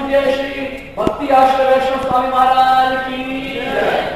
जय श्री भक्ति आश्रय वैष्णव स्वामी महाराज की जय।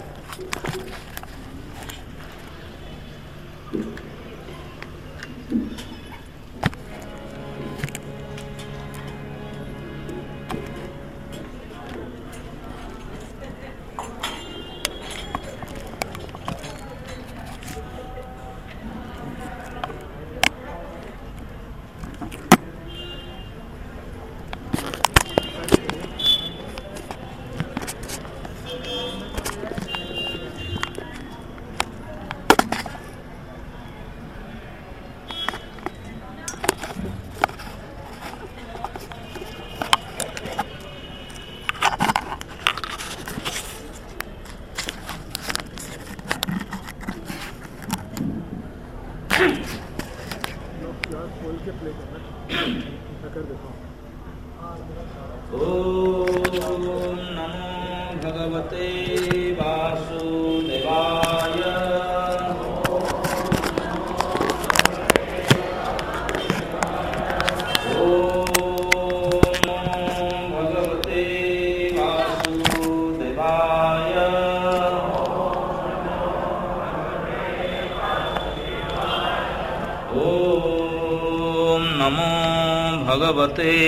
भगवते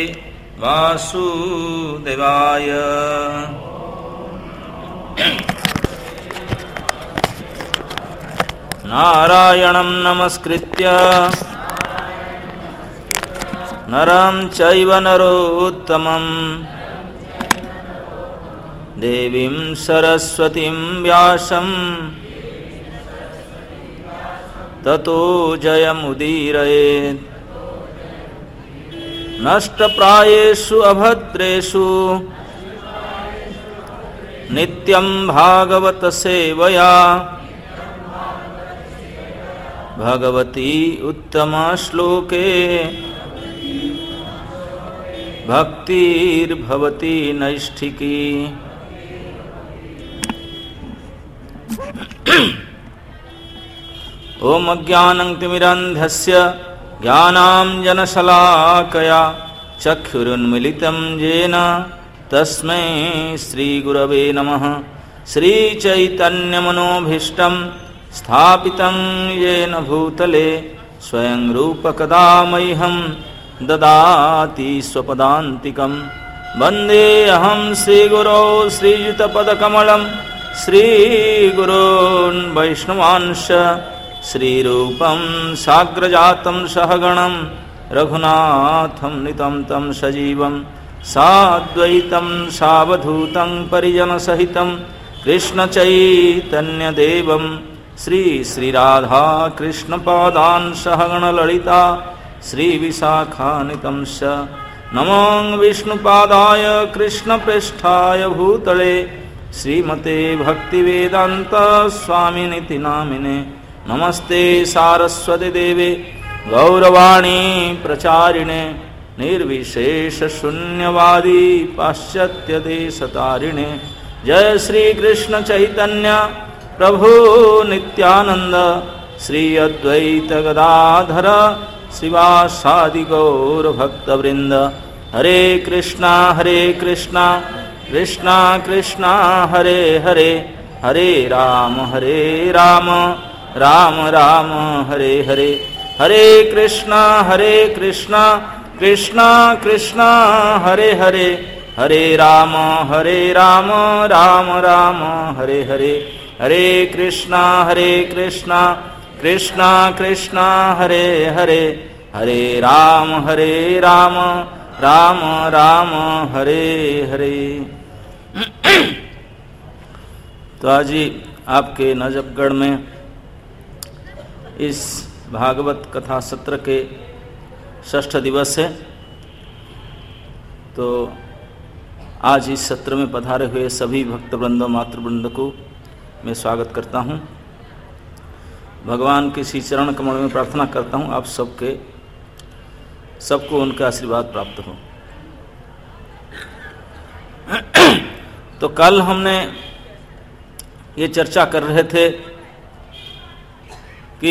वासुदेवाय। नारायणं नमस्कृत्य नरं चैव नरोत्तमं देवीं सरस्वतीं व्यासं ततो जयमुदीरयेत्। नष्टप्रायेषु अभद्रेषु नित्यं भागवत सेवया भगवती उत्तम श्लोके भक्तिर्भवती नैष्ठिकी। ओम अज्ञानं तिमिरन्धस्य ज्ञानाञ्जनशलाकया चक्षुरुन्मिलितं येन तस्मै श्रीगुरवे नमः। श्रीचैतन्यमनोभीष्टं स्थापितं येन भूतले स्वयं रूपकदा मह्यं ददाति स्वपदान्तिकं। वन्देऽहं श्रीगुरो श्रीयुतपदकमलं श्रीगुरोन् वैष्णवांश श्रीरूपं साग्रजातं सहगणं रघुनाथं नितं तं सजीवं साद्वैतं सावधूतं परिजनसहितं कृष्णचैतन्यदेवं श्रीराधा कृष्णपादान् सहगणललिता श्रीविशाखानितं च। नमो विष्णुपादाय कृष्णप्रेष्ठाय भूतले श्रीमते भक्तिवेदान्त स्वामिनिति नामिने। नमस्ते सारस्वती देवे गौरवाणी प्रचारिणे निर्विशेष शून्यवादी पाश्चात्य देशतारिणे। जय श्री कृष्ण चैतन्य प्रभु नित्यानंद श्री अद्वैत गदाधर श्रीवासादि गौर भक्तवृंद। हरे कृष्णा कृष्णा कृष्णा हरे हरे, हरे राम राम राम हरे हरे। हरे कृष्णा कृष्णा कृष्णा हरे हरे, हरे राम राम राम हरे हरे। हरे कृष्णा कृष्णा कृष्णा हरे हरे, हरे राम राम राम हरे हरे। तो आज ही आपके नजफगढ़ में इस भागवत कथा सत्र के 6ठ दिवस है। तो आज इस सत्र में पधारे हुए सभी भक्तवृंद मातृवृंद को मैं स्वागत करता हूँ। भगवान के श्री चरण कमल में प्रार्थना करता हूँ आप सबको उनका आशीर्वाद प्राप्त हो। तो कल हमने ये चर्चा कर रहे थे कि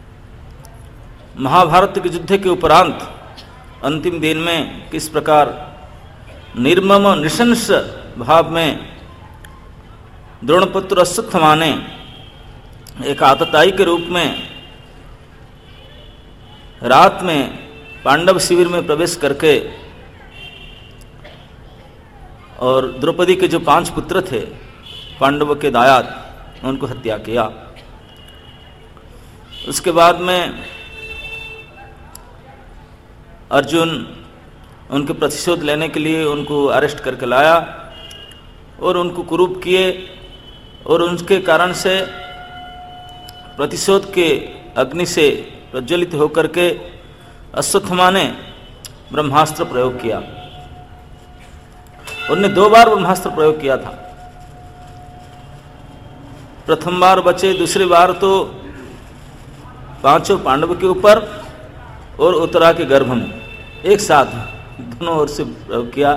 महाभारत के युद्ध के उपरांत अंतिम दिन में किस प्रकार निर्मम नृशंस भाव में द्रोणपुत्र अश्वत्थामा ने एक आतताई के रूप में रात में पांडव शिविर में प्रवेश करके और द्रौपदी के जो 5 पुत्र थे पांडवों के दायाद, उनको हत्या किया। उसके बाद में अर्जुन उनके प्रतिशोध लेने के लिए उनको अरेस्ट करके लाया और उनको कुरूप किए और उनके कारण से प्रतिशोध के अग्नि से प्रज्वलित होकर के अश्वत्थामा ने ब्रह्मास्त्र प्रयोग किया। उन्होंने 2 बार ब्रह्मास्त्र प्रयोग किया था। प्रथम बार बचे, दूसरी बार तो 5 पांडव के ऊपर और उत्तरा के गर्भ में एक साथ दोनों ओर से प्रयोग किया।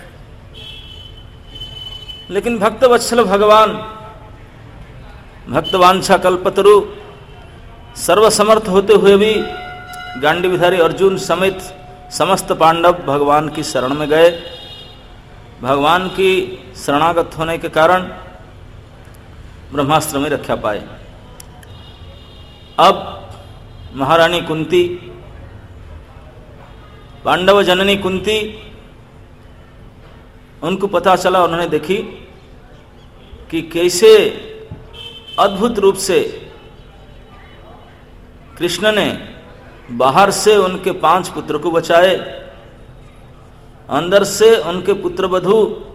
लेकिन भक्तवत्सल भगवान, भक्तवांछा कल्पतरु, सर्वसमर्थ होते हुए भी गांडीवधारी अर्जुन समेत समस्त पांडव भगवान की शरण में गए। भगवान की शरणागत होने के कारण ब्रह्मास्त्र में रक्षा पाए। अब महारानी कुंती, पांडव जननी कुंती, उनको पता चला, उन्होंने देखी कि कैसे अद्भुत रूप से कृष्ण ने बाहर से उनके 5 पुत्र को बचाए, अंदर से उनके पुत्रवधु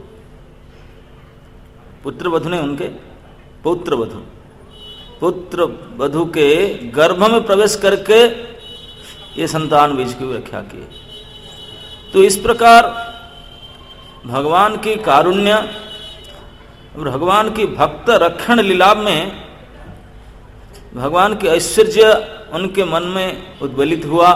ने उनके पुत्रवधु के गर्भ में प्रवेश करके ये संतान बीज की रक्षा की। तो इस प्रकार भगवान की कारुण्य, भगवान की भक्त रक्षण लीला में भगवान के ऐश्वर्य उनके मन में उद्वेलित हुआ।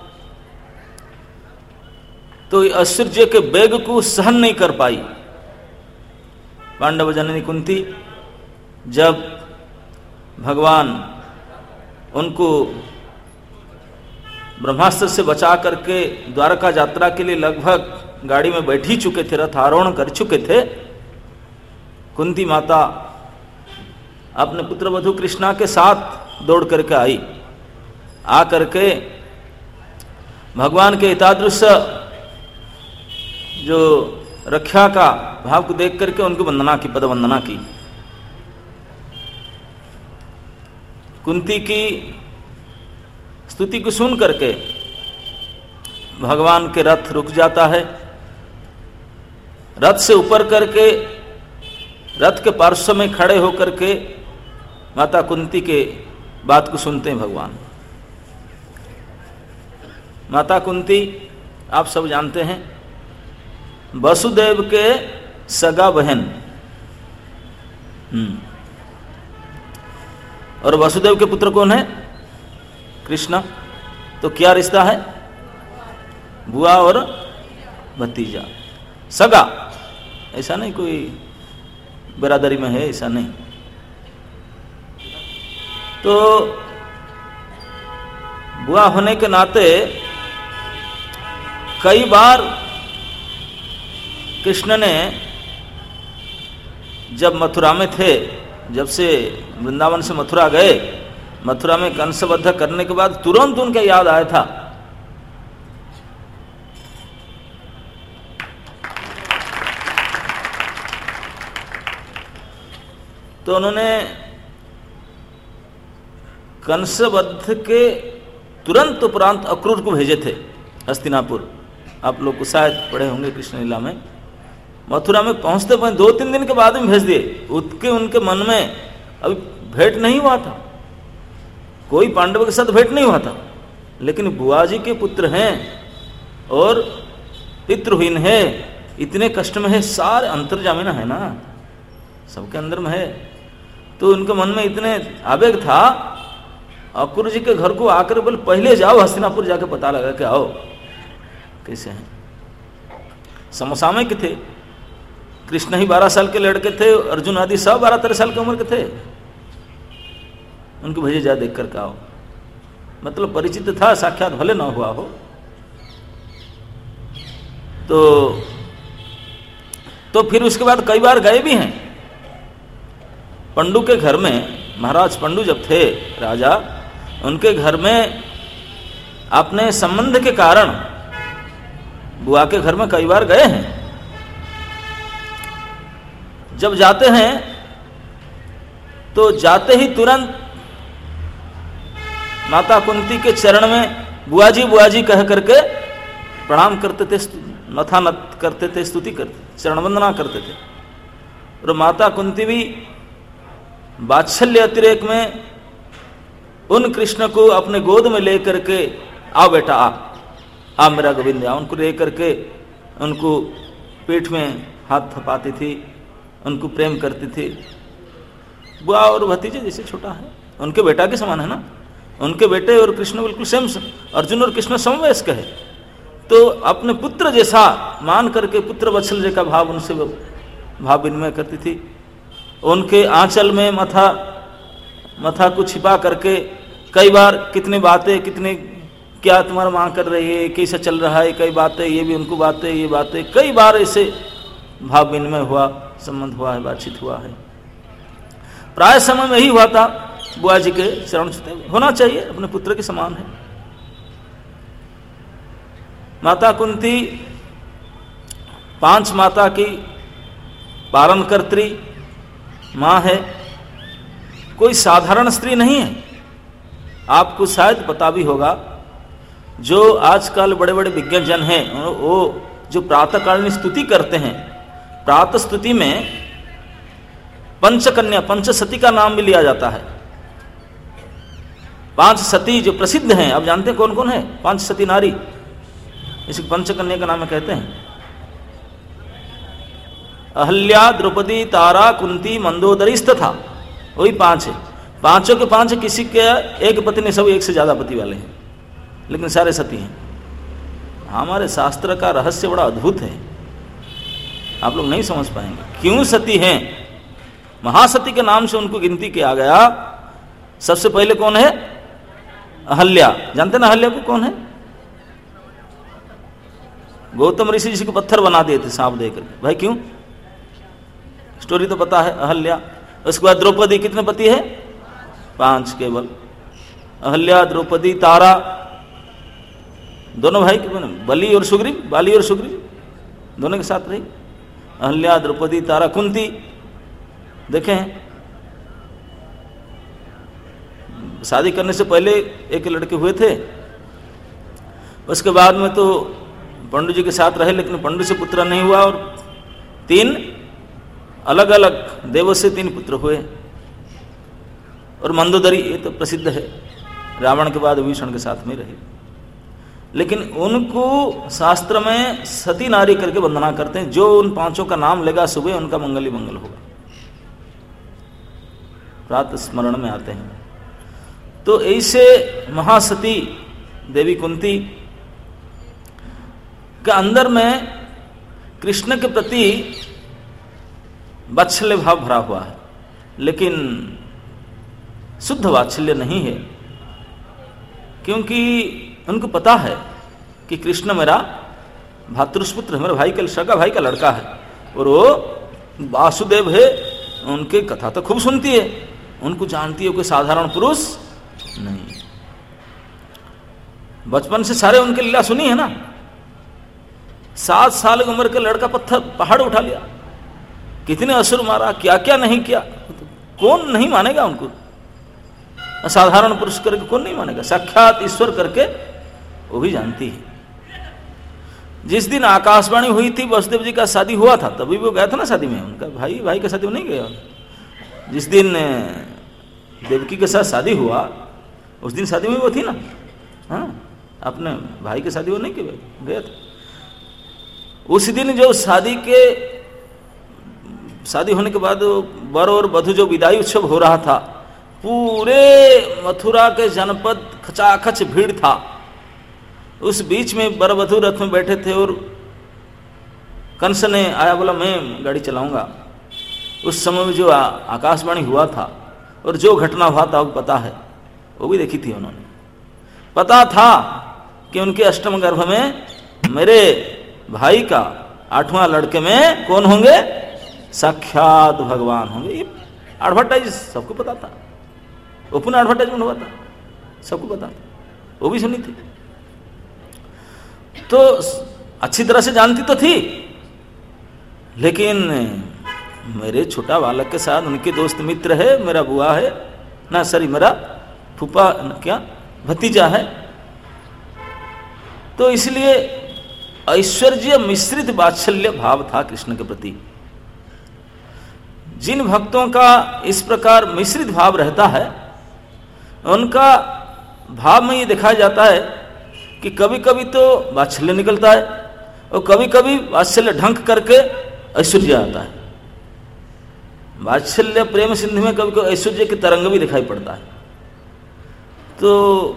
तो ऐश्वर्य के वेग को सहन नहीं कर पाई पांडव जननी कुंती। जब भगवान उनको ब्रह्मास्त्र से बचा करके द्वारका यात्रा के लिए लगभग गाड़ी में बैठ ही चुके थे, रथ आरोहण कर चुके थे, कुंती माता अपने पुत्रवधु कृष्णा के साथ दौड़ करके आई। आ करके भगवान के हितादृश जो रक्षा का भाव को देख करके उनको वंदना की, पद वंदना की। कुंती की स्तुति को सुन करके भगवान के रथ रुक जाता है। रथ से ऊपर करके रथ के पार्श्व में खड़े होकर के माता कुंती के बात को सुनते हैं भगवान। माता कुंती आप सब जानते हैं वसुदेव के सगा बहन, और वसुदेव के पुत्र कौन है? कृष्ण। तो क्या रिश्ता है? बुआ और भतीजा, सगा। ऐसा नहीं कोई बरादरी में है, ऐसा नहीं। तो बुआ होने के नाते कई बार कृष्ण ने जब मथुरा में थे, जब से वृंदावन से मथुरा गए, मथुरा में कंसबद्ध करने के बाद तुरंत उनका याद आया था तो उन्होंने कंसबद्ध के तुरंत उपरांत अक्रूर को भेजे थे हस्तिनापुर। आप लोग को शायद पढ़े होंगे कृष्ण लीला में। मथुरा में पहुंचते 2-3 दिन के बाद में भेज दिए। उनके मन में अभी भेंट नहीं हुआ था, कोई पांडव के साथ भेंट नहीं हुआ था, लेकिन बुआ जी के पुत्र हैं और पितृहीन है, इतने कष्ट में है, सारे अंतर्जामी है ना, सबके अंदर में है। तो उनके मन में इतने आवेग था, अक्रूर जी के घर को आकर बोले पहले जाओ हस्तिनापुर, जाके पता लगा कि आओ कैसे हैं। समसामयिक थे, कृष्ण ही 12 साल के लड़के थे, अर्जुन आदि सब 12-13 साल की उम्र के थे। उनको भेजे जा देख कर आओ, मतलब परिचित था, साक्षात भले ना हुआ हो। तो तो फिर उसके बाद कई बार गए भी हैं। पंडु के घर में, महाराज पंडु जब थे राजा, उनके घर में अपने संबंध के कारण बुआ के घर में कई बार गए हैं। जब जाते हैं तो जाते ही तुरंत माता कुंती के चरण में बुआ जी कह करके प्रणाम करते थे, मथा नत करते थे, स्तुति करते, चरण वंदना करते थे। और माता कुंती भी वात्सल्य अतिरेक में उन कृष्ण को अपने गोद में लेकर के, आओ बेटा आ मेरा गोविंद आ, उनको लेकर के उनको पीठ में हाथ थपाती थी, उनको प्रेम करती थी। बुआ और भतीजे जैसे छोटा है, उनके बेटा के समान है ना, उनके बेटे और कृष्ण बिल्कुल सेम, अर्जुन और कृष्ण समवयस्क है। तो अपने पुत्र जैसा मान करके पुत्र वत्सल्य का भाव उनसे भाव विनिमय करती थी। उनके आंचल में मथा को छिपा करके कई बार कितनी बातें, कितने क्या तुम्हारा माँ कर रही है, कैसा चल रहा है, कई बातें, ये भी उनको बातें, ये बातें, कई बार ऐसे भाव विनिमय हुआ, संबंध हुआ है, बातचीत हुआ है। प्राय समय में ही हुआ था। बुआ जी के चरण छूते होना चाहिए, अपने पुत्र के समान है। माता कुंती 5 माता की पालन कर्त्री माँ है, कोई साधारण स्त्री नहीं है। आपको शायद पता भी होगा, जो आजकल बड़े बड़े विज्ञजन हैं, वो जो प्रातःकालीन स्तुति करते हैं, प्रातः स्तुति में पंचकन्या, पंचसती का नाम भी लिया जाता है। 5 सती जो प्रसिद्ध हैं, आप जानते हैं कौन कौन है 5 सती नारी, इसे पंचकन्या का नाम कहते हैं। अहल्या, द्रौपदी, तारा, कुंती, मंदोदरी तथा, वही 5 है। पांचों के 5 किसी के एक पति नहीं, सब एक से ज्यादा पति वाले हैं, लेकिन सारे सती हैं। हमारे शास्त्र का रहस्य बड़ा अद्भुत है, आप लोग नहीं समझ पाएंगे क्यों सती हैं। महासती के नाम से उनको गिनती किया गया। सबसे पहले कौन है? अहल्या। जानते ना अहल्या को कौन है? गौतम ऋषि जी को पत्थर बना दिए थे सांप देकर। भाई क्यों? स्टोरी तो पता है। अहल्या। उसके बाद द्रौपदी, कितने पति है? 5 केवल। अहल्या, द्रौपदी, तारा, दोनों भाई के बलि और सुग्रीव, बाली और सुग्रीव दोनों के साथ रही। अहल्या, द्रौपदी, तारा, कुंती। देखें, शादी करने से पहले एक लड़के हुए थे, उसके बाद में तो पंडु जी के साथ रहे, लेकिन पंडु से पुत्र नहीं हुआ, और 3 अलग अलग देवों से 3 पुत्र हुए। और मंदोदरी, ये तो प्रसिद्ध है, रावण के बाद विभीषण के साथ में रहे। लेकिन उनको शास्त्र में सती नारी करके वंदना करते हैं। जो उन 5 का नाम लेगा सुबह, उनका मंगल ही मंगल होगा, प्रातः स्मरण में आते हैं। तो ऐसे महासती देवी कुंती के अंदर में कृष्ण के प्रति वात्सल्य भाव भरा हुआ है, लेकिन शुद्ध वात्सल्य नहीं है, क्योंकि उनको पता है कि कृष्ण मेरा भातृपुत्र है, मेरे भाई का, सगा भाई का लड़का है, और वो वासुदेव है। उनके कथा तो खूब सुनती है, उनको जानती है कोई साधारण पुरुष नहीं। बचपन से सारे उनके लीला सुनी है ना। 7 साल की उम्र के लड़का पहाड़ उठा लिया, कितने असुर मारा, क्या क्या नहीं किया, कौन नहीं मानेगा उनको? असाधारण पुरुष करके कौन नहीं मानेगा? साक्षात ईश्वर करके वो भी जानती है। जिस दिन आकाशवाणी हुई थी, वसुदेव जी का शादी हुआ था, तभी वो गया था ना शादी में। उनका भाई का शादी में नहीं गया। जिस दिन देवकी के साथ शादी हुआ, उस दिन शादी में वो थी ना। हाँ, अपने भाई के शादी वो नहीं गया था। उस दिन जो शादी होने के बाद वर और वधू जो विदाई उत्सव हो रहा था, पूरे मथुरा के जनपद खचाखच भीड़ था। उस बीच में वर वधू रथ में बैठे थे, और कंस ने आया, बोला मैं गाड़ी चलाऊंगा। उस समय में जो आकाशवाणी हुआ था और जो घटना हुआ था वो पता है, वो भी देखी थी उन्होंने। पता था कि उनके अष्टम गर्भ में मेरे भाई का 8वां लड़के में कौन होंगे? साक्षात भगवान होंगे। ये एडवर्टाइज सबको पता था, ओपन एडवर्टाइजमेंट हुआ था, सबको पता था, वो भी सुनी थी, तो अच्छी तरह से जानती तो थी। लेकिन मेरे छोटा बालक के साथ उनके दोस्त मित्र है, मेरा बुआ है ना, सॉरी मेरा फूफा क्या भतीजा है, तो इसलिए ऐश्वर्य मिश्रित वात्सल्य भाव था कृष्ण के प्रति। जिन भक्तों का इस प्रकार मिश्रित भाव रहता है, उनका भाव में ये देखा जाता है कि कभी कभी तो वात्सल्य निकलता है और कभी कभी वात्सल्य ढंक करके ऐश्वर्य आता है। वात्सल्य प्रेम सिंधु में कभी कभी ऐश्वर्य की तरंग भी दिखाई पड़ता है। तो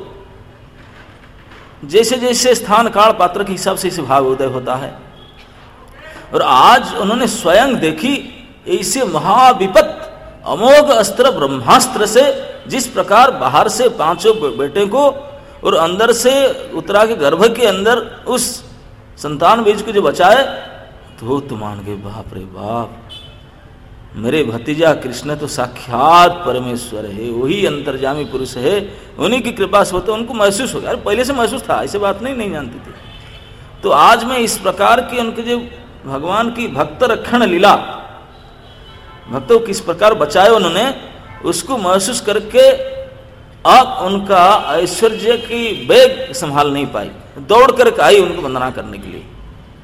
जैसे जैसे स्थान काल पात्र के हिसाब से इसे भाव उदय होता है। और आज उन्होंने स्वयं देखी ऐसे महाविपत अमोघ अस्त्र ब्रह्मास्त्र से जिस प्रकार बाहर से 5 बेटे को और अंदर से उत्तरा के गर्भ के अंदर उस संतान बीज को जो बचाए, तो तुम मान गए बाप रे बाप, मेरे भतीजा कृष्ण तो साक्षात परमेश्वर है, वही अंतर्जामी पुरुष है, उन्हीं की कृपा से होता है। उनको महसूस हो गया, पहले से महसूस था, ऐसे बात नहीं जानती थी। तो आज मैं इस प्रकार की उनके जो भगवान की भक्त रक्षण लीला, भक्तों किस प्रकार बचाए उन्होंने, उसको महसूस करके अब उनका ऐश्वर्य की बेग संभाल नहीं पाई, दौड़ करके आई उनको वंदना करने के लिए।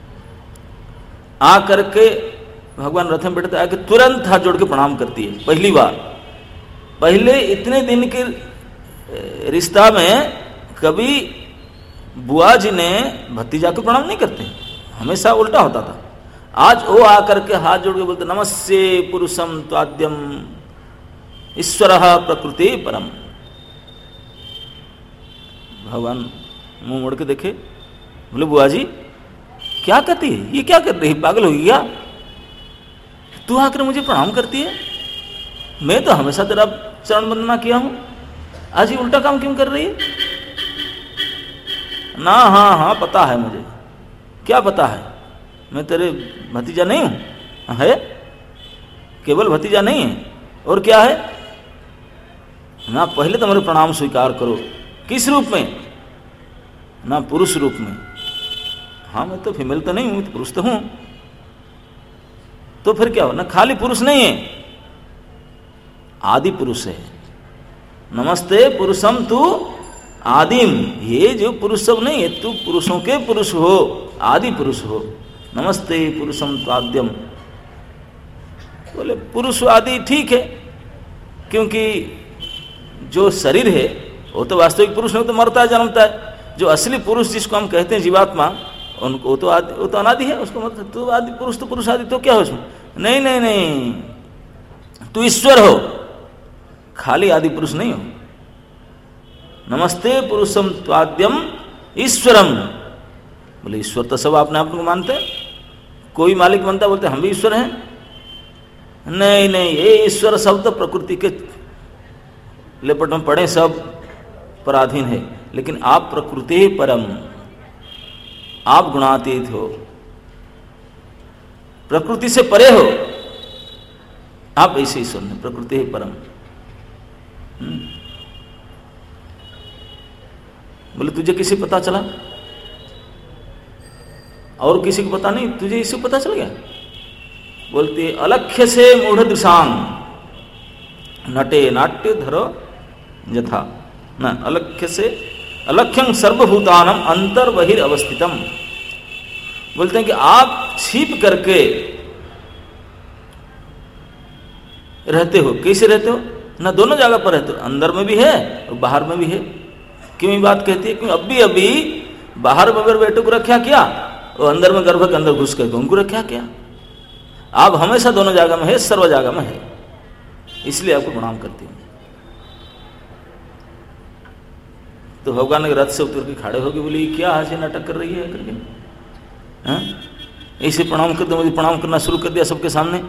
आ करके भगवान रथ में बैठते आके तुरंत हाथ जोड़ के प्रणाम करती है, पहली बार। पहले इतने दिन के रिश्ता में कभी बुआ जी ने भतीजा को प्रणाम नहीं करते, हमेशा उल्टा होता था। आज वो आकर के हाथ जोड़ के बोलते नमस्ते पुरुषम त्वाद्यम ईश्वरः प्रकृति परम। भगवान मुंह मोड़ के देखे, बोले बुआ जी क्या कहती है, ये क्या कर रही है, पागल हो गया, तू आकर मुझे प्रणाम करती है, मैं तो हमेशा तेरा चरण वंदना किया हूं, आज ये उल्टा काम क्यों कर रही है? ना हाँ पता है मुझे। क्या पता है? मैं तेरे भतीजा नहीं हूं? है, केवल भतीजा नहीं है, और क्या है ना? पहले तो मेरे प्रणाम स्वीकार करो। किस रूप में? ना पुरुष रूप में। हाँ मैं तो फीमेल तो नहीं हूं, तो पुरुष तो हूं। तो फिर क्या हो? ना खाली पुरुष नहीं है, आदि पुरुष है। नमस्ते पुरुषम तू आदिम, ये जो पुरुष सब नहीं है, तू पुरुषों के पुरुष हो, आदि पुरुष हो। नमस्ते पुरुषम त्वाद्यम। बोले पुरुष आदि ठीक है, क्योंकि जो शरीर है वो तो वास्तविक पुरुष नहीं, तो मरता है जन्मता है। जो असली पुरुष जिसको हम कहते हैं जीवात्मा, उनको तो आदि, वो तो अनादि है, उसको मतलब तू आदि पुरुष, तो पुरुष आदि, तो क्या हो उसमें? नहीं नहीं नहीं, तू ईश्वर हो, खाली आदि पुरुष नहीं हो। नमस्ते पुरुषम त्वाद्यम ईश्वरम। बोले ईश्वर तो सब अपने आप को मानते हैं, कोई मालिक बनता बोलते हम भी ईश्वर हैं। नहीं नहीं, ये ईश्वर सब तो प्रकृति के लेपट में पड़े, सब पराधीन है, लेकिन आप प्रकृति परम, आप गुणातीत हो, प्रकृति से परे हो, आप ऐसे ईश्वर हैं, प्रकृति परम। बोले तुझे किसी पता चला? और किसी को पता नहीं, तुझे इससे पता चल गया? बोलते अलक्ष्य से मूढ़ दृशांग नटे नाट्य धरो यथा न, अलक्ष्य से अलक्ष्यं सर्वभूतानम अंतर बहिर अवस्थितम। बोलते हैं कि आप छिप करके रहते हो। कैसे रहते हो? ना दोनों जगह पर रहते हो, अंदर में भी है और बाहर में भी है। क्यों ये बात कहती है? क्यों अभी बाहर बगैर बेटे को रखा क्या, और अंदर में गर्भ के अंदर घुस करके उनको रखा क्या? आप हमेशा दोनों जगह में है, सर्व जगह में है, इसलिए आपको प्रणाम करती हूँ। तो भगवान के रथ से उतर के खड़े होगी, बोली क्या आज नाटक कर रही है करके, ऐसे प्रणाम कर दो। मुझे प्रणाम करना शुरू कर दिया सबके सामने।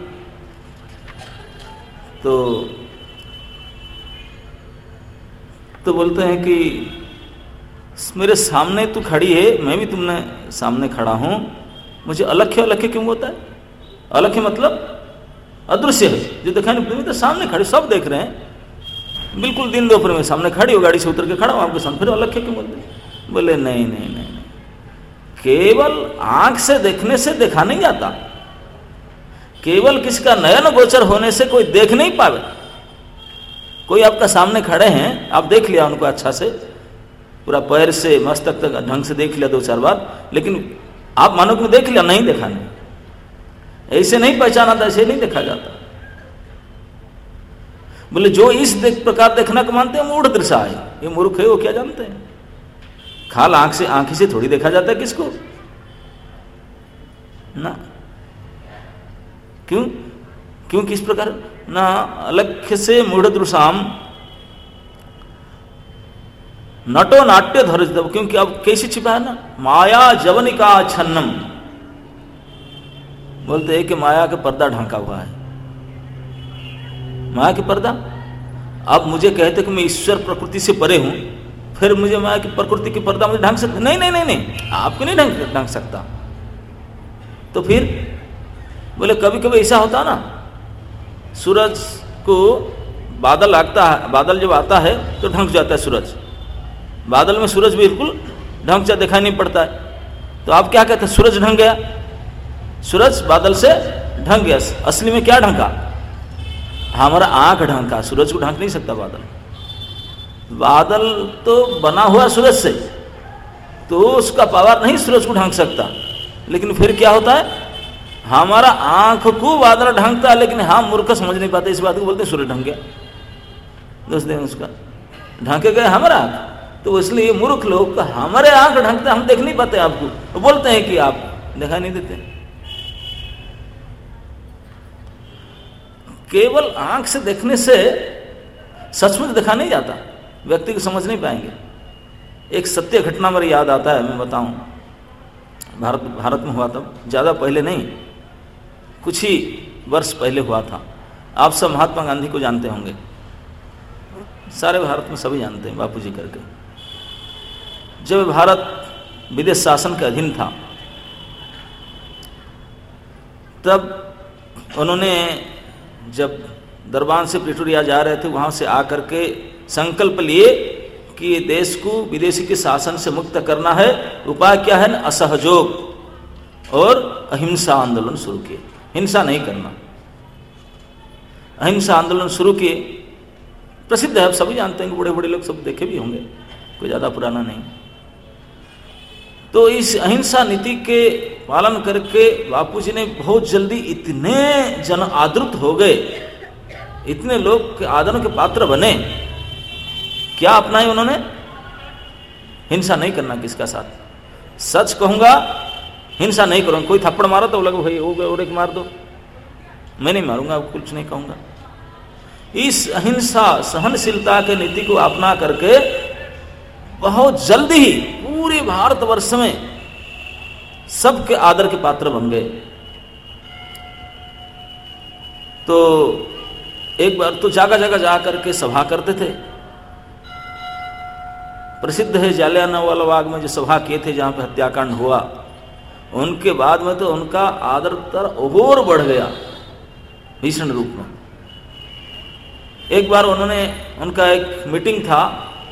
तो बोलते हैं कि मेरे सामने तू खड़ी है, मैं भी तुमने सामने खड़ा हूं, मुझे अलख्य अलख्य क्यों होता है? अलख्य मतलब अदृश्य है, जो दिखाई नहीं पड़ती, तो सामने खड़े सब देख रहे हैं, बिल्कुल दिन दोपहर में सामने खड़ी हो, गाड़ी से उतर के खड़ा हो आपके सामने, फिर अलख्य क्यों बोलते? बोले नहीं नहीं नहीं, केवल आंख से देखने से देखा नहीं जाता, केवल किसका नयन गोचर होने से कोई देख नहीं पावे। कोई आपका सामने खड़े हैं, आप देख लिया उनको अच्छा से, पूरा पैर से मस्तक तक ढंग से देख लिया 2-4 बार, लेकिन आप मानो कि देख लिया, नहीं देखा नहीं, ऐसे नहीं पहचाना था, ऐसे नहीं देखा जाता। बोले जो इस प्रकार देखना को मानते हैं मूढ़ दृशा है, ये मूर्ख है, वो क्या जानते हैं? खाल आंख से थोड़ी देखा जाता है किसको ना। क्यों किस प्रकार ना? अलख्य से मूढ़ दृशाम नटो नाट्य धर्ज, क्योंकि अब कैसे छिपा है ना, माया जवनिका छन्नम, बोलते हैं कि माया का पर्दा ढांका हुआ है, माया की पर्दा। अब मुझे कहते कि मैं ईश्वर प्रकृति से परे हूं, फिर मुझे माया की प्रकृति की पर्दा मुझे ढांक सकता? नहीं नहीं नहीं नहीं, आपको नहीं ढांक सकता। तो फिर बोले कभी कभी ऐसा होता ना, सूरज को बादल आता है, बादल जब आता है तो ढंक जाता है सूरज, बादल में सूरज बिल्कुल ढंक जा दिखाई नहीं पड़ता है, तो आप क्या कहते हैं? सूरज ढंक गया, सूरज बादल से ढंक गया। असली में क्या ढंका? हमारा आंख ढंका, सूरज को ढंक नहीं सकता बादल। बादल तो बना हुआ सूरज से, तो उसका पावर नहीं सूरज को ढंक सकता, लेकिन फिर क्या होता है? हमारा आंख को बादल ढंकता है, लेकिन हम मूर्ख समझ नहीं पाते इस बात को, बोलते सूरज ढंक गया, दोस्त दिन उसका ढंके गए हमारा आंख, तो इसलिए मूर्ख लोग का हमारे आंख ढंकते, हम देख नहीं पाते आपको, तो बोलते हैं कि आप दिखाई नहीं देते। केवल आंख से देखने से सचमुच देखा नहीं जाता, व्यक्ति को समझ नहीं पाएंगे। एक सत्य घटना मेरे याद आता है, मैं बताऊं, भारत में हुआ था, ज़्यादा पहले नहीं, कुछ ही वर्ष पहले हुआ था। आप सब महात्मा गांधी को जानते होंगे, सारे भारत में सभी जानते हैं, बापूजी करके। जब भारत विदेश शासन के अधीन था, तब उन्होंने जब दरबार से प्रिटोरिया जा रहे थे, वहाँ से आकर के संकल्प लिए कि देश को विदेशी के शासन से मुक्त करना है। उपाय क्या है? असहयोग और अहिंसा आंदोलन शुरू किए, हिंसा नहीं करना, अहिंसा आंदोलन शुरू किए। प्रसिद्ध है, सभी जानते हैं, बूढ़े बूढ़े लोग सब देखे भी होंगे, कोई ज़्यादा पुराना नहीं। तो इस अहिंसा नीति के पालन करके बापूजी ने बहुत जल्दी इतने जन आदृत हो गए, इतने लोग के आदर के पात्र बने। क्या अपनाए उन्होंने? हिंसा नहीं करना किसका साथ। सच कहूंगा, हिंसा नहीं करूंगा। कोई थप्पड़ मारो तो लगे भाई हो गए और एक मार दो, मैं नहीं मारूंगा, कुछ नहीं कहूंगा। इस अहिंसा सहनशीलता के नीति को अपना करके बहुत जल्दी ही पूरे भारतवर्ष में सबके आदर के पात्र बन गए। तो एक बार तो जगह जगह जा करके सभा करते थे। प्रसिद्ध है जालियांवाला बाग में जो सभा किए थे, जहां पे हत्याकांड हुआ, उनके बाद में तो उनका आदर तर और बढ़ गया भीषण रूप में। एक बार उन्होंने, उनका एक मीटिंग था,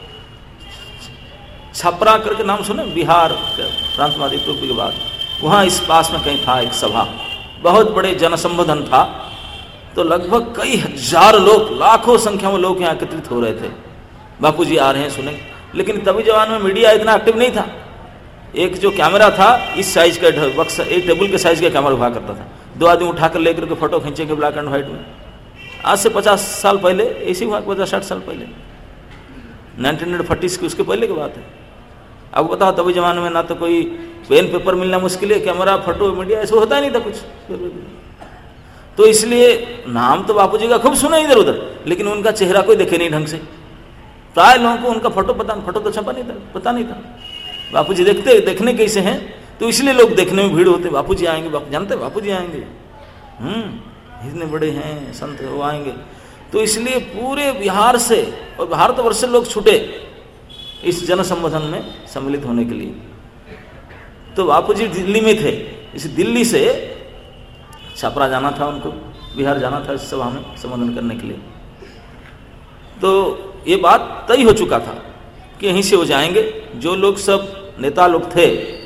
छपरा करके नाम सुने, बिहार प्रांतवादी टोपी के बाद, वहाँ इस पास में कहीं था एक सभा, बहुत बड़े जनसंबोधन था। तो लगभग कई हजार लोग, लाखों संख्या में लोग यहाँ एकत्रित हो रहे थे। बापूजी आ रहे हैं सुने, लेकिन तभी जमाने में मीडिया इतना एक्टिव नहीं था। एक जो कैमरा था इस साइज का, बक्सा एक टेबल के साइज का कैमरा हुआ करता था, 2 आदमी उठाकर लेकर के फोटो खींचेंगे ब्लैक एंड व्हाइट में। आज से 50 साल पहले ऐसे हुआ, 50-60 साल पहले, 1940 की, उसके पहले की बात है। अब बताओ, तभी जमाने में ना तो कोई पेन पेपर मिलना मुश्किल है, कैमरा फोटो मीडिया ऐसा होता ही नहीं था कुछ। तो इसलिए नाम तो बापूजी का खूब सुना इधर उधर, लेकिन उनका चेहरा कोई देखे नहीं ढंग से। प्राय लोगों को उनका फोटो तो छपा नहीं था, पता नहीं था बापूजी देखने कैसे हैं। तो इसलिए लोग देखने में भीड़ होते, बापूजी आएंगे, जानते बापूजी आएंगे, इतने बड़े हैं संत, वो आएंगे। तो इसलिए पूरे बिहार से और भारतवर्ष से लोग छूटे इस जनसंबोधन में सम्मिलित होने के लिए। तो बापूजी दिल्ली में थे, इस दिल्ली से छपरा जाना था उनको, बिहार जाना था इस सभा में संबोधन करने के लिए। तो ये बात तय हो चुका था कि यहीं से वो जाएंगे। जो लोग सब नेता लोग थे,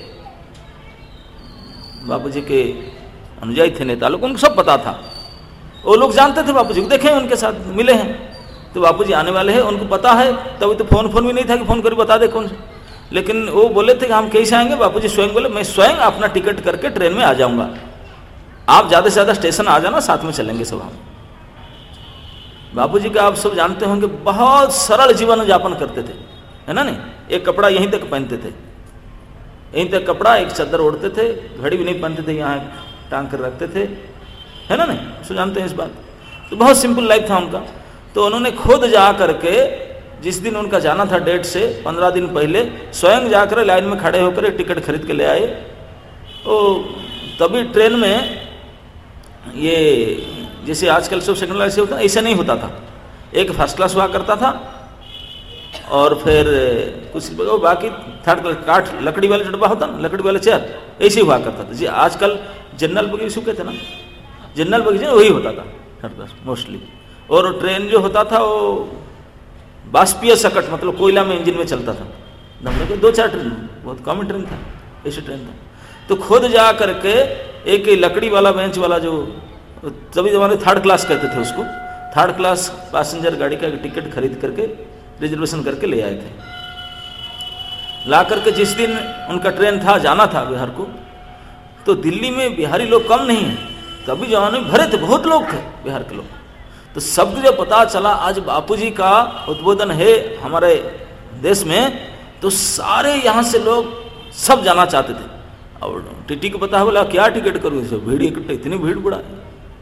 बापूजी के अनुयायी थे नेता लोग, उनको सब पता था। वो लोग जानते थे बापूजी को, देखे उनके साथ मिले हैं, तो बापूजी आने वाले हैं, उनको पता है। तभी तो फोन भी नहीं था कि फोन कर बता दे कौन से, लेकिन वो बोले थे कि हम कैसे आएंगे। बापूजी स्वयं बोले मैं स्वयं अपना टिकट करके ट्रेन में आ जाऊंगा, आप ज्यादा से ज्यादा स्टेशन आ जाना, साथ में चलेंगे सभा में। बापूजी का आप सब जानते होंगे, बहुत सरल जीवन यापन करते थे, है ना नहीं। एक कपड़ा यहीं तक पहनते थे, यहीं तक कपड़ा, एक चादर ओढ़ते थे, घड़ी भी नहीं पहनते थे, यहाँ टांग कर रखते थे, है ना नहीं, सब जानते हैं इस बात। तो बहुत सिंपल लाइफ था उनका। तो उन्होंने खुद जा करके, जिस दिन उनका जाना था डेट से 15 दिन पहले, स्वयं जाकर लाइन में खड़े होकर एक टिकट खरीद के ले आए। तो तभी ट्रेन में ये जैसे आजकल सब सेकंड क्लास से होता है, ऐसा नहीं होता था। एक फर्स्ट क्लास हुआ करता था और फिर कुछ बाकी थर्ड क्लास, काठ लकड़ी वाले डब्बा होता ना, लकड़ी वाले चेयर, ऐसे ही हुआ करता था। जी आजकल जनरल बगी इसको कहते ना, जनरल बगी वही होता था थर्ड क्लास मोस्टली। और ट्रेन जो होता था वो बाष्पीय सकट, मतलब कोयला में इंजन में चलता था। हम लोग 2-4 ट्रेन, बहुत कॉमन ट्रेन था, ऐसे ट्रेन था। तो खुद जा करके एक लकड़ी वाला बेंच वाला, जो तभी जमाने थर्ड क्लास कहते थे उसको, थर्ड क्लास पैसेंजर गाड़ी का टिकट खरीद करके रिजर्वेशन करके ले आए थे। ला करके जिस दिन उनका ट्रेन था, जाना था बिहार को, तो दिल्ली में बिहारी लोग कम नहीं है, तभी जमाने में भरे थे, बहुत लोग थे बिहार के लोग। तो सबको जब पता चला आज बापूजी का उद्बोधन है हमारे देश में, तो सारे यहाँ से लोग सब जाना चाहते थे। और टीटी को पता है, बोला क्या टिकट करूँ, भीड़ इकट्ठे, इतनी भीड़ बुढ़ा है।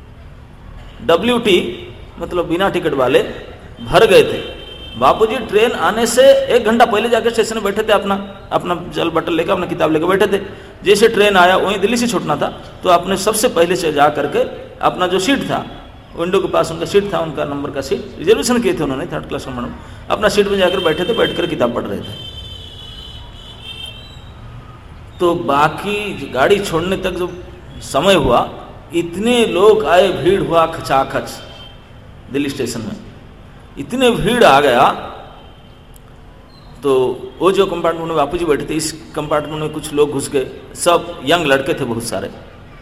WT मतलब बिना टिकट वाले भर गए थे। बापूजी ट्रेन आने से 1 घंटा पहले जाकर स्टेशन में बैठे थे, अपना जल बटल लेकर, अपना किताब लेकर बैठे थे। जैसे ट्रेन आया, वहीं दिल्ली से छूटना था, तो आपने सबसे पहले से जा करके अपना जो सीट था, विंडो के पास उनका सीट था, उनका नंबर का सीट रिजर्वेशन किए थे उन्होंने, थर्ड क्लास नंबर में, अपना सीट में जाकर बैठे थे, बैठकर किताब पढ़ रहे थे। तो बाकी गाड़ी छोड़ने तक जो समय हुआ, इतने लोग आए, भीड़ हुआ खचाखच दिल्ली स्टेशन में, इतने भीड़ आ गया। तो वो जो कंपार्टमेंट में बापूजी बैठे थे, इस कंपार्टमेंट में कुछ लोग घुस गए, सब यंग लड़के थे, बहुत सारे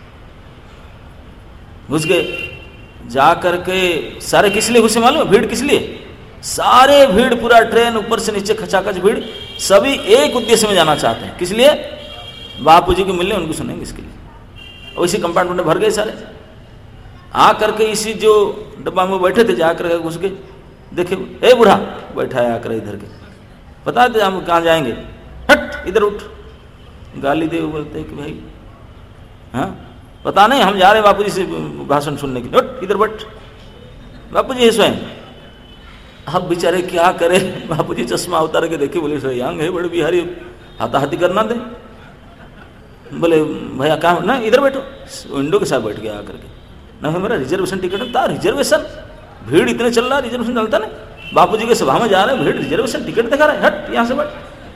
घुस गए। जा करके सारे किस लिए घुसे मालूम है? भीड़ किस लिए? सारे भीड़, पूरा ट्रेन ऊपर से नीचे खचाखच भीड़, सभी एक उद्देश्य में जाना चाहते हैं। किस लिए? बापूजी को मिलने, उनको सुनेंगे, इसके लिए। और इसी कंपार्टमेंट में भर गए सारे। आ करके इसी जो डब्बा में बैठे थे, जा करके घुस गए। देखे, ए बूढ़ा बैठा है आकर इधर के, बता दे हम कहाँ जाएंगे, हट इधर उठ। गाली दे, बोलते कि भाई हाँ पता नहीं, हम जा रहे हैं बापूजी से भाषण सुनने के लिए, हट इधर बैठ। बापूजी है स्वयं। अब बेचारे क्या करे, बापूजी चश्मा उतार के देखे, बोले सर यंग है, बड़े बिहारी, हाथाहाथी करना दे। बोले भैया कहाँ ना, इधर बैठो। विंडो के साथ बैठ गया आकर के। ना मेरा रिजर्वेशन टिकट था, रिजर्वेशन, भीड़ इतने चल रहा, रिजर्वेशन चलता नहीं। बापूजी के सभा में जा रहे हैं, भीड़ रिजर्वेशन टिकट दिखा रहे हैं, हट यहाँ से बैठ।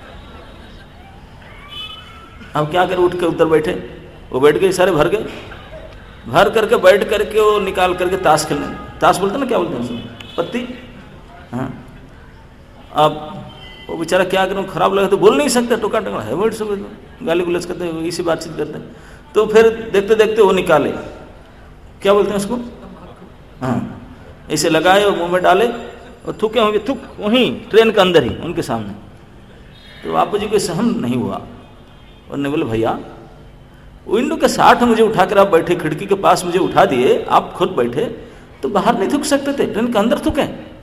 अब क्या करें, उठ के उधर बैठे, वो बैठ गए, सारे भर गए। भर करके बैठ करके वो निकाल करके ताश खेलने, ताश बोलते ना, क्या बोलते हैं उसको, पत्ती। हाँ, अब वो बेचारा क्या करूँ, खराब लगे तो बोल नहीं सकते, टोका टोका है, वर्ड सब गाली गुलज करते हैं, इसी बातचीत करते हैं। तो फिर देखते देखते वो निकाले, क्या बोलते हैं उसको, हाँ, ऐसे लगाए और मुंह में डाले और थूके होंगे, थूक वहीं ट्रेन के अंदर ही उनके सामने। तो बापूजी को सहन नहीं हुआ, उन्होंने बोले भैया विंडो के साथ मुझे उठाकर आप बैठे, खिड़की के पास मुझे उठा दिए, आप खुद बैठे, तो बाहर नहीं थूक सकते थे, ट्रेन के अंदर थूके।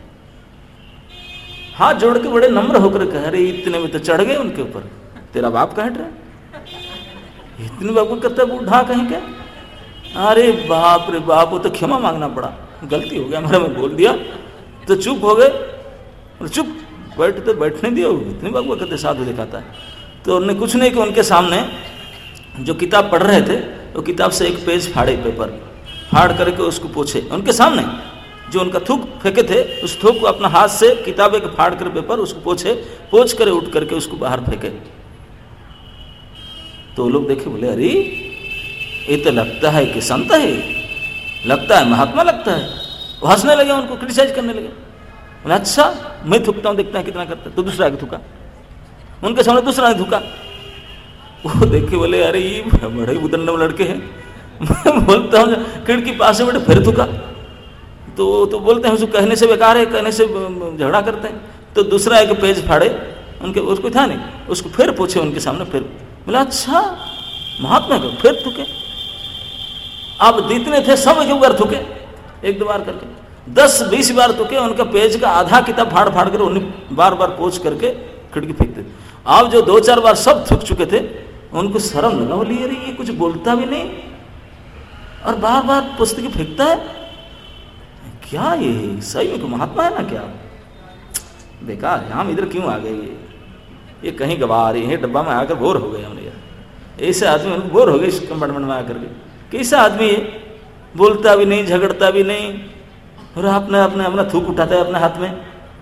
हाथ जोड़ के बड़े नम्र होकर कह रहे, इतने में तो चढ़ गए उनके ऊपर, तेरा बाप कहाँ ट्रेन, इतने बाप को करता बूढ़ा कहीं क्या। अरे बाप रे बाप, वो तो क्षमा मांगना पड़ा, गलती हो गया हमारा, मैं बोल दिया। तो चुप हो गए, चुप बैठते, बैठने दिया, इतने बाप को करते साधु दिखाता है। तो उन्होंने कुछ नहीं कि उनके सामने जो किताब पढ़ रहे थे, वो किताब से एक पेज फाड़े, पेपर फाड़ करके उसको पोछे उनके सामने। जो उनका थूक फेंके थे, उस थूक को अपना हाथ से किताब एक फाड़ कर पेपर उसको पोछे, पोछ कर उठ करके उसको बाहर फेंके। तो लोग देखे, बोले अरे ये तो लगता है कि संत है, लगता है महात्मा लगता है। वो हंसने लगे, उनको क्रिटिसाइज करने लगे। बोले अच्छा मैं थूकता हूँ, देखता है कितना करता है। तो दूसरा आगे थूका, उनके सामने दूसरा ने थूका। वो देखे बोले अरे ये बड़े उदंड लड़के हैं। मैं बोलता हूँ खिड़की पास से बैठे फिर थूका। तो बोलते हैं उसको कहने से बेकार है, कहने से झगड़ा करते हैं। तो दूसरा एक पेज फाड़े, उनके उसको था नहीं, उसको फिर पूछे उनके सामने, फिर बोला अच्छा महात्मा को फिर थूके। अब जितने थे सब एक बार थूके, एक दो बार करके 10-20 बार थूके। उनका पेज का आधा किताब फाड़ फाड़ कर उन्हें बार बार पोंछ करके खिड़की फेंकते। अब जो 2-4 बार सब थूक चुके थे, उनको शर्म लगा, बोली अरे ये कुछ बोलता भी नहीं और बार बार पुस्तकें फेंकता है, क्या ये सही में महात्मा है ना क्या? बेकार है, हम इधर क्यों आ गए? ये कहीं गवा रही है, डब्बा में आकर बोर हो गए हमने यार। ऐसे आदमी बोर हो गए इस कंपार्टमेंट में आकर के। कैसा आदमी है, बोलता भी नहीं, झगड़ता भी नहीं, और अपना अपना थूक उठाता है अपने हाथ में।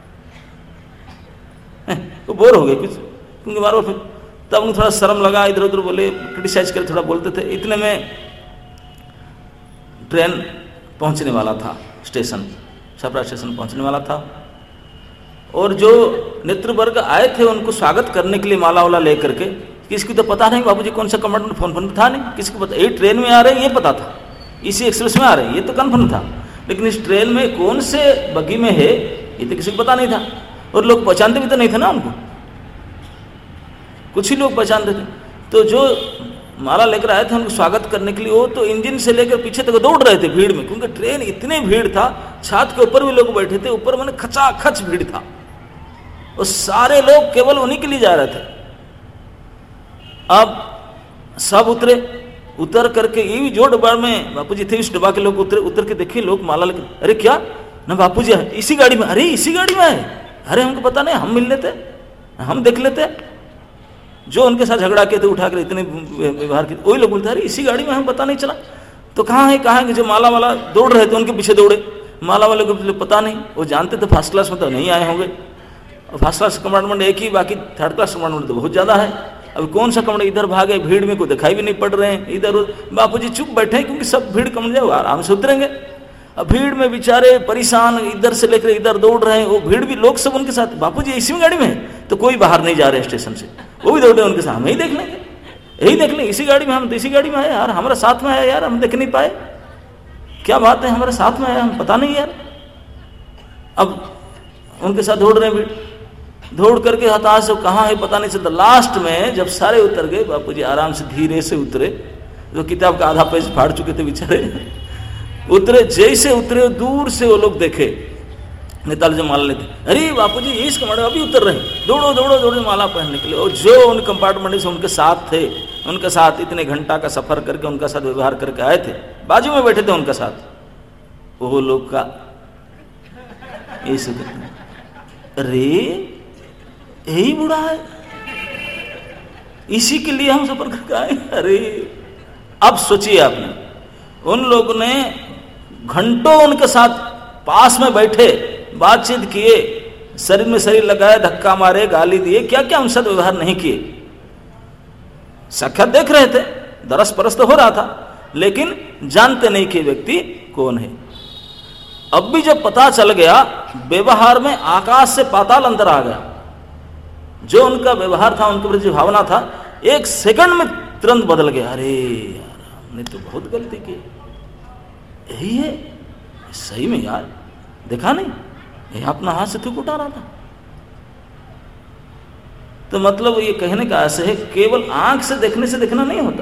तो बोर हो गए कुछ, क्योंकि बार फिर तब उनको थोड़ा शर्म लगा, इधर उधर बोले, क्रिटिसाइज कर थोड़ा बोलते थे। इतने में ट्रेन पहुंचने वाला था, स्टेशन छपरा स्टेशन पहुंचने वाला था। और जो नेतृवर्ग आए थे उनको स्वागत करने के लिए माला वाला लेकर के, किसको तो पता नहीं बाबूजी कौन सा कंपार्टमेंट, फोन था नहीं किसको पता। ये ट्रेन में आ रहे हैं ये पता था, इसी एक्सप्रेस में आ रहे हैं ये तो कन्फर्म था, लेकिन इस ट्रेन में कौन से बग्गी में है ये तो किसी को पता नहीं था। और लोग पहचानते भी तो नहीं थे ना उनको, कुछ ही लोग पहचानते थे। तो जो माला लेकर आए थे उनको स्वागत करने के लिए, वो तो इंजन से लेकर पीछे तक दौड़ रहे थे भीड़ में, क्योंकि ट्रेन इतने भीड़ था, छात के ऊपर भी लोग बैठे थे, ऊपर मैंने खचाखच भीड़ था, और सारे लोग केवल उन्हीं के लिए जा रहे थे। अब सब उतरे, उतर करके ये भी जो डब्बा में बापूजी थे इस डब्बा के लोग उतरे, उतर के देखे लोग माला लेकर, अरे क्या ना बापूजी इसी गाड़ी में, अरे इसी गाड़ी में है, अरे हमको पता नहीं, हम मिल लेते, हम देख लेते। जो उनके साथ झगड़ा किए थे उठाकर इतने व्यवहार किए, वही लोग बोलते अरे इसी गाड़ी में, हम पता नहीं चला। तो कहाँ है कि जो माला वाला दौड़ रहे थे उनके पीछे दौड़े, माला वाले को पता नहीं, वो जानते थे फर्स्ट क्लास में तो नहीं आए होंगे, और फर्स्ट क्लास कंपार्टमेंट एक ही, बाकी थर्ड क्लास कंपार्टमेंट तो बहुत ज्यादा है। अब कौन सा कमरे, इधर भागे भीड़ में, कोई दिखाई भी नहीं पड़ रहे हैं, इधर बापूजी चुप बैठे हैं, क्योंकि सब भीड़ कम जाए आराम से उतरेंगे। अब भीड़ में बेचारे परेशान, इधर से लेकर इधर दौड़ रहे हैं, वो भीड़ भी लोग सब उनके साथ, बापूजी इसी में गाड़ी में है, तो कोई बाहर नहीं जा रहे स्टेशन से, वो भी दौड़े उनके साथ, हम यही देख लेंगे, यही देख लेंगे, इसी गाड़ी में, हम तो इसी गाड़ी में आए यार, हमारे साथ में आया यार, हम देख नहीं पाए, क्या बात है हमारे साथ में आया, हम पता नहीं यार। अब उनके साथ दौड़ रहे हैं भीड़, दौड़ करके हताश से कहाँ है पता नहीं चलता। लास्ट में जब सारे उतर गए, बापूजी आराम से धीरे से उतरे, जो किताब का आधा पेज फाड़ चुके थे बेचारे, उतरे, जैसे उतरे दूर से वो लोग देखे नेताल जो माला लेते, अरे बापूजी इस कमरे अभी उतर रहे, दौड़ो दौड़ो दौड़ो माला पहनने के लिए। और जो उन कंपार्टमेंट से उनके साथ थे, उनके साथ इतने घंटा का सफर करके उनका साथ व्यवहार करके आए थे, बाजू में बैठे थे उनका साथ, वो लोग का ऐसे अरे यही बुढ़ा है, इसी के लिए हम सफर करके आए। अरे अब सोचिए आपने, उन लोगों ने घंटों उनके साथ पास में बैठे, बातचीत किए, शरीर में शरीर लगाए, धक्का मारे, गाली दिए, क्या क्या उनसे व्यवहार नहीं किए। साक्षात देख रहे थे, दरस परस तो हो रहा था, लेकिन जानते नहीं कि व्यक्ति कौन है। अब भी जब पता चल गया, व्यवहार में आकाश से पाताल अंतर आ गया। जो उनका व्यवहार था, उनके प्रति जो भावना था, एक सेकंड में तुरंत बदल गया। अरे यार हमने तो बहुत गलती की, यही है सही में यार, देखा नहीं ये अपना हाथ से थूक उठा रहा था। तो मतलब ये कहने का ऐसे है, केवल आंख से देखने से देखना नहीं होता,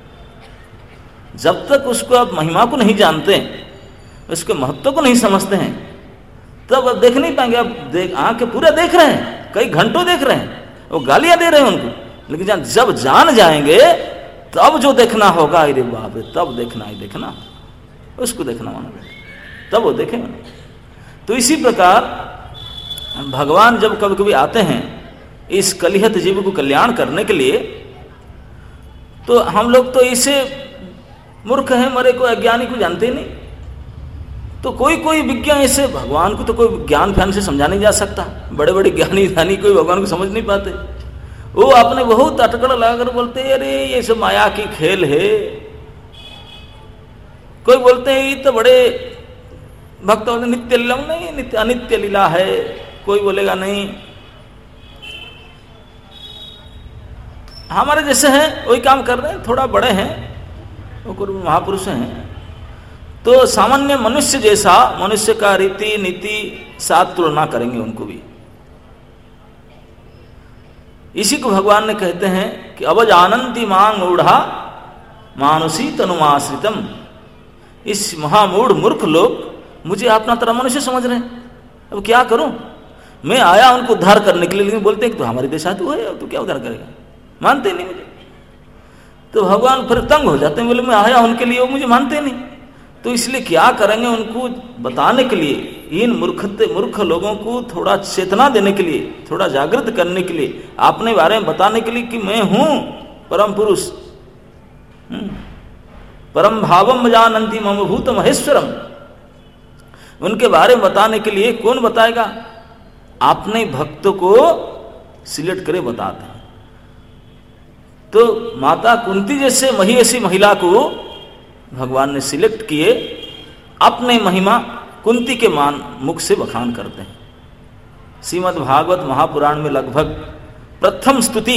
जब तक उसको आप महिमा को नहीं जानते हैं, उसके महत्व को नहीं समझते हैं, तब आप देख नहीं पाएंगे। आप आंख पूरा देख रहे हैं, कई घंटों देख रहे हैं, वो गालियां दे रहे हैं उनको, लेकिन जब जान जाएंगे तब जो देखना होगा, अरे बाप रे, तब देखना ही देखना, उसको देखना माना, तब वो देखेंगे। तो इसी प्रकार भगवान जब कभी कभी आते हैं इस कलिहत जीव को कल्याण करने के लिए, तो हम लोग तो इसे मूर्ख हैं, मरे को अज्ञानी को जानते ही नहीं। तो कोई कोई विज्ञान ऐसे, भगवान को तो कोई ज्ञान फैन से समझा नहीं जा सकता, बड़े बड़े ज्ञानी ध्यानी कोई भगवान को समझ नहीं पाते, वो अपने बहुत अटकड़ लगाकर बोलते अरे ये सब माया की खेल है, कोई बोलते हैं ये तो बड़े भक्त होते, नित्य लीला नहीं, नित्य अनित्य लीला है। कोई बोलेगा नहीं हमारे जैसे हैं वही काम कर रहे हैं, थोड़ा बड़े हैं, वो महापुरुष हैं। तो सामान्य मनुष्य जैसा, मनुष्य का रीति नीति साथ तुलना करेंगे उनको भी। इसी को भगवान ने कहते हैं कि अवज आनंदी मां मूढ़ा मानुषी तनुमाश्रितम। इस महामूढ़ मूर्ख लोग मुझे अपना तरह मनुष्य समझ रहे हैं। अब क्या करूं, मैं आया उनको उद्धार करने के लिए, लेकिन बोलते हैं कि तो हमारे देशा तू है, तू क्या उद्धार करेगा, मानते नहीं मुझे। तो भगवान फिर तंग हो जाते हैं, बोले मैं आया उनके लिए, वो मुझे मानते नहीं। तो इसलिए क्या करेंगे, उनको बताने के लिए, इन मूर्ख लोगों को थोड़ा चेतना देने के लिए, थोड़ा जागृत करने के लिए, अपने बारे में बताने के लिए कि मैं हूं परम पुरुष, परम भावम जानन्ति मम भूत महेश्वरम। उनके बारे में बताने के लिए कौन बताएगा, अपने भक्तों को सिलेक्ट करे बताते हैं। तो माता कुंती जैसे महिषी महिला को भगवान ने सिलेक्ट किए, अपने महिमा कुंती के मुख से बखान करते हैं। श्रीमद् भागवत महापुराण में लगभग प्रथम स्तुति,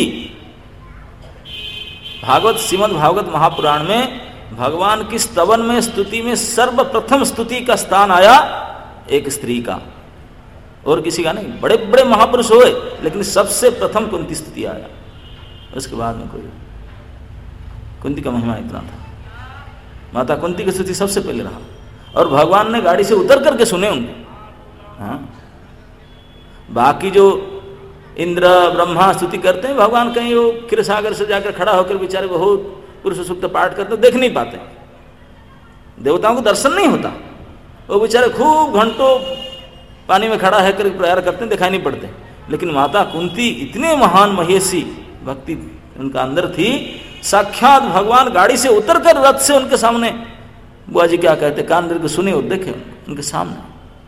श्रीमद् भागवत महापुराण में भगवान की स्तवन में, स्तुति में सर्वप्रथम स्तुति का स्थान आया एक स्त्री का, और किसी का नहीं। बड़े बड़े महापुरुष हुए, लेकिन सबसे प्रथम कुंती स्तुति आया, उसके बाद में कोई। कुंती का महिमा इतना था, माता कुंती की स्तुति सबसे पहले रहा, और भगवान ने गाड़ी से उतर करके सुने उनको। हाँ, बाकी जो इंद्र ब्रह्मा स्तुति करते हैं, भगवान कहीं वो क्षीर सागर से जाकर खड़ा होकर बेचारे बहुत पुरुष सूक्त पाठ करते, देख नहीं पाते, देवताओं को दर्शन नहीं होता, वो बेचारे खूब घंटों पानी में खड़ा है कर प्रेयर करते हैं, दिखाई नहीं पड़ते। लेकिन माता कुंती इतने महान महेशी भक्ति उनका अंदर थी, साक्षात भगवान गाड़ी से उतरकर रथ से उनके सामने, बुआ जी क्या कहते, कान दर के सुने और देखे उनके सामने।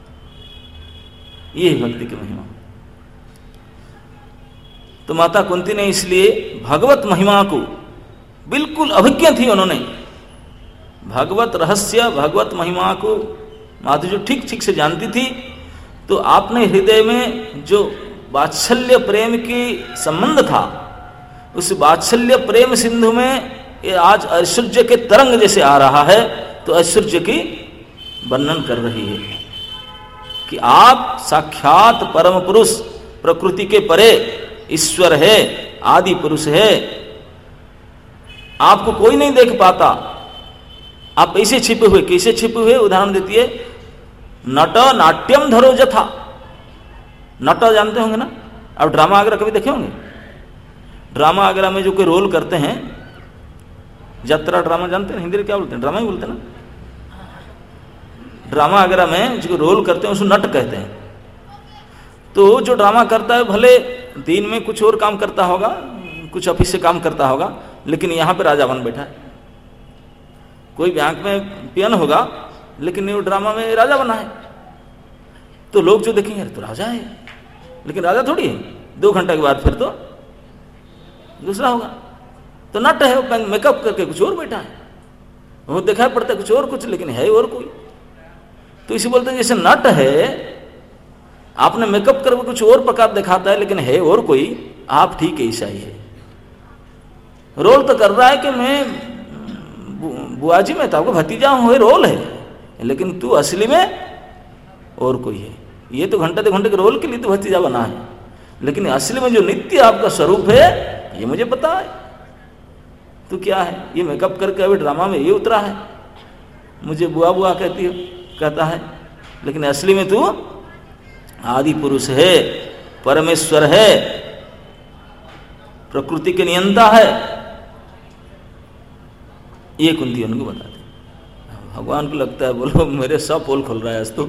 ये भक्ति की महिमा। तो माता कुंती ने इसलिए भगवत महिमा को बिल्कुल अभिज्ञ थी, उन्होंने भगवत रहस्य, भगवत महिमा को माता जो ठीक ठीक से जानती थी। तो आपने हृदय में जो वात्सल्य प्रेम की संबंध था, उस वात्सल्य प्रेम सिंधु में ये आज ऐश्वर्य के तरंग जैसे आ रहा है, तो ऐश्वर्य की वर्णन कर रही है कि आप साक्षात परम पुरुष, प्रकृति के परे ईश्वर है, आदि पुरुष है, आपको कोई नहीं देख पाता, आप ऐसे छिपे हुए, कैसे छिपे हुए, उदाहरण देती है, नट नाट्यम धरो जथा। नट जानते होंगे ना, अब ड्रामा वगैरह कभी देखे होंगे, ड्रामा वगैरह में जो कोई रोल करते हैं, यात्रा ड्रामा जानते हैं, हिंदी में क्या बोलते हैं, ड्रामा ही बोलते हैं ना। ड्रामा वगैरह में जो रोल करते हैं उसको नट कहते हैं। तो जो ड्रामा करता है, भले दिन में कुछ और काम करता होगा, कुछ ऑफिस से काम करता होगा, लेकिन यहां पे राजा बन बैठा है। कोई बैंक में पियन होगा, लेकिन वो ड्रामा में राजा बना है। तो लोग जो देखेंगे तो राजा है, लेकिन राजा थोड़ी है, 2 घंटे के बाद फिर तो दूसरा होगा। तो नट है, वो मेकअप करके कुछ और बैठा है, वो दिखाई पड़ता है कुछ और कुछ, लेकिन है और कोई। तो इसी बोलते हैं जैसे नट है, आपने मेकअप करके कुछ और प्रकार दिखाता है, लेकिन है और कोई, आप ठीक ऐसा ही है। रोल तो कर रहा है कि मैं बुआ जी में तो आपको भतीजा हूं, रोल है, लेकिन तू असली में और कोई है। ये तो घंटे 2 घंटे के रोल के लिए तो भतीजा बना है, लेकिन असली में जो नित्य आपका स्वरूप है, ये मुझे पता है। तो क्या है, ये मेकअप करके अभी ड्रामा में ये उतरा है, मुझे बुआ बुआ कहता है, लेकिन असली में तू आदि पुरुष है, परमेश्वर है, प्रकृति के नियंता है। ये कुंती उनको बताते। भगवान को लगता है, बोलो मेरे सब पोल खोल रहा है आज तो।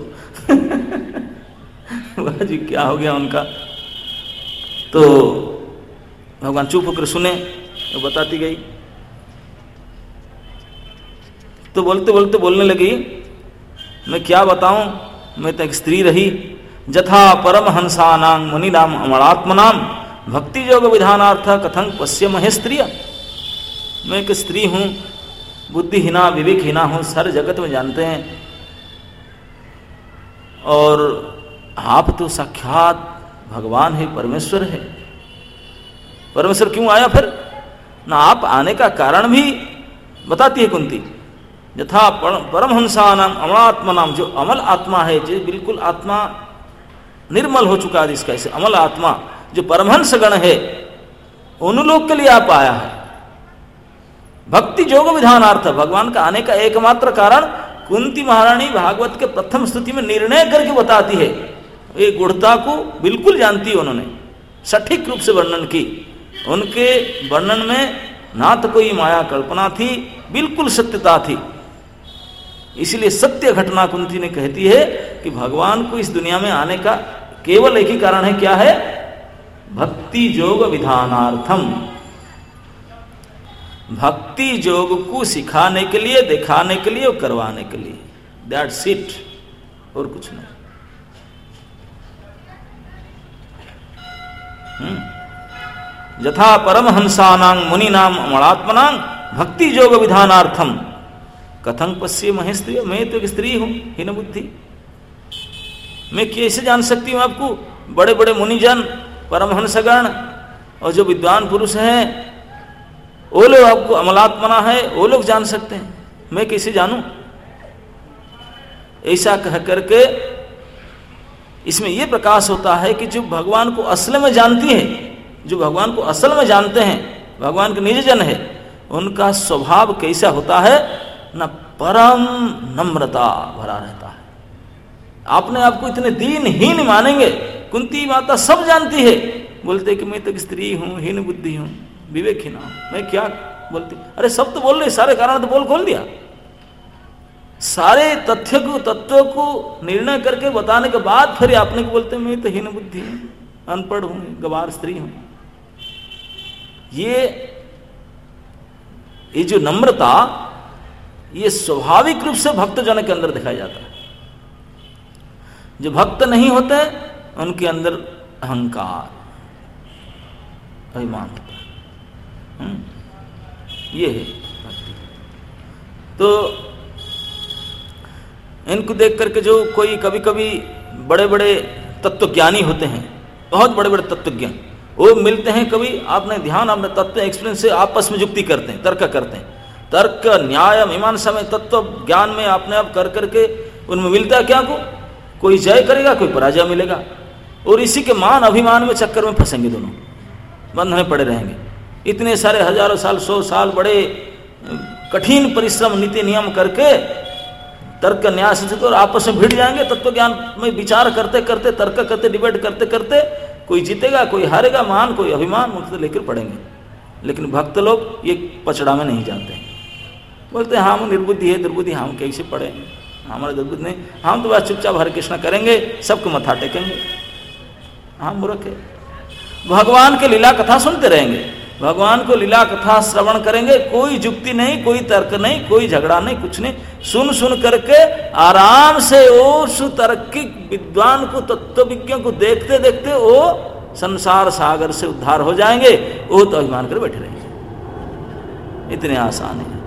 जी क्या हो गया उनका। तो भगवान चुप होकर सुने, तो बताती गई। तो बोलते बोलते बोलने लगी, मैं क्या बताऊं, मैं तो एक स्त्री रही, जथा परम हंसानां मुनिनाम अमरात्मनाम भक्ति योग विधानार्थ कथं पश्य महे स्त्रिय। मैं एक स्त्री हूं, बुद्धिहीना विवेकहीना हूं, सारे जगत में जानते हैं, और आप तो साक्षात भगवान है, परमेश्वर है। परमेश्वर क्यों आया फिर ना? आप आने का कारण भी बताती है कुंती। यथा परमहंसानाम अमलात्मनाम, जो अमल आत्मा है, जो बिल्कुल आत्मा निर्मल हो चुका है, जिसका ऐसे अमल आत्मा जो परमहंस गण है, उन लोग के लिए आप आया है। भक्ति योग विधानार्थ, भगवान का आने का एकमात्र कारण कुंती महारानी भागवत के प्रथम स्तुति में निर्णय करके बताती है। ये गुढ़ता को बिल्कुल जानती है, उन्होंने सटीक रूप से वर्णन की। उनके वर्णन में ना तो कोई माया कल्पना थी, बिल्कुल सत्यता थी। इसलिए सत्य घटना कुंती ने कहती है कि भगवान को इस दुनिया में आने का केवल एक ही कारण है, क्या है? भक्ति योग विधानार्थम, भक्ति योग को सिखाने के लिए, दिखाने के लिए और करवाने के लिए। दैट्स इट, और कुछ नहीं। यथा परमहंसानां मुनीनां अमलात्मनां भक्ति योग विधानार्थम कथं पश्ये महे स्त्री, मैं तो एक स्त्री हूं, हीन बुद्धि। मैं कैसे जान सकती हूं आपको? बड़े बड़े मुनिजन, परमहंसगण और जो विद्वान पुरुष हैं, वो लोग आपको अमलात्मना है, वो लोग जान सकते हैं, मैं कैसे जानूं? ऐसा कह करके इसमें यह प्रकाश होता है कि जो भगवान को असल में जानती है, जो भगवान को असल में जानते हैं, भगवान के निजजन है, उनका स्वभाव कैसा होता है ना? परम नम्रता भरा रहता है। आपने आपको इतने दीनहीन मानेंगे। कुंती माता सब जानती है, बोलते कि मैं तो एक स्त्री हूं, हीन बुद्धि हूं, विवेकहीन हूं, मैं क्या बोलती? अरे सब तो बोल रहे, सारे कारण तो बोल खोल दिया। सारे तत्वों को निर्णय करके बताने के बाद फिर आपने को बोलते मैं तो हीन बुद्धि हूं, अनपढ़ हूं, गवार स्त्री हूं। ये जो नम्रता, ये स्वाभाविक रूप से भक्तजन के अंदर दिखाया जाता है। जो भक्त नहीं होते उनके अंदर अहंकार, अभिमान होता है। ये है भक्ति। तो इनको देख करके जो कोई कभी कभी बड़े बड़े तत्वज्ञानी होते हैं, बहुत बड़े बड़े तत्वज्ञ, वो मिलते हैं, कभी आपने ध्यान, आपने तत्व एक्सपीरियंस से आपस में युक्ति करते हैं, तर्क करते हैं। तर्क न्याय मीमांसा में, तत्व ज्ञान में आपने आप कर करके उनमें मिलता है क्या को? कोई जय करेगा, कोई पराजय मिलेगा, और इसी के मान अभिमान में चक्कर में फंसेंगे, दोनों बंधने पड़े रहेंगे। इतने सारे हजारों साल, 100 साल बड़े कठिन परिश्रम नीति नियम करके तर्क न्याय से तो आपस में भिड़ जाएंगे। तत्व ज्ञान में विचार करते करते, तर्क करते, डिबेट करते करते कोई जीतेगा, कोई हारेगा, मान, कोई अभिमान मुक्त लेकर पड़ेंगे। लेकिन भक्त लोग ये पचड़ा में नहीं जाते, बोलते हैं हम निर्बुद्धि है, दुर्बुद्धि, हम कैसे पढ़े, हमारा दुर्बुद्धि नहीं, हम तो बस चुपचाप हरे कृष्ण करेंगे, सबको मथा टेकेंगे, हम मूर्ख है। भगवान के लीला कथा सुनते रहेंगे, भगवान को लीला कथा श्रवण करेंगे, कोई युक्ति नहीं, कोई तर्क नहीं, कोई झगड़ा नहीं, कुछ नहीं, सुन सुन करके आराम से वो सुतर्किक विद्वान को, तत्व विज्ञ को देखते देखते वो संसार सागर से उद्धार हो जाएंगे। वो तो अभिमान कर बैठे रहेंगे, इतने आसान है।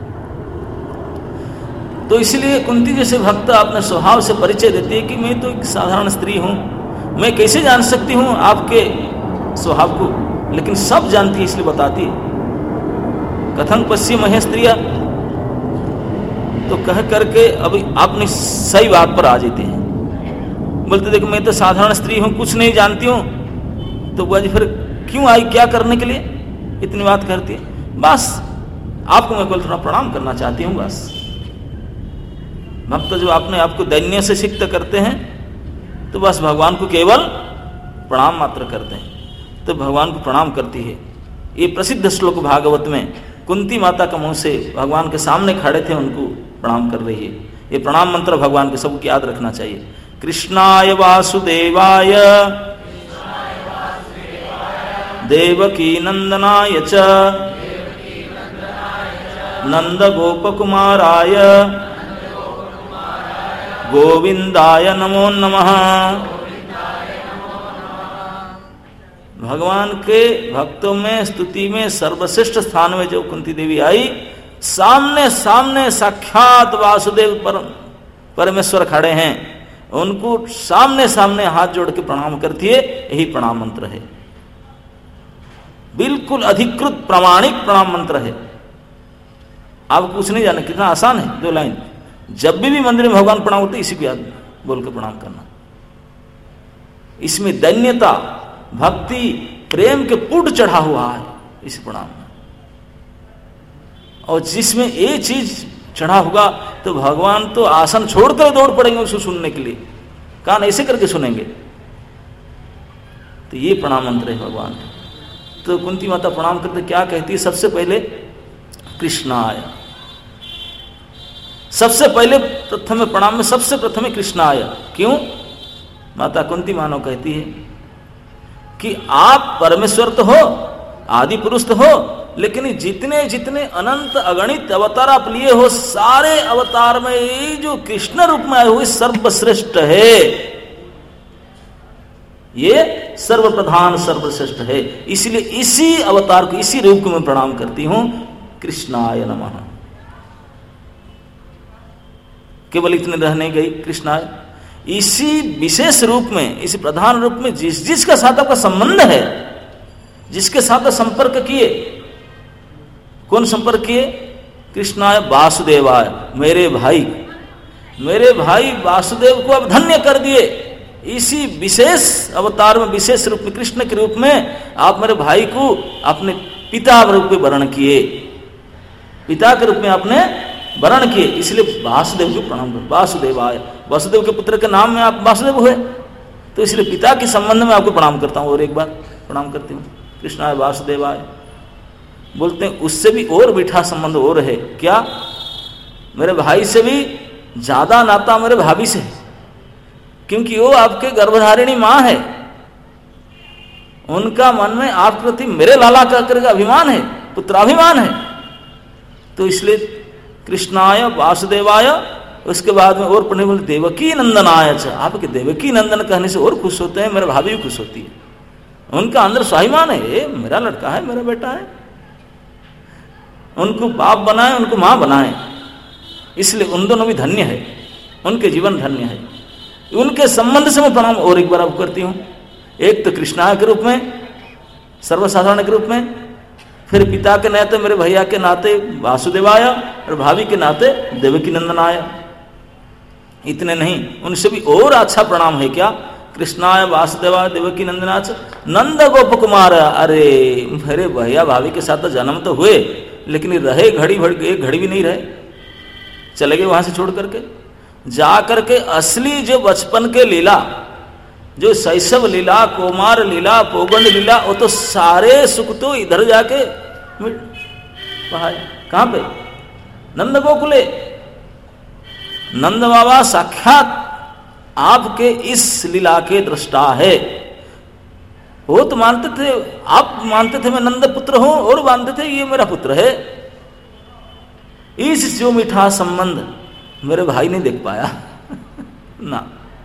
तो इसलिए कुंती जैसे भक्त अपने स्वभाव से परिचय देती है कि मैं तो एक साधारण स्त्री हूं, मैं कैसे जान सकती हूं आपके स्वभाव को? लेकिन सब जानती है, इसलिए बताती है। कथं पश्ये महे स्त्रिया, तो कह करके अभी आपने सही बात पर आ जाते हैं। बोलते देखो मैं तो साधारण स्त्री हूं, कुछ नहीं जानती हूं, तो बुआ जी फिर क्यों आई, क्या करने के लिए इतनी बात करती है? बस आपको मैं थोड़ा प्रणाम करना चाहती हूं, बस। भक्त जो आपने आपको दैन्य से सिक्त करते हैं, तो बस भगवान को केवल प्रणाम मात्र करते हैं, तो भगवान को प्रणाम करती है। ये प्रसिद्ध श्लोक भागवत में कुंती माता का मुंह से भगवान के सामने खड़े थे, उनको प्रणाम कर रही है। ये प्रणाम मंत्र भगवान के सबको याद रखना चाहिए। कृष्णाय वासुदेवाय देवकी नंदनाय च नंद गोपकुमाराय गोविंदाय नमो नमः। भगवान के भक्तों में स्तुति में सर्वश्रेष्ठ स्थान में जो कुंती देवी आई, सामने सामने साक्षात वासुदेव परमेश्वर खड़े हैं, उनको सामने सामने हाथ जोड़ के प्रणाम करती है। यही प्रणाम मंत्र है, बिल्कुल अधिकृत प्रामाणिक प्रणाम मंत्र है। आप कुछ नहीं जाने, कितना आसान है। 2 लाइन, जब भी मंदिर में भगवान प्रणाम होते इसी को याद बोल के प्रणाम करना। इसमें दैन्यता, भक्ति, प्रेम के पुट चढ़ा हुआ है इस प्रणाम में। और जिसमें ये चीज चढ़ा होगा तो भगवान तो आसन छोड़कर दौड़ पड़ेंगे उसको सुनने के लिए, कान ऐसे करके सुनेंगे। तो ये प्रणाम मंत्र है भगवान। तो कुंती माता प्रणाम करते क्या कहती है? सबसे पहले कृष्णाय, सबसे पहले प्रथम प्रणाम में सबसे प्रथम कृष्णाय। क्यों? माता कुंती मानो कहती है कि आप परमेश्वर तो हो, आदि पुरुष तो हो, लेकिन जितने जितने अनंत अगणित अवतार आप लिए हो, सारे अवतार में ये जो कृष्ण रूप में आए हुए सर्वश्रेष्ठ है, ये सर्वप्रधान सर्वश्रेष्ठ है। इसलिए इसी अवतार को, इसी रूप को मैं प्रणाम करती हूं, कृष्णाय नमः। केवल इतने रह नहीं गई, कृष्णाय इसी विशेष रूप में, इसी प्रधान रूप में जिसका साथ आपका संबंध है, जिसके साथ संपर्क किए, कौन संपर्क किए? कृष्णाय वासुदेवाय, मेरे भाई वासुदेव को अब धन्य कर दिए। इसी विशेष अवतार में, विशेष रूप में, कृष्ण के रूप में आप मेरे भाई को अपने पिता रूप में वर्ण किए, पिता के रूप में आपने वर्ण किए। इसलिए वासुदेव को प्रणाम करो। वासुदेवाय, वासुदेव के पुत्र के नाम में आप वासुदेव हुए, तो इसलिए पिता के संबंध में आपको प्रणाम करता हूं। और एक बार प्रणाम करती हूँ, कृष्णाय वासुदेवाय। बोलते हैं उससे भी और मीठा संबंध और है। क्या? मेरे भाई से भी ज्यादा नाता मेरे भाभी से है, क्योंकि वो आपके गर्भधारिणी मां है। उनका मन में आपके प्रति मेरे लाला का करके अभिमान है, पुत्राभिमान है। तो इसलिए कृष्णाय वासुदेवाय। उसके बाद में और पढ़ने बोले देवकी नंदनाय। आपके देवकी नंदन कहने से और खुश होते हैं, मेरे भाभी भी खुश होती है। उनका अंदर स्वाभिमान है, मेरा लड़का है, मेरा बेटा है। उनको बाप बनाए, उनको मां बनाए, इसलिए उन दोनों भी धन्य है, उनके जीवन धन्य है। उनके संबंध से मैं प्रणाम और एक बार आपको करती हूं। एक तो कृष्णा के रूप में, सर्वसाधारण के रूप में, फिर पिता के नाते, मेरे भैया के नाते वासुदेवाय, और भाभी के नाते देवकी नंदनाय। इतने नहीं, उनसे भी और अच्छा प्रणाम है। क्या? कृष्णाय वासुदेवाय देवकी नंदनाच नंद गोप कुमार। अरे मेरे भैया भाभी के साथ तो जन्म तो हुए, लेकिन रहे घड़ी भर, एक घड़ी भी नहीं रहे, चले गए वहां से छोड़ करके। जा करके असली जो बचपन के लीला, जो शैशव लीला, कुमार लीला, पौगंड लीला, वो तो सारे सुख तो इधर जाके कहां पे? नंद गोकुले। नंद बाबा साक्षात आपके इस लीला के दृष्टा है। वो तो मानते थे, आप मानते थे मैं नंद पुत्र हूं, और मानते थे ये मेरा पुत्र है। इस जो मीठा संबंध मेरे भाई ने देख पाया ना।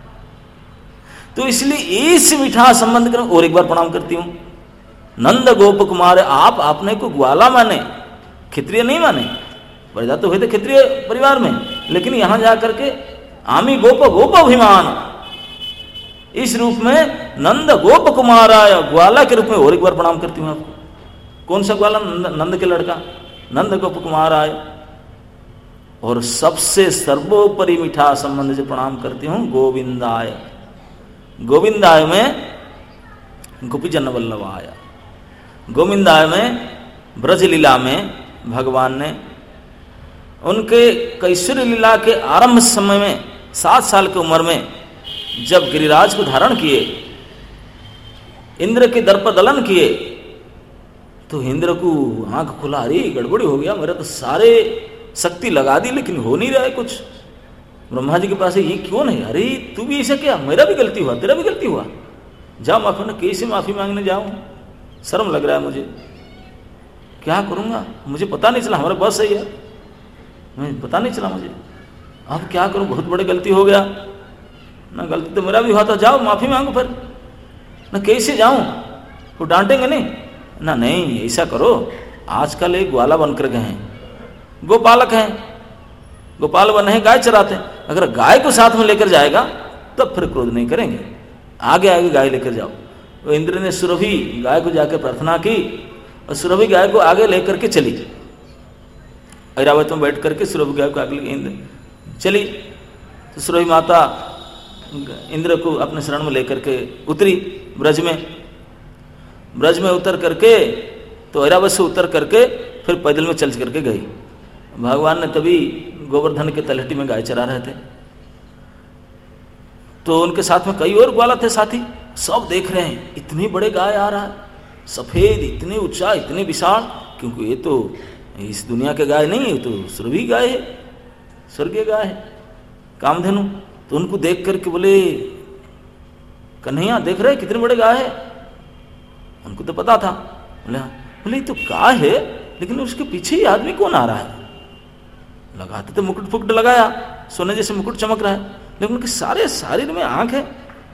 तो इसलिए इस मीठा संबंध कर और एक बार प्रणाम करती हूं। नंद गोप कुमार। आप अपने को ग्वाला माने, क्षत्रिय नहीं माने। पैदा तो हुए थे क्षत्रिय परिवार में, लेकिन यहां जाकर के आमी गोप गोप अभिमान, इस रूप में नंद गोप कुमाराय, ग्वाला के रूप में और एक बार प्रणाम करती हूं आपको। कौन सा ग्वाला? नंद के लड़का, नंद गोप कुमाराय। और सबसे सर्वोपरि मीठा संबंध से प्रणाम करती हूं गोविंदाय। गोविंदाय में गोपीजन वल्लभाय। गोविंदाय में ब्रज लीला में भगवान ने उनके कैशोरी लीला के आरंभ समय में 7 साल की उम्र में जब गिरिराज को धारण किए, इंद्र के दर्प दलन किए, तो इंद्र को आंख खुला, अरे गड़बड़ी हो गया, मेरा तो सारे शक्ति लगा दी लेकिन हो नहीं रहा है कुछ। ब्रह्मा जी के पास ये क्यों नहीं? अरे तू भी ऐसा क्या? मेरा भी गलती हुआ, तेरा भी गलती हुआ, जा माफी। ने कैसे माफी मांगने जाऊं? शर्म लग रहा है मुझे, क्या करूंगा? मुझे पता नहीं चला, हमारा बस है यार, मुझे पता नहीं चला मुझे, अब क्या करूं? बहुत बड़ी गलती हो गया ना। गलती तो मेरा भी हुआ था, जाओ माफी मांगो। फिर ना कैसे जाऊं? वो डांटेंगे नहीं ना? नहीं, ऐसा करो, आजकल एक ग्वाला बनकर गए हैं, गोपालक हैं, गोपाल बने हैं, गाय चराते हैं। अगर गाय को साथ में लेकर जाएगा तब फिर क्रोध नहीं करेंगे, आगे आगे गाय लेकर जाओ। तो इंद्र ने सुरभि गाय को जाकर प्रार्थना की और सुरभि गाय को आगे लेकर के चली। ऐरावत में बैठ करके सुरभि गाय को आगे इंद्र चली। तो सुरभि माता इंद्र को अपने शरण में लेकर के उतरी ब्रज में उतर करके, तो ऐरावत से उतर करके फिर पैदल में चल करके गई। भगवान ने तभी गोवर्धन के तलहटी में गाय चरा रहे थे, तो उनके साथ में कई और ग्वाला थे साथी, सब देख रहे हैं इतनी बड़े गाय आ रहा है, सफेद, इतने ऊंचा, इतने विशाल, क्योंकि ये तो इस दुनिया के गाय नहीं है, तो सुरभि गाय है, स्वर्गीय गाय है, कामधेनु। तो उनको देख करके बोले, कन्हैया देख रहे कितने बड़े गाय है? उनको तो पता था। बोले तो गाय है, लेकिन उसके पीछे ही आदमी कौन आ रहा है? लगाते तो मुकुट फुकुट लगाया, सोने जैसे मुकुट चमक रहा है, लेकिन उनके सारे शरीर में आंख है,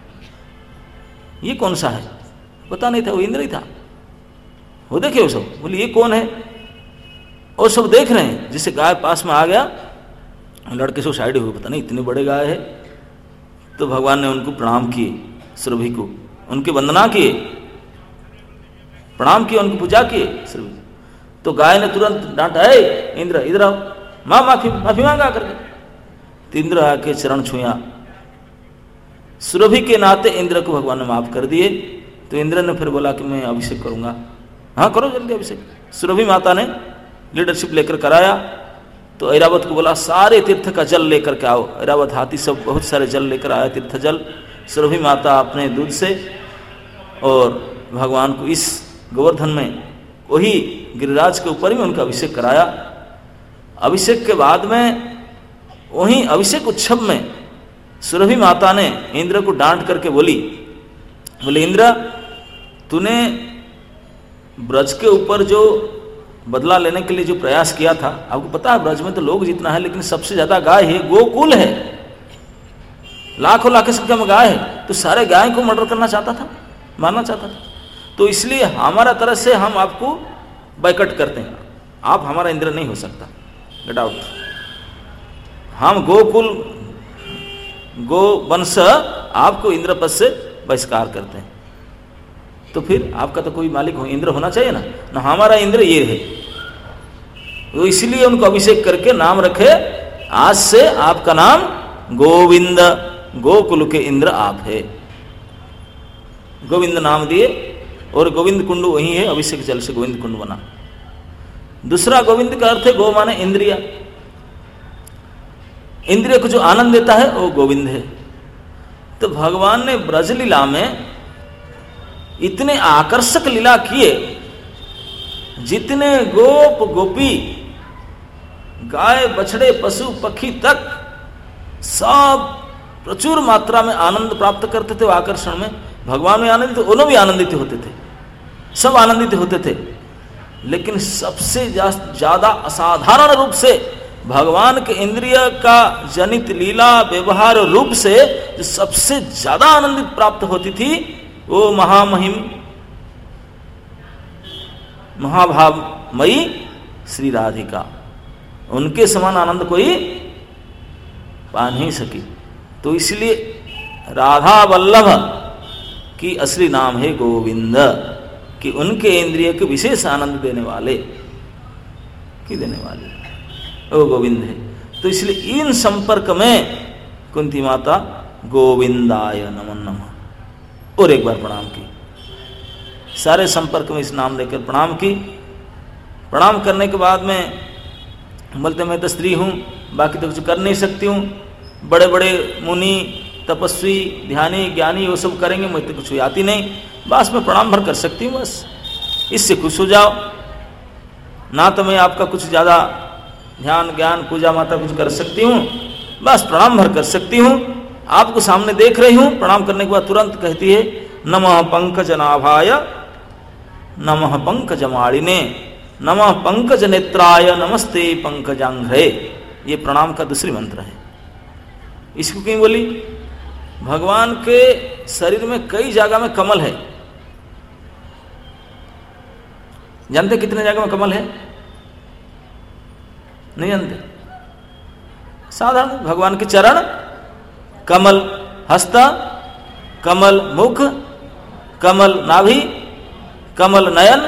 ये कौन सा है? पता नहीं था, वो इंद्र ही था। वो देखे वो सब, बोले ये कौन है? और सब देख रहे हैं। जिसे गाय पास में आ गया, लड़के से साइड हुए, पता नहीं इतने बड़े गाय है। तो भगवान ने उनको प्रणाम किए, सुरभि को उनकी वंदना किए, प्रणाम किए, उनको पूजा किए सुरभि। तो गाय ने तुरंत डांटा, है इंद्र इधर आओ, माफी मांगा करके। तो इंद्र आके चरण छुया, सुरभि के नाते इंद्र को भगवान ने माफ कर दिए। तो इंद्र ने फिर बोला कि मैं अभिषेक करूंगा। हाँ करो जल्दी अभिषेक। सुरभि माता ने लीडरशिप लेकर कराया। तो ऐरावत को बोला सारे तीर्थ का जल लेकर के आओ। ऐरावत हाथी सब बहुत सारे जल लेकर आया, तीर्थ जल। सुरभि माता अपने दूध से और भगवान को इस गोवर्धन में, वही गिरिराज के ऊपर ही उनका अभिषेक कराया। अभिषेक के बाद में वहीं अभिषेक उत्सव में सुरभि माता ने इंद्र को डांट करके बोले इंद्र, तूने ब्रज के ऊपर जो बदला लेने के लिए जो प्रयास किया था, आपको पता है ब्रज में तो लोग जितना है, लेकिन सबसे ज्यादा गाय है, गोकुल है, लाखों लाख संख्या में गाय है, तो सारे गाय को मर्डर करना चाहता था, मारना चाहता था। तो इसलिए हमारा तरफ से हम आपको बाइकआउट करते हैं, आप हमारा इंद्र नहीं हो सकता, गेट आउट। हम गोकुल गो वंश आपको इंद्र पद से बहिष्कार करते हैं। तो फिर आपका तो कोई मालिक हो, इंद्र होना चाहिए ना हमारा इंद्र ये है। तो इसलिए उनको अभिषेक करके नाम रखे, आज से आपका नाम गोविंद, गोकुल के इंद्र आप है, गोविंद नाम दिए। और गोविंद कुंड वही है, अभिषेक जल से गोविंद कुंड बना। दूसरा गोविंद का अर्थ है गो माने इंद्रिया, इंद्रिय को जो आनंद देता है वो गोविंद है। तो भगवान ने ब्रज लीला में इतने आकर्षक लीला किए, जितने गोप गोपी, गाय बछड़े पशु पक्षी तक सब प्रचुर मात्रा में आनंद प्राप्त करते थे। वो आकर्षण में भगवान में आनंदित, उन्होंने भी आनंदित होते थे, सब आनंदित होते थे। लेकिन सबसे ज्यादा असाधारण रूप से भगवान के इंद्रिय का जनित लीला व्यवहार रूप से जो सबसे ज्यादा आनंदित प्राप्त होती थी, वो महामहिम महाभावमयी श्री राधिका। उनके समान आनंद कोई पा नहीं सकी। तो इसलिए राधा वल्लभ की असली नाम है गोविंद, कि उनके इंद्रिय के विशेष आनंद देने वाले, वो गोविंद है। तो इसलिए इन संपर्क में कुंती माता गोविंदाय नमो नमः और एक बार प्रणाम की। सारे संपर्क में इस नाम लेकर प्रणाम की। प्रणाम करने के बाद में बोलते मैं तो स्त्री हूं, बाकी तो कुछ कर नहीं सकती हूं, बड़े बड़े मुनि तपस्वी ध्यानी ज्ञानी वो सब करेंगे, मुझे तो कुछ आती नहीं, बस मैं प्रणाम भर कर सकती हूँ, बस इससे खुश हो जाओ। ना तो मैं आपका कुछ ज्यादा ध्यान ज्ञान पूजा माता कुछ कर सकती हूँ, बस प्रणाम भर कर सकती हूँ। आपको सामने देख रही हूँ। प्रणाम करने के बाद तुरंत कहती है नमः पंकजनाभाय नमः पंकजमालिने नमः पंकज नेत्राय नमस्ते पंकजांघ्रे। ये प्रणाम का दूसरी मंत्र है। इसको क्यों बोली? भगवान के शरीर में कई जगह में कमल है। जानते कितने जगह में कमल है? नहीं जानते। साधारण भगवान के चरण, कमल हस्त, कमल मुख, कमल नाभि, कमल नयन,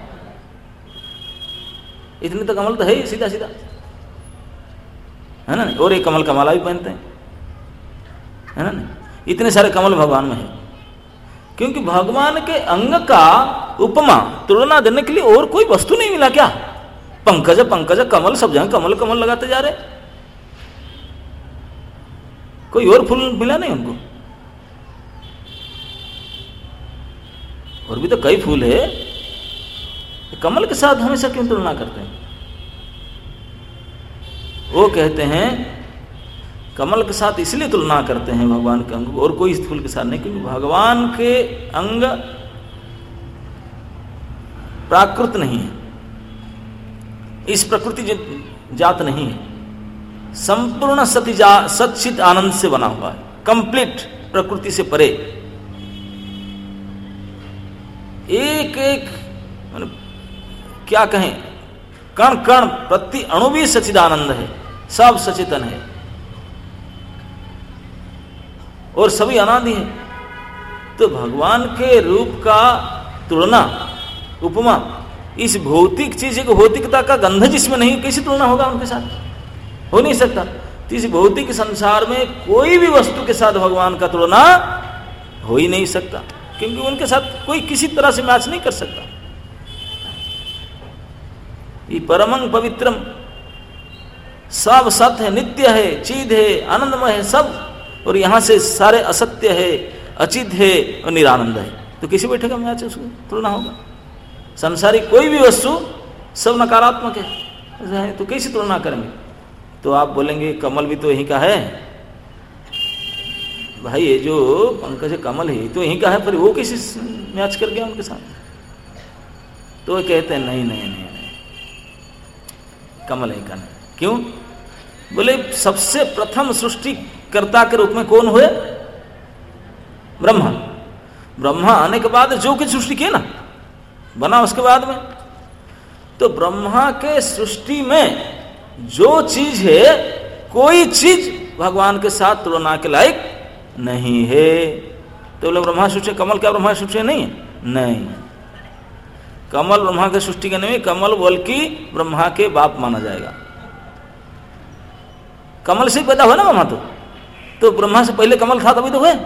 इतने तो कमल तो है ही सीधा सीधा, है ना। और एक कमल का माला भी पहनते हैं, है ना। इतने सारे कमल भगवान में है, क्योंकि भगवान के अंग का उपमा तुलना देने के लिए और कोई वस्तु नहीं मिला क्या। पंकज पंकज कमल, सब जगह कमल कमल लगाते जा रहे, कोई और फूल मिला नहीं उनको। और भी तो कई फूल है, कमल के साथ हमेशा क्यों तुलना करते हैं। वो कहते हैं कमल के साथ इसलिए तुलना करते हैं भगवान के अंग, और कोई फूल के साथ नहीं, क्योंकि भगवान के अंग प्राकृत नहीं है, इस प्रकृति जात नहीं है, संपूर्ण सच्चित आनंद से बना हुआ है, कंप्लीट प्रकृति से परे। एक एक क्या कहें, कण कण प्रति अणु भी सच्चिदानंद है, सब सचेतन है और सभी अनादि है। तो भगवान के रूप का तुलना, उपमा, इस भौतिक चीज को, भौतिकता का गंध जिसमें नहीं, कैसी तुलना होगा उनके साथ, हो नहीं सकता। तो इस भौतिक संसार में कोई भी वस्तु के साथ भगवान का तुलना हो ही नहीं सकता, क्योंकि उनके साथ कोई किसी तरह से मैच नहीं कर सकता। ये परमंग पवित्रम, सब सत्य है, नित्य है, चीद है, आनंदमय है सब, और यहां से सारे असत्य है, अचित है और निरानंद है। तो किसी बैठेगा मैच, उसको तुलना होगा। संसारी कोई भी वस्तु सब नकारात्मक है, तो कैसे तुलना करेंगे। तो आप बोलेंगे कमल भी तो यहीं का है भाई, ये जो पंकज कमल है तो यहीं का है, पर वो कैसे मैच कर गया उनके साथ। तो वो कहते हैं नहीं नहीं नहीं, कमल यहीं का नहीं। क्यों? बोले सबसे प्रथम सृष्टिकर्ता के रूप में कौन हुए? ब्रह्मा। ब्रह्मा आने के बाद जो कुछ सृष्टि किए ना, बना उसके बाद में, तो ब्रह्मा के सृष्टि में जो चीज है, कोई चीज भगवान के साथ तुलना के लायक नहीं है। तो बोले ब्रह्मा सृष्टि, कमल क्या ब्रह्मा सृष्टि नहीं है? नहीं, कमल ब्रह्मा के सृष्टि का नहीं, कमल बल्कि ब्रह्मा के बाप माना जाएगा। कमल से पैदा हुआ ना ब्रह्मा, तो ब्रह्मा से पहले कमल था, तभी तो हुए।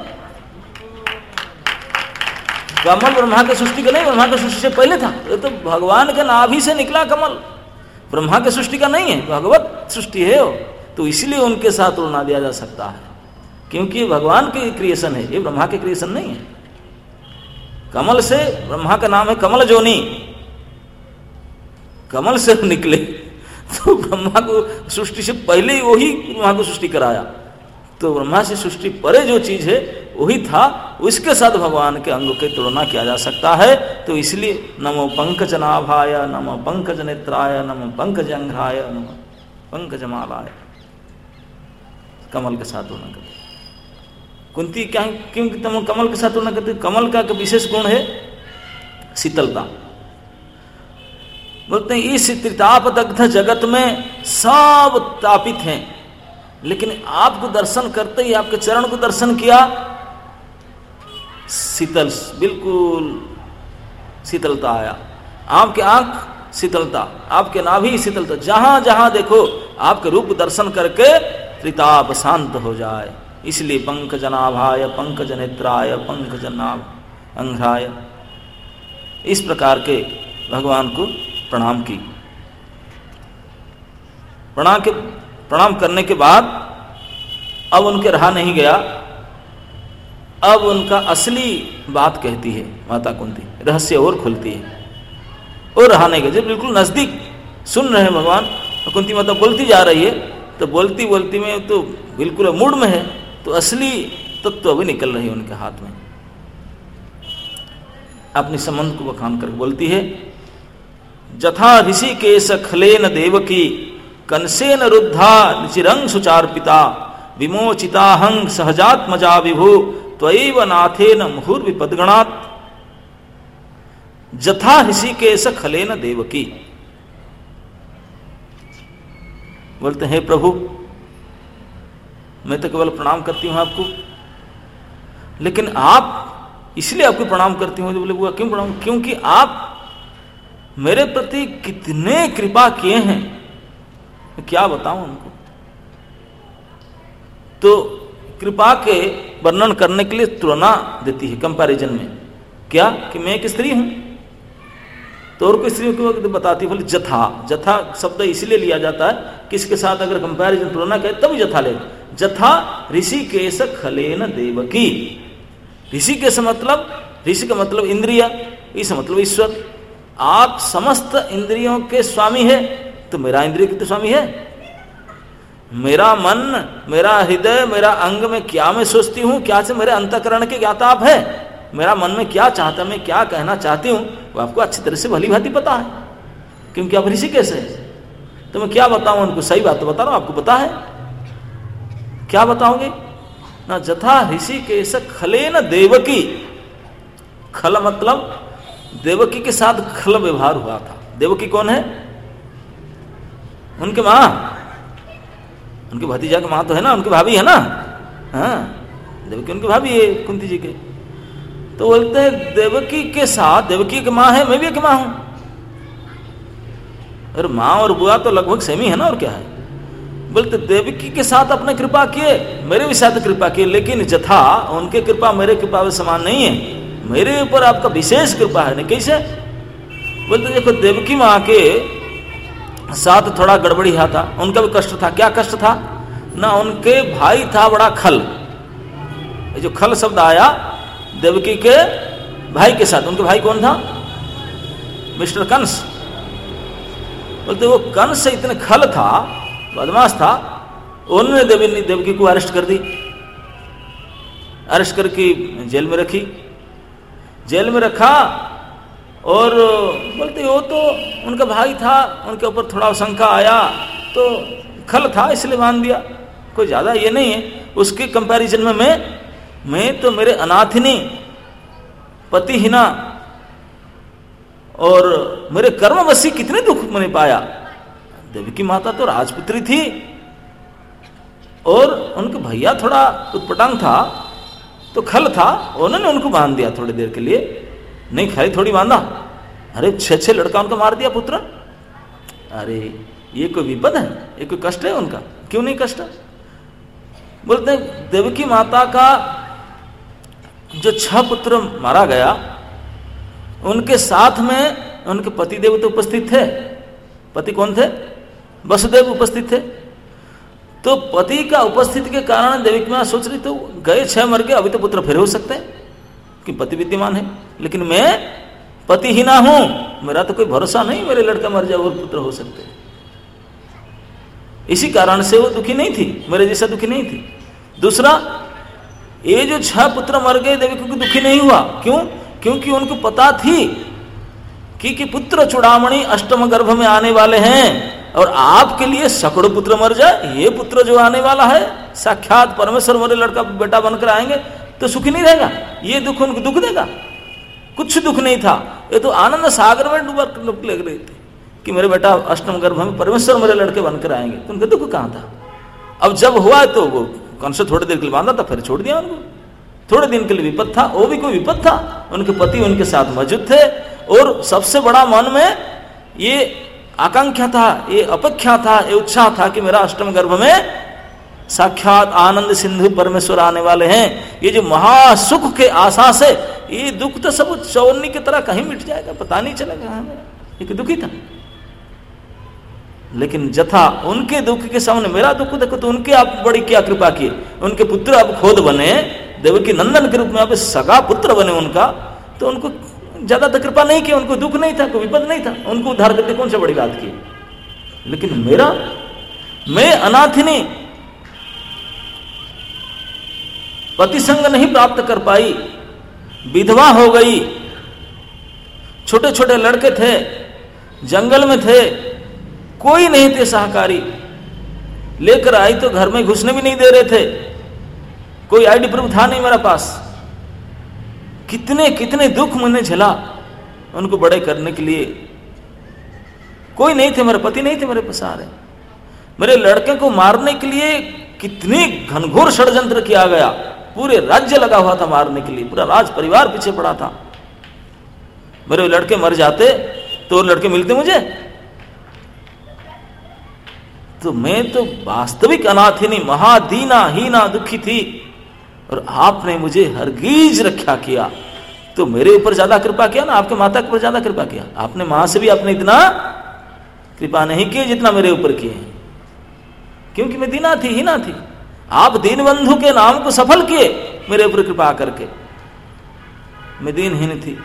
कमल ब्रह्मा के सृष्टि का नहीं, ब्रह्मा के सृष्टि से पहले था। तो भगवान के नाभि से निकला कमल, ब्रह्मा के सृष्टि का नहीं है, भगवत सृष्टि है वो। तो इसलिए उनके साथ तुलना दिया जा सकता है, क्योंकि ये भगवान के क्रिएशन है, ये ब्रह्मा के क्रिएशन नहीं है। कमल से, ब्रह्मा का नाम है कमल जोनी, कमल से निकले, तो ब्रह्मा को सृष्टि से पहले ही वही ब्रह्मा को सृष्टि कराया। तो ब्रह्मा से सृष्टि परे जो चीज है वही था, उसके साथ भगवान के अंग की तुलना किया जा सकता है। तो इसलिए नमो पंकज नाभाय, नमो पंकज नेत्राय, नमो पंकज अंघ्राय, नमो पंकज मालाय, कमल के साथ तुलना करते। कुंती क्या, क्यों तुम कमल के साथ तुलना करते? कमल का विशेष गुण है शीतलता। बोलते हैं इस त्रिताप दग्ध जगत में सब तापित हैं, लेकिन आपको दर्शन करते ही, आपके चरण को दर्शन किया, शीतल, बिल्कुल शीतलता आया। आपके आंख शीतलता, आपके नाभि शीतलता, जहां जहां देखो आपके रूप दर्शन करके त्रिताप शांत हो जाए। इसलिए पंकज नाभाय, पंकज नेत्राय, पंकज नाभ अंघ्राय, इस प्रकार के भगवान को प्रणाम की। प्रणाम करने के बाद अब उनके रहा नहीं गया, अब उनका असली बात कहती है माता कुंती, रहस्य और खुलती है, और रहा नहीं गया। जब बिल्कुल नजदीक सुन रहे हैं भगवान, तो कुंती माता बोलती जा रही है, तो बोलती बोलती में तो बिल्कुल मूड में है, तो असली तत्व अभी निकल रही है उनके हाथ में। अपने संबंध को बखान कर बोलती है, जथा ऋषिकेश खलेन देवकी कंसेन रुद्धा चिरंग सुचार्पिता विमोचिताहं सहजात्मजा विभु त्वयैव नाथेन मुहुर्विपद्गणात्। जथा ऋषिकेश खलेन देवकी, बोलते हे प्रभु, मैं तो केवल प्रणाम करती हूं आपको, लेकिन आप, इसलिए आपको प्रणाम करती हूं। बोले बुआ क्यों प्रणाम? क्योंकि आप मेरे प्रति कितने कृपा किए हैं, मैं क्या बताऊं उनको। तो कृपा के वर्णन करने के लिए तुलना देती है कंपैरिजन में, क्या कि मैं एक स्त्री हूं, तो और कोई स्त्री को बताती है। बोले जथा, जथा शब्द इसलिए लिया जाता है किसके साथ अगर कंपैरिजन तुलना करें तभी जथा ले। जथा ऋषिकेश खलेन देवकी, ऋषिकेश मतलब, ऋषि का मतलब इंद्रिय, इस मतलब ईश्वर। आप समस्त इंद्रियों के स्वामी है, तो मेरा इंद्रिय के तो स्वामी है। मेरा मन, मेरा हृदय, मेरा अंग में क्या मैं सोचती हूं, क्या से मेरे अंतःकरण के ज्ञाता आप है। मेरा मन में क्या चाहता, मैं क्या कहना चाहती हूं, वो आपको अच्छी तरह से भली भांति पता है, क्योंकि आप ऋषिकेश है। तो मैं क्या बताऊं उनको, सही बात तो बता रहा हूं, आपको पता है, क्या बताओगे ना। जथा ऋषिकेश खलेन देवकी, खल मतलब देवकी के साथ खल व्यवहार हुआ था। देवकी कौन है? उनके मां, उनके भतीजा के मां तो है ना, उनकी भाभी है ना। हाँ, देवकी उनकी भाभी है कुंती जी के। तो बोलते हैं देवकी के साथ, देवकी की मां है, मैं भी एक मां हूं। अरे मां और बुआ तो लगभग सेम ही है ना, और क्या है। बोलते देवकी के साथ अपने कृपा किए, मेरे भी साथ कृपा किए, लेकिन जथा उनके कृपा मेरे कृपा में समान नहीं है, मेरे ऊपर आपका विशेष कृपा है। नहीं कैसे? बोलते देखो देवकी मां के साथ थोड़ा गड़बड़ी था, उनका भी कष्ट था। क्या कष्ट था ना, उनके भाई था बड़ा खल। ये जो खल शब्द आया देवकी के भाई के साथ, उनके भाई कौन था? मिस्टर कंस। बोलते वो कंस इतने खल था, बदमाश था, उन्होंने देवकी को अरेस्ट कर दी, अरेस्ट करके जेल में रखी, जेल में रखा। और बोलते वो तो उनका भाई था, उनके ऊपर थोड़ा शंका आया, तो खल था इसलिए मान दिया, कोई ज्यादा ये नहीं है। उसके कंपैरिजन में मैं तो मेरे अनाथिनी, पतिहीना और मेरे कर्मवशी कितने दुख मैंने पाया। देवकी माता तो राजपुत्री थी, और उनके भैया थोड़ा उत्पटांग था, तो खल था, उन्होंने उनको बांध दिया थोड़ी देर के लिए। नहीं खाली थोड़ी बांधा, अरे 6 लड़का उनका मार दिया पुत्र। अरे ये कोई विपद है, ये कोई कष्ट है उनका? क्यों नहीं कष्ट? बोलते हैं देवकी माता का जो 6 पुत्र मारा गया, उनके साथ में उनके पति देव तो उपस्थित थे। पति कौन थे? वसुदेव उपस्थित थे। तो पति का उपस्थिति के कारण देवकी मां सोच रही, तो गए 6 मर गए, अभी तो पुत्र फिर हो सकते हैं कि पति विद्यमान है, लेकिन मैं पतिहीना हूं, मेरा तो कोई भरोसा नहीं, मेरे लड़का मर जाए और पुत्र हो सकते हैं। इसी कारण से वो दुखी नहीं थी, मेरे जैसा दुखी नहीं थी। दूसरा, ये जो 6 पुत्र मर गए, देवकी को दुखी नहीं हुआ। क्यों? क्योंकि उनको पता थी कि पुत्र चूड़ामणि अष्टम गर्भ में आने वाले हैं, और आपके लिए सैकड़ों पुत्र मर जाए, ये पुत्र जो आने वाला है साक्षात परमेश्वर मेरे लड़का बेटा बनकर आएंगे, तो सुखी नहीं रहेगा। ये दुख उनको दुख देगा? कुछ दुख नहीं था, ये तो आनंद सागर में डूबा लग रहे थे कि मेरे बेटा अष्टम गर्भ में परमेश्वर मेरे लड़के बनकर आएंगे। तो उनका दुख कहां था? अब जब हुआ तो वो कौन से थोड़ी देर के लिए बांधा था, फिर छोड़ दिया उनको। थोड़े दिन के लिए विपद था, वो भी कोई विपद था, उनके पति उनके साथ मौजूद थे। और सबसे बड़ा मन में ये आकांक्षा था, ये अपेक्षा था, ये उत्साह था कि मेरा अष्टम गर्भ में साक्षात आनंद सिंधु परमेश्वर आने वाले हैं। ये जो महासुख के आशा से, ये दुख तो सब चौवन्नी की तरह कहीं मिट जाएगा, पता नहीं चलेगा हमें, एक दुखी था। लेकिन जथा उनके दुख के सामने मेरा दुख देखो, तो उनके आप बड़ी क्या कृपा की, उनके पुत्र अब खोद बने, देवकी नंदन के रूप में आप सगा पुत्र बने उनका, तो उनको ज्यादा तो कृपा नहीं की, उनको दुख नहीं था, कोई विपद नहीं था, उनको उद्धार करके कौन सी बड़ी बात की। लेकिन मेरा, मैं अनाथिनी, पति संग नहीं प्राप्त कर पाई, विधवा हो गई, छोटे छोटे लड़के थे, जंगल में थे, कोई नहीं थे सहकारी, लेकर आई तो घर में घुसने भी नहीं दे रहे थे, कोई आईडी प्रूफ था नहीं मेरे पास। कितने कितने दुख मैंने झेला उनको बड़े करने के लिए। कोई नहीं थे, मेरे पति नहीं थे मेरे पास आ रहे, मेरे लड़के को मारने के लिए कितनी घनघोर षड्यंत्र किया गया, पूरे राज्य लगा हुआ था मारने के लिए, पूरा राज परिवार पीछे पड़ा था। मेरे लड़के मर जाते तो लड़के मिलते मुझे, तो मैं तो वास्तविक अनाथिनी, महादीना, हीना, दुखी थी, और आपने मुझे हरगिज रक्षा किया। तो मेरे ऊपर ज्यादा कृपा किया ना, आपके माता के ऊपर ज्यादा कृपा किया। आपने मां से भी आपने इतना कृपा नहीं की जितना मेरे ऊपर किए, क्योंकि मैं दीना थी, हीना थी। आप दीनबंधु के नाम को सफल किए मेरे ऊपर कृपा करके, मैं दीनहीन थी।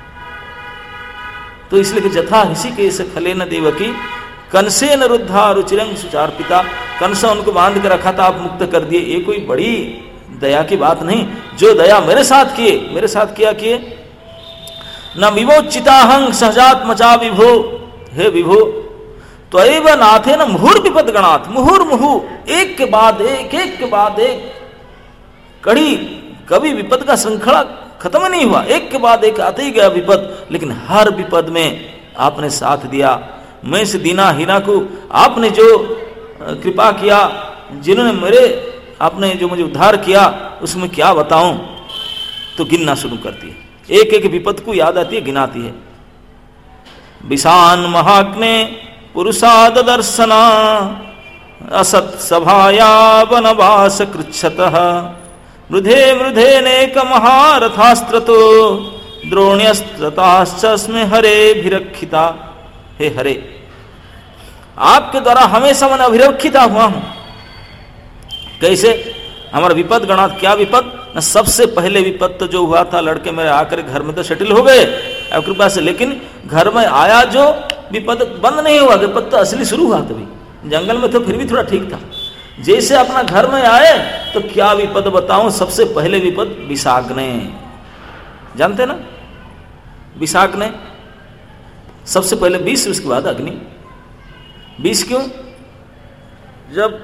तो इसलिए कि जथा ऋषिकेश खलेन देवकी कंसेन रुद्धा रुचिरंग सुचार पिता, कंस उनको बांध के रखा था, आप मुक्त कर दिए। ये कोई बड़ी दया की बात नहीं, जो दया मेरे साथ किए, मेरे साथ किया किए। न विमोचिताहं सहजात मचा विभो, हे विभो त्वैव नाथे न मुहुर विपद गणात, मुहुर मुहु, एक के बाद एक, एक के बाद एक, कड़ी कभी विपद का श्रृंखला खत्म नहीं हुआ, एक के बाद एक आते ही गया विपद, लेकिन हर विपद में आपने साथ दिया। मैं इस दीना हीना को आपने जो कृपा किया, जिन्होंने मेरे आपने जो मुझे उद्धार किया, उसमें क्या बताऊं। तो गिनना शुरू करती है, एक एक विपद को याद आती है, गिनाती है। विषान महाग्ने पुरुषाद दर्शना असत सभाया वनवास कृच्छतः मृधे मृधे नेक महारथास्त्रतो द्रोण्यस्त्रताश्चस्मे हरे भिरक्षिता। हे हरे, आपके द्वारा हमेशा मैं अभिरक्षिता हुआ हूं। कैसे? हमारा विपद गणात, क्या विपद न, सबसे पहले विपद तो जो हुआ था, लड़के मेरे आकर घर में तो सेटल हो गए अब कृपा से, लेकिन घर में आया जो विपद बंद नहीं हुआ, विपद तो असली शुरू हुआ तभी। जंगल में तो फिर भी थोड़ा ठीक था, जैसे अपना घर में आए तो क्या विपद बताऊं। सबसे पहले विपद विषाग्ने, जानते ना विषाग्ने, सबसे पहले विष, उसके बाद अग्नि। विष क्यों? जब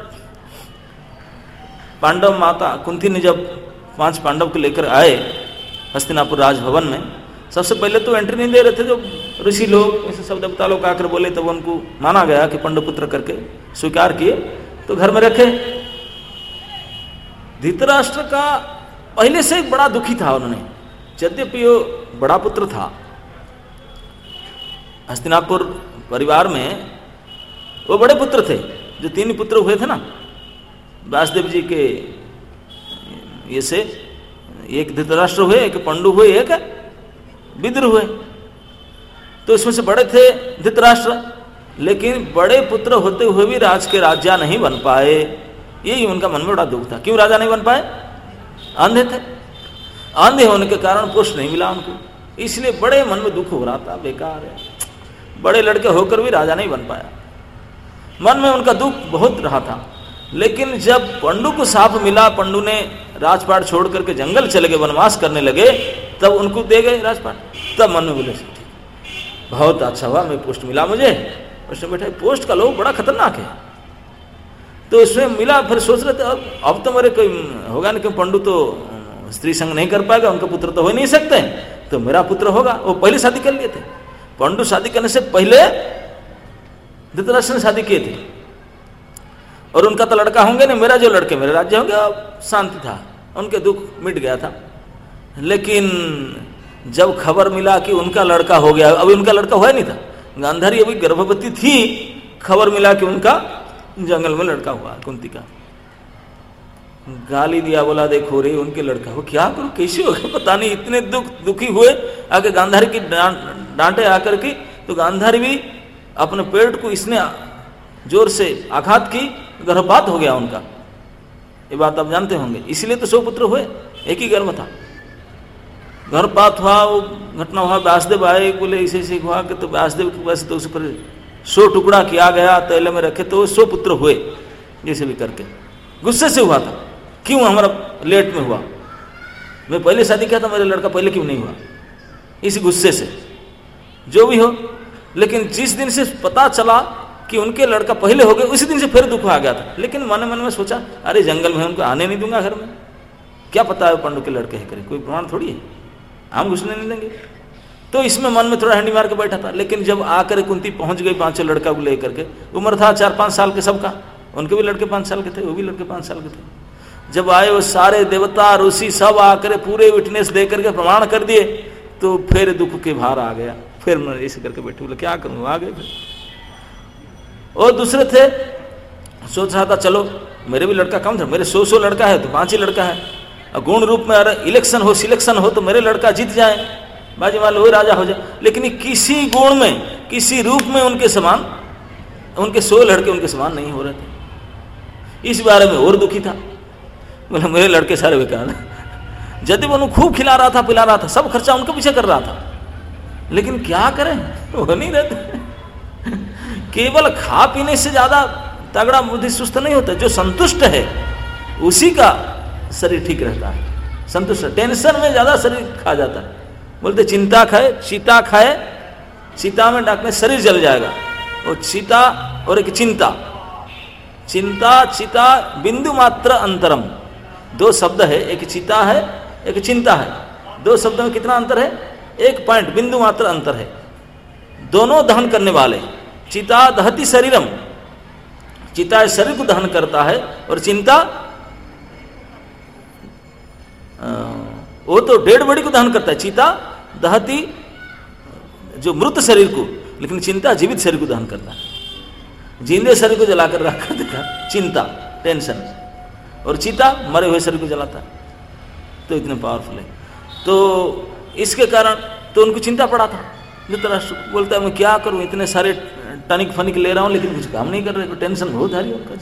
पांडव माता कुंती ने जब 5 पांडव को लेकर आए हस्तिनापुर राजभवन में, सबसे पहले तो एंट्री नहीं दे रहे थे। जो ऋषि लोग, ऐसे सब देवता लोग आकर बोले, तब उनको माना गया कि पांडुपुत्र करके स्वीकार किए, तो घर में रखे। धृतराष्ट्र का पहले से बड़ा दुखी था उन्होंने, यद्यपि वो बड़ा पुत्र था। हस्तिनापुर परिवार में वो बड़े पुत्र थे, जो 3 पुत्र हुए थे ना व्यासदेव जी के, ये से एक धृतराष्ट्र हुए, एक पांडु हुए, एक विदुर हुए। तो इसमें से बड़े थे धृतराष्ट्र, लेकिन बड़े पुत्र होते हुए भी राज के राजा नहीं बन पाए। यही उनका मन में बड़ा दुख था। क्यों राजा नहीं बन पाए? अंधे थे, अंधे होने के कारण पुरुष नहीं मिला उनको, इसलिए बड़े मन में दुख हो रहा था, बेकार है, बड़े लड़के होकर भी राजा नहीं बन पाया। मन में उनका दुख बहुत रहा था। लेकिन जब पंडु को साफ मिला, पंडु ने राजपाट छोड़ करके जंगल चले गए, वनवास करने लगे, तब उनको दे गए राजपाट। तब मन में बोले बहुत अच्छा हुआ, मैं पोस्ट मिला मुझे। उसने बैठा, पोस्ट का लोग बड़ा खतरनाक है, तो उसमें मिला। फिर सोच रहे थे अब तो मेरे कोई होगा नहीं, क्यों पंडु तो स्त्री संग नहीं कर पाएगा, उनका पुत्र तो हो नहीं सकते, तो मेरा पुत्र होगा। वो पहले शादी कर लिए थे, पंडु शादी करने से पहले धृतराष्ट्र ने शादी किए थे, और उनका तो लड़का होंगे नहीं, मेरा जो लड़के मेरे राज्य होंगे, शांति था, उनके दुख मिट गया था। लेकिन जब खबर मिला कि उनका लड़का हो गया, अभी उनका लड़का हुआ नहीं था, गांधारी अभी गर्भवती थी, खबर मिला कि उनका जंगल में लड़का हुआ, कुंती का, गाली दिया, बोला देखो रे उनके लड़का हो, क्या करूं, कैसे हो गया पता नहीं। इतने दुखी हुए, आगे गांधारी की डांटे आकर के, तो गांधारी भी अपने पेट को इसने जोर से आघात की, गर्भपात हो गया उनका। ये बात आप जानते होंगे, इसलिए तो 100 पुत्र हुए, एक ही गर्भ था, गर्भपात हुआ, वो घटना हुआ। व्यासदेव आए, बोले ऐसे ऐसे हुआ कि, तो व्यासदेव के पास तो उस पर 100 टुकड़ा किया गया, तैले में रखे, तो 100 पुत्र हुए, जैसे भी करके। गुस्से से हुआ था, क्यों हमारा लेट में हुआ, मैं पहले शादी किया था, मेरा लड़का पहले क्यों नहीं हुआ, इसी गुस्से से। जो भी हो, लेकिन जिस दिन से पता चला कि उनके लड़का पहले हो गए, उसी दिन से फिर दुख आ गया था। लेकिन मन मन में सोचा, अरे जंगल में उनको आने नहीं दूंगा घर में, क्या पता है पंडु के लड़के है करे, कोई प्रमाण थोड़ी है, हम घुसने नहीं देंगे। तो इसमें मन में थोड़ा हंडी मार के बैठा था। लेकिन जब आकर कुंती पहुंच गई 5 लड़का को लेकर के, उम्र था 4-5 साल के सबका, उनके भी लड़के 5 साल के थे, वो भी लड़के 5 साल के थे। जब आए वो सारे देवता ऋषि सब आकर पूरे विटनेस दे करके प्रमाण कर दिए, तो फिर दुख के भार आ गया। फिर मैं ऐसे करके बैठे, बोले क्या करूँ, आ गए। फिर और दूसरे थे, सोच रहा था चलो मेरे भी लड़का कम था, मेरे 100 लड़का है तो 5 ही लड़का है, गुण रूप में अरे इलेक्शन हो सिलेक्शन हो तो मेरे लड़का जीत जाए, बाजी मान लो राजा हो जाए। लेकिन किसी गुण में किसी रूप में उनके समान, उनके 100 लड़के उनके समान नहीं हो रहे थे। इस बारे में और दुखी था, बोले मेरे लड़के सारे बेकार। यदि वो खूब खिला रहा था पिला रहा था, सब खर्चा उनके पीछे कर रहा था, लेकिन क्या करें, वो नहीं रहते। केवल खा पीने से ज्यादा तगड़ा बुद्धि सुस्त नहीं होता, जो संतुष्ट है उसी का शरीर ठीक रहता है। संतुष्ट, टेंशन में ज्यादा शरीर खा जाता है। बोलते चिंता खाए चीता खाए, चीता में डाकने शरीर जल जाएगा। वो चीता और एक चिंता, चिंता चिता बिंदु मात्र अंतरम, 2 शब्द है, एक चिता है एक चिंता है। 2 शब्दों में कितना अंतर है, 1 पॉइंट बिंदु मात्र अंतर है। दोनों दहन करने वाले, चिता दहती शरीरम, चिता शरीर को दहन करता है, और चिंता वो तो डेड बॉडी को दहन करता है। चिता दहती जो मृत शरीर को, लेकिन चिंता जीवित शरीर को दहन करता है। जिंदे शरीर को जलाकर रखा देखा, चिंता टेंशन, और चिता मरे हुए शरीर को जलाता है। तो इतने पावरफुल है। तो इसके कारण तो उनको चिंता पड़ा था। धृतराष्ट्र बोलता है मैं क्या करूं, इतने सारे टनिक फनिक ले रहा हूं लेकिन कुछ काम नहीं कर रहे, टेंशन बहुत है उनका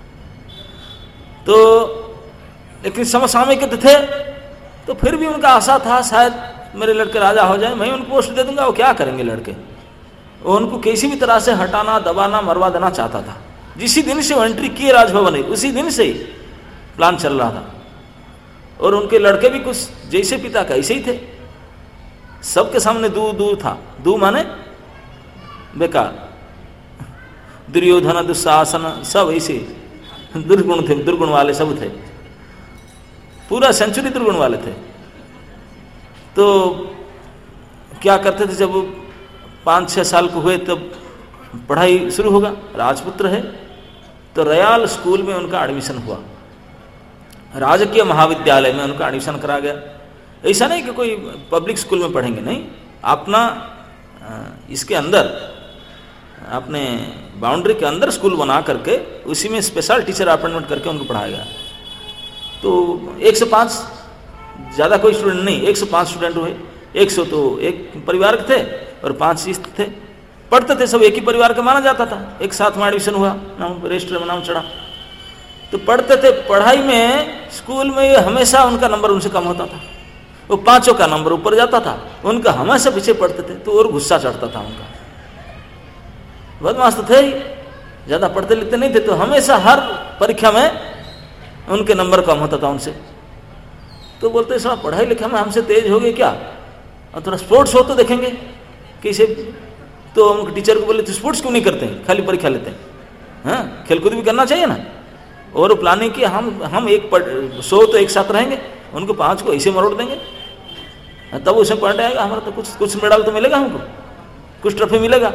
चिंता। तो लेकिन समसामयिक थे, तो फिर भी उनका आशा था शायद मेरे लड़के राजा हो जाए, मैं उनको पोस्ट दे दूंगा। वो क्या करेंगे लड़के, वो उनको किसी भी तरह से हटाना दबाना मरवा देना चाहता था। जिसी दिन से वो एंट्री किए राजभवन में, उसी दिन से ही प्लान चल रहा था। और उनके लड़के भी कुछ जैसे पिता का ऐसे ही थे, सबके सामने दू था। दू माने बेकार, दुर्योधन दुशासन सब ऐसे दुर्गुण थे, दुर्गुण वाले सब थे, पूरा सेंचुरी दुर्गुण वाले थे। तो क्या करते थे, जब 5-6 साल को हुए तब पढ़ाई शुरू होगा। राजपुत्र है तो रयाल स्कूल में उनका एडमिशन हुआ, राजकीय महाविद्यालय में उनका एडमिशन करा गया। ऐसा नहीं कि कोई पब्लिक स्कूल में पढ़ेंगे, नहीं, अपना इसके अंदर अपने बाउंड्री के अंदर स्कूल बना करके उसी में स्पेशल टीचर अपॉइंटमेंट करके उनको पढ़ाया गया। तो 105, ज़्यादा कोई स्टूडेंट नहीं, 105 स्टूडेंट हुए। 100 तो एक परिवार के थे और 5 शिष्ट थे, पढ़ते थे सब, एक ही परिवार का माना जाता था। एक साथ में एडमिशन हुआ, नाम रजिस्टर में नाम चढ़ा, तो पढ़ते थे। पढ़ाई में स्कूल में हमेशा उनका नंबर उनसे कम होता था, वो 5 का नंबर ऊपर जाता था, उनका हमेशा पीछे पढ़ते थे, तो और गुस्सा चढ़ता था उनका। बदमाश तो थे ही, ज़्यादा पढ़ते लिखते नहीं थे, तो हमेशा हर परीक्षा में उनके नंबर कम होता था उनसे। तो बोलते साहब पढ़ाई लिखा में हमसे तेज हो गए क्या, और थोड़ा स्पोर्ट्स हो तो देखेंगे कैसे। तो हम टीचर को बोले तो स्पोर्ट्स क्यों नहीं करते हैं, खाली परीक्षा लेते हैं, हाँ खेलकूद भी करना चाहिए ना। और प्लानिंग की हम 100 तो एक साथ रहेंगे, उनको 5 को ऐसे मरोड़ देंगे, तब उसे पॉइंट आएगा हमारा, तो कुछ मेडल तो मिलेगा हमको, कुछ ट्रॉफी मिलेगा।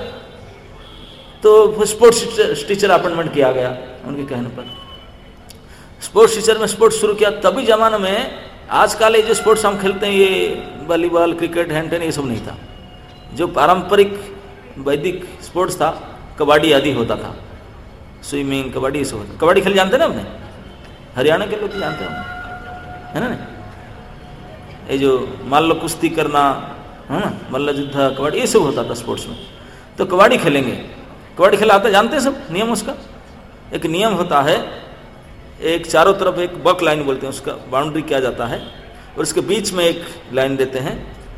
तो स्पोर्ट्स टीचर अपॉइंटमेंट किया गया उनके कहने पर। स्पोर्ट्स टीचर में स्पोर्ट्स शुरू किया। तभी जमाने में आजकल ये जो स्पोर्ट्स हम खेलते हैं, ये वॉलीबॉल क्रिकेट हैंड टेनिस, ये सब नहीं था। जो पारंपरिक वैदिक स्पोर्ट्स था, कबड्डी आदि होता था, स्विमिंग कबड्डी ये सब होता। कबड्डी खेल जानते ना अपने, हरियाणा के लोग जानते हो है ना। ये जो मान लो कुश्ती करना है ना, मल्ल युद्ध कबड्डी ये सब होता था स्पोर्ट्स में। तो कबड्डी खेलेंगे, कबड्डी खेला जानते हैं सब नियम। उसका एक नियम होता है, एक चारों तरफ एक बक लाइन बोलते हैं, उसका बाउंड्री किया जाता है, और उसके बीच में एक लाइन देते हैं,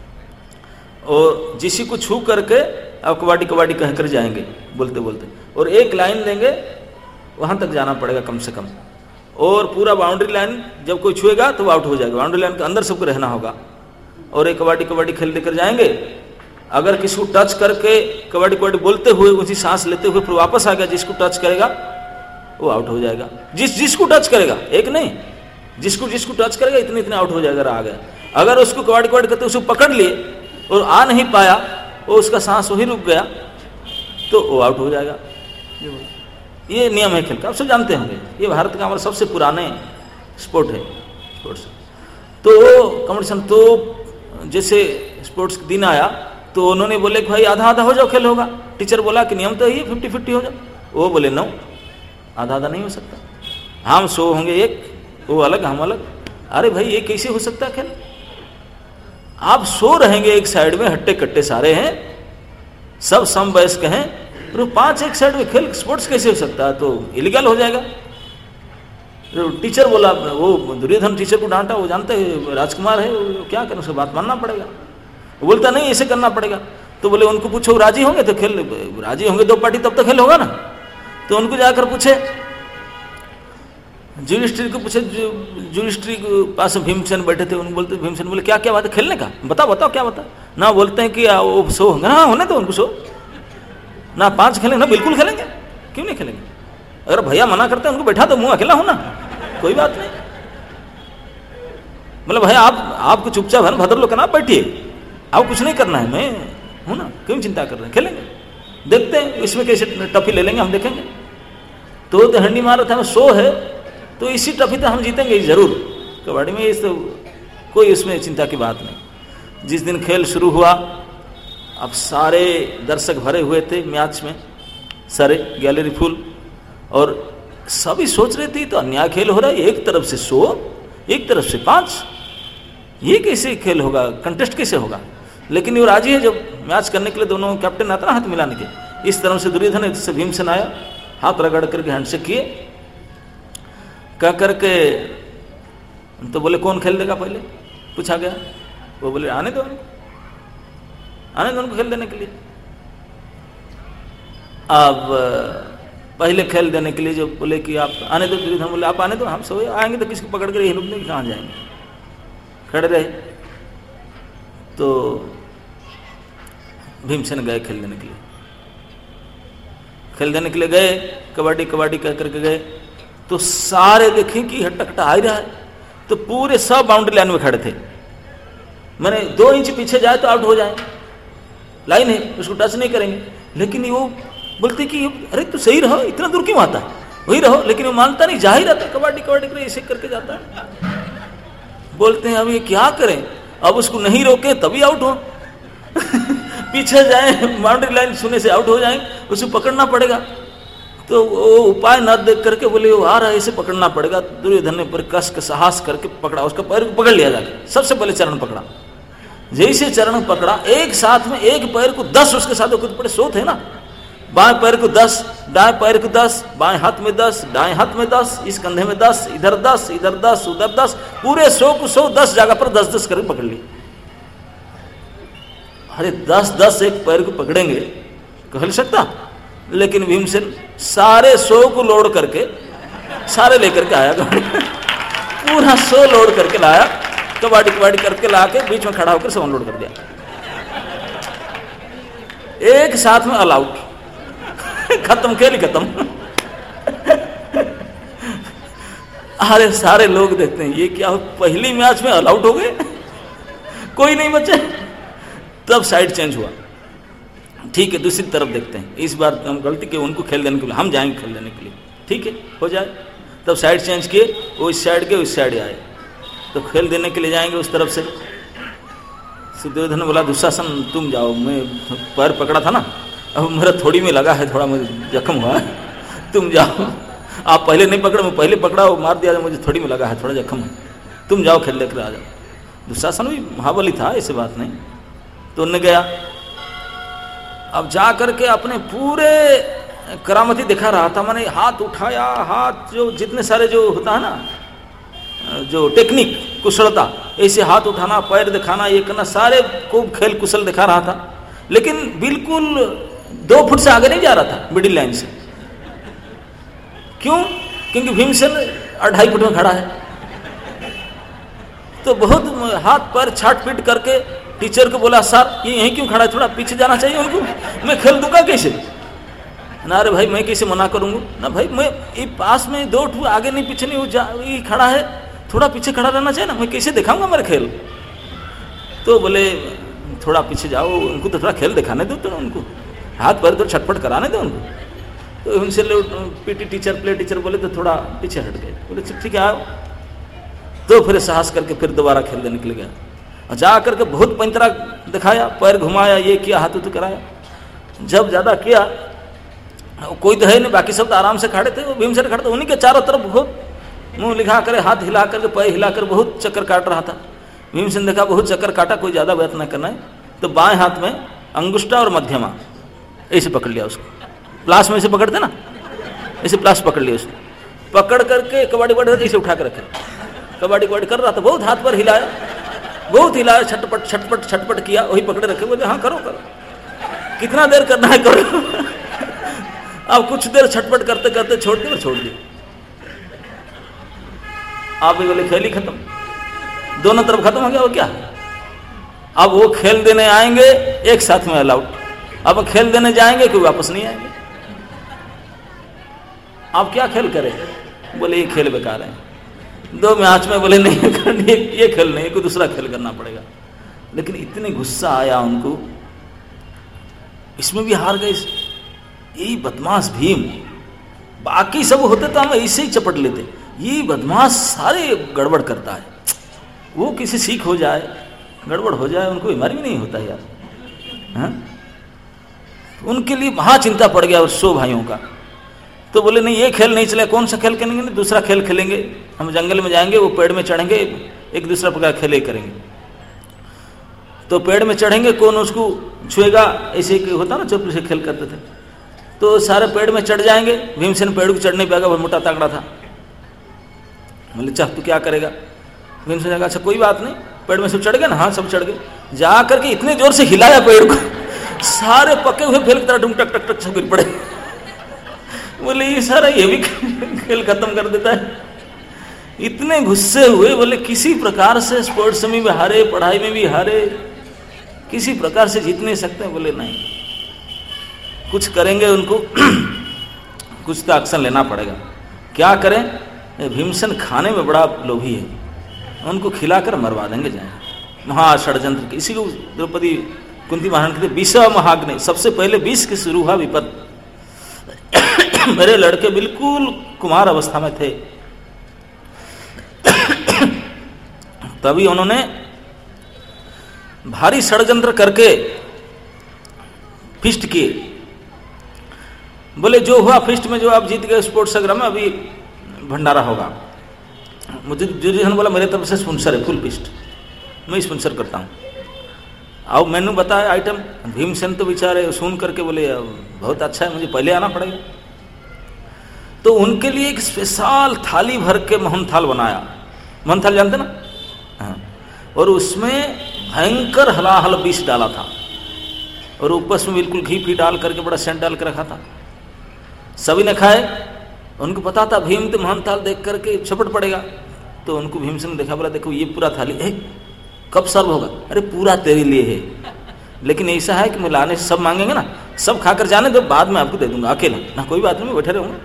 और जिसी को छू करके आप कबड्डी कबड्डी कह कर जाएंगे बोलते बोलते, और एक लाइन देंगे, वहां तक जाना पड़ेगा कम से कम। और पूरा बाउंड्री लाइन जब कोई छुएगा तो वो आउट हो जाएगा, बाउंड्री लाइन के अंदर सबको रहना होगा। और एक कबड्डी कबड्डी खेल लेकर जाएंगे, अगर किसी को टच करके कबड्डी कबड्डी बोलते हुए उसी सांस लेते हुए फिर वापस आ गया, जिसको टच करेगा वो आउट हो जाएगा। जिसको टच करेगा, एक नहीं, जिसको टच करेगा इतने आउट हो जाएगा, आ गया। अगर उसको कबड्डी कबड्डी करते उसको पकड़ लिए और आ नहीं पाया, वो उसका सांस वही रुक गया, तो वो आउट हो जाएगा। ये नियम है खेल का, आप सब जानते होंगे। ये भारत का हमारा सबसे पुराने स्पोर्ट है, स्पोर्ट्स। तो कंपटीशन, तो जैसे स्पोर्ट्स दिन आया तो उन्होंने बोले कि भाई आधा आधा हो जाओ, खेल होगा। टीचर बोला कि नियम तो ये 50-50 हो जाओ। वो बोले नो, आधा आधा नहीं हो सकता, हम 100 होंगे एक, वो अलग हम अलग। अरे भाई ये कैसे हो सकता है खेल? आप 100 रहेंगे एक साइड में, हट्टे कट्टे सारे हैं, सब समवयस्क हैं, तो 5 एक साइड में खेल स्पोर्ट्स कैसे हो सकता है? तो इलीगल हो जाएगा। तो टीचर बोला, वो दुर्योधन टीचर को डांटा, वो जानते हैं राजकुमार है, वो क्या करें, उसकी बात मानना पड़ेगा। वो बोलता नहीं ऐसे करना पड़ेगा। तो बोले उनको पूछो राजी होंगे तो खेल, राजी होंगे 2 पार्टी तब तो खेल होगा ना। तो उनको जाकर पूछे, जुडिस्ट्री को पूछे, जुडिस्ट्री के पास भीमसेन बैठे थे, उनको बोलते, भीमसेन बोले क्या क्या बात है खेलने का, बताओ क्या बता ना। बोलते हैं कि वो 100 होंगे ना, होने तो उनको 100 ना, 5 खेलेंगे ना, बिल्कुल खेलेंगे, क्यों नहीं खेलेंगे? अगर भैया मना करते हैं उनको बैठा दो, मुंह अकेला हो ना, कोई बात नहीं। मतलब भैया आपको चुपचाप है ना, भद्र लोग का ना, बैठिए, आपको कुछ नहीं करना है, मैं हूं ना, क्यों चिंता कर रहे हैं, खेलेंगे, देखते हैं इसमें कैसे टफी ले लेंगे, हम देखेंगे। तो हंडी मारा था, 100 है तो इसी टफी तो हम जीतेंगे जरूर। कबड्डी में इस कोई इसमें चिंता की बात नहीं। जिस दिन खेल शुरू हुआ, अब सारे दर्शक भरे हुए थे मैच में, सारे गैलरी फुल, और सभी सोच रहे थे तो अन्याय खेल हो रहा है, एक तरफ से 100 एक तरफ से 5, ये कैसे खेल होगा, कंटेस्ट कैसे होगा? लेकिन वो राजी है जब मैच करने के लिए, दोनों कैप्टन आता ना हाथ मिलाने के। इस तरफ से दुर्योधन, इस से भीमसेन आया, हाथ रगड़ करके हैंडशेक किए, कह करके तो बोले कौन खेल देगा पहले, पूछा गया। वो बोले आने दो उनको खेल देने के लिए। अब पहले खेल देने के लिए जो बोले कि आप आने दो, दुर्योधन बोले आप आने दो, हम सब आएंगे तो किसको पकड़ कर ये लोग नहीं, कहाँ जाएंगे, खड़े रहे। तो भीमसेन गए खेल देने के लिए, खेल देने के लिए गए, कबड्डी कबड्डी कह करके गए। तो सारे देखें कि हट्टा कट्टा आ ही रहा है, तो पूरे सब बाउंड्री लाइन में खड़े थे, मैंने 2 इंच पीछे जाए तो आउट हो जाए, लाइन है उसको टच नहीं करेंगे। लेकिन वो बोलते कि अरे तू सही रहो, इतना दूर क्यों आता है, वही रहो। लेकिन वो मानता नहीं, जा ही रहता, कबड्डी कबड्डी करे ऐसे करके जाता है। बोलते हैं अब ये क्या करें, अब उसको नहीं रोके तभी आउट हो पीछे जाए, बाउंड्री लाइन छूने से आउट हो जाए, उसको पकड़ना पड़ेगा। तो वो उपाय न देख करके बोले वो आ रहा है, इसे पकड़ना पड़ेगा। दुर्योधन ने पर कस के साहस करके पकड़ा, उसका पैर को पकड़ लिया जाके, सबसे पहले चरण पकड़ा। जैसे चरण पकड़ा, एक साथ में एक पैर को 10 उसके साथ खुद पड़े, 100 थे ना, बाएं पैर को 10, दाएं पैर को 10, बाएं हाथ में 10, दाएं हाथ में 10, इस कंधे में 10, इधर 10, इधर 10, उधर 10, पूरे 100 को 100 10 जगह पर 10-10 करके पकड़ ली। अरे 10-10 एक पैर को पकड़ेंगे, कह सकता? लेकिन भीमसेन सारे 100 को लोड करके सारे लेकर के आया, पूरा 100 लोड करके लाया, कबाड़ी कबाड़ी करके ला के बीच में खड़ा होकर 100 लोड कर दिया, एक साथ में ऑल आउट, खत्म, खेल ही खत्म। अरे सारे लोग देखते हैं ये क्या, पहली मैच में ऑल आउट हो गए, कोई नहीं बचे। तब साइड चेंज हुआ, ठीक है दूसरी तरफ देखते हैं, इस बार हम गलती की, उनको खेल देने के लिए हम जाएंगे खेल देने के लिए, ठीक है हो जाए। तब साइड चेंज किए, वो इस साइड के उस साइड आए, तो खेल देने के लिए जाएंगे उस तरफ से। दुर्योधन ने बोला दुशासन तुम जाओ, मैं पैर पकड़ा था ना, अब मेरा थोड़ी में लगा है, थोड़ा मुझे जख्म हुआ है, तुम जाओ। आप पहले नहीं पकड़े, मैं पहले पकड़ा, वो मार दिया, मुझे थोड़ी में लगा है, थोड़ा जख्म है, तुम जाओ खेल लेकर आ जाओ। दुशासन भी महाबली था, ऐसी बात नहीं। तो उनने गया, अब जा करके अपने पूरे करामती दिखा रहा था, मैंने हाथ उठाया, हाथ जो जितने सारे जो होता है ना, जो टेक्निक कुशलता, ऐसे हाथ उठाना, पैर दिखाना, ये करना, सारे खूब खेल कुशल दिखा रहा था। लेकिन बिल्कुल 2 फुट से आगे नहीं जा रहा था मिडिल लाइन से। क्यों? क्योंकि भीमसेन 2.5 फुट में खड़ा है। तो बहुत हाथ पैर छाट पीट करके टीचर को बोला सर ये यहीं क्यों खड़ा है, थोड़ा पीछे जाना चाहिए उनको, मैं खेल दूंगा कैसे ना। अरे भाई मैं कैसे मना करूंगा ना भाई, मैं ये पास में 2 फुट आगे नहीं पीछे नहीं, ये खड़ा है, थोड़ा पीछे खड़ा रहना चाहिए ना, मैं कैसे दिखाऊंगा मेरा खेल। तो बोले थोड़ा पीछे जाओ, उनको तो थोड़ा खेल दिखाने दो, तो उनको हाथ पैर तो छटपट कराने दो उनको। तो उनसे पीटी टीचर प्ले टीचर बोले तो थोड़ा पीछे हट गए, बोले ठीक है आओ। तो फिर साहस करके फिर दोबारा खेलने निकल गया और जा करके बहुत पैंतरा दिखाया, पैर घुमाया, ये किया, हाथ उठ कराया। जब ज्यादा किया, कोई तो है नहीं, बाकी सब तो आराम से खड़े थे, वो भीमसेन खड़े थे, उन्हीं के चारों तरफ बहुत मुंह लिखा कर, हाथ हिला करके, पैर हिलाकर बहुत चक्कर काट रहा था। भीमसेन देखा बहुत चक्कर काटा, कोई ज्यादा व्यर्थ न करना है, तो बाएं हाथ में अंगुष्ठा और मध्यमा ऐसे पकड़ लिया उसको, प्लास में से पकड़ते ना, ऐसे प्लास पकड़ लिया उसको, पकड़ करके कबाड़ी बड़ी ऐसे उठा कर रखे, कबाड़ी कर रहा था, बहुत हाथ पर हिलाया, बहुत हिलाया, छटपट छटपट छटपट किया, वही पकड़े रखे, बोले हाँ करो करो, कितना देर करना है करो। अब कुछ देर छटपट करते करते छोड़ दिया, छोड़ दिया। आप भी बोले खेल ही खत्म, दोनों तरफ खत्म हो गया, वो क्या। अब वो खेल देने आएंगे एक साथ में अलाउड, अब खेल देने जाएंगे कोई वापस नहीं आएंगे। आप क्या खेल करें, बोले ये खेल बेकार है, 2 मैच में बोले नहीं करनी, ये खेल नहीं, कोई दूसरा खेल करना पड़ेगा। लेकिन इतने गुस्सा आया उनको, इसमें भी हार गए। यही बदमाश भीम, बाकी सब होते तो हम ऐसे ही चपट लेते, ये बदमाश सारे गड़बड़ करता है। वो किसी सीख हो जाए, गड़बड़ हो जाए, उनको बीमारी भी नहीं होता यार। हाँ? उनके लिए महा चिंता पड़ गया सो भाइयों का। तो बोले नहीं ये खेल नहीं चले, कौन सा खेल खेलेंगे, नहीं दूसरा खेल खेलेंगे, हम जंगल में जाएंगे, वो पेड़ में चढ़ेंगे, एक दूसरा प्रकार खेले करेंगे। तो पेड़ में चढ़ेंगे, कौन उसको छुएगा, ऐसे होता ना, चुप से खेल करते थे। तो सारे पेड़ में चढ़ जाएंगे, भीमसेन पेड़ को चढ़ने पाएगा, बहुत मोटा तगड़ा था। बोले चल तू क्या करेगा, भीमसेन कहा अच्छा कोई बात नहीं, पेड़ में सब चढ़ गए ना, हाँ सब चढ़ गए। जा करके इतने जोर से हिलाया पेड़ को, सारे पके हुए फेल की तरह टक टक टक सब गिर पड़े। बोले ये सारा ये भी खेल खत्म कर देता है। इतने गुस्से हुए, बोले किसी प्रकार से स्पोर्ट्स में भी हारे, पढ़ाई में भी हारे, किसी प्रकार से जीत नहीं सकते। बोले नहीं, कुछ करेंगे, उनको कुछ तो एक्शन लेना पड़ेगा। क्या करें, भीमसेन खाने में बड़ा लोभी है, उनको खिलाकर मरवा देंगे जाए। महाषड्यंत्र, इसी को द्रौपदी कुंती महारानी कहते 20वां महाग्नि, सबसे पहले 20 की शुरू हुआ विपद। मेरे लड़के बिल्कुल कुमार अवस्था में थे, तभी उन्होंने भारी षड्यंत्र करके फिस्ट किए। बोले जो हुआ फिस्ट में, जो आप जीत गए स्पोर्ट्स संग्राम में, अभी भंडारा होगा। मुझे दुर्योधन बोला मेरे तरफ से स्पॉन्सर है, फुल फिस्ट मैं स्पॉन्सर करता हूँ। अब मैंने बताया आइटम, भीमसेन तो बेचारे सुन करके बोले बहुत अच्छा है, मुझे पहले आना पड़ेगा। तो उनके लिए एक स्पेशल थाली भर के मोहन थाल बनाया। मोहन थाल जानते ना, हाँ। और उसमें भयंकर हलाहल विष डाला था, और ऊपर में बिल्कुल घी फी डाल करके बड़ा सेंट डाल के रखा था। सभी ने खाए, उनको पता था भीम तो मोहन थाल देख करके छपट पड़ेगा। तो उनको भीमसेन ने देखा, बोला देखो ये पूरा थाली है, कब सर्व होगा, अरे पूरा तेरे लिए है, लेकिन ऐसा है कि मैं लाने से सब मांगेंगे ना, सब खाकर जाने दो, बाद में आपको दे दूंगा अकेला ना, कोई बात नहीं मैं बैठे रहूंगा।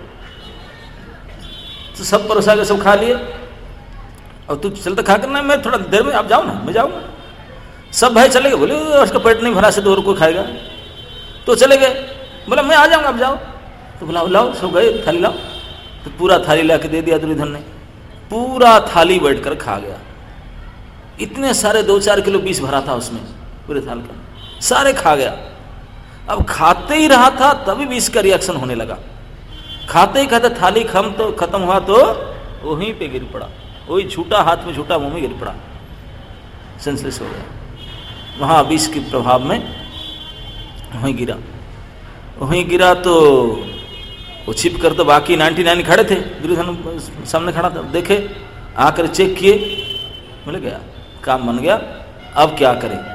तो सब परोसा के सब खा लिए, और तू चलता खा कर ना, मैं थोड़ा देर में आप जाओ ना, मैं जाऊंगा। सब भाई चले गए, बोले उसका पेट नहीं भरा से तो और कोई खाएगा, तो चले गए। बोला मैं आ जाऊंगा, आप जाओ। तो बोला लाओ, सब गए, थाली लाओ। तो पूरा थाली ला के दे दिया दुर्योधन ने, पूरा थाली बैठ कर खा गया। इतने सारे 2-4 किलो विष भरा था उसमें पूरे थाल का, सारे खा गया। अब खाते ही रहा था, तभी विष का रिएक्शन होने लगा। खाते ही खाते थाली खत्म हुआ तो वहीं पे गिर पड़ा, वही झूठा हाथ में झूठा मुंह में गिर पड़ा, सेंसलेस हो गया। वहां विष के प्रभाव में वहीं गिरा। तो वो छिप कर, तो बाकी 99 खड़े थे, दुर्योधन सामने खड़ा था, देखे आकर चेक किए, बोले गया, काम बन गया। अब क्या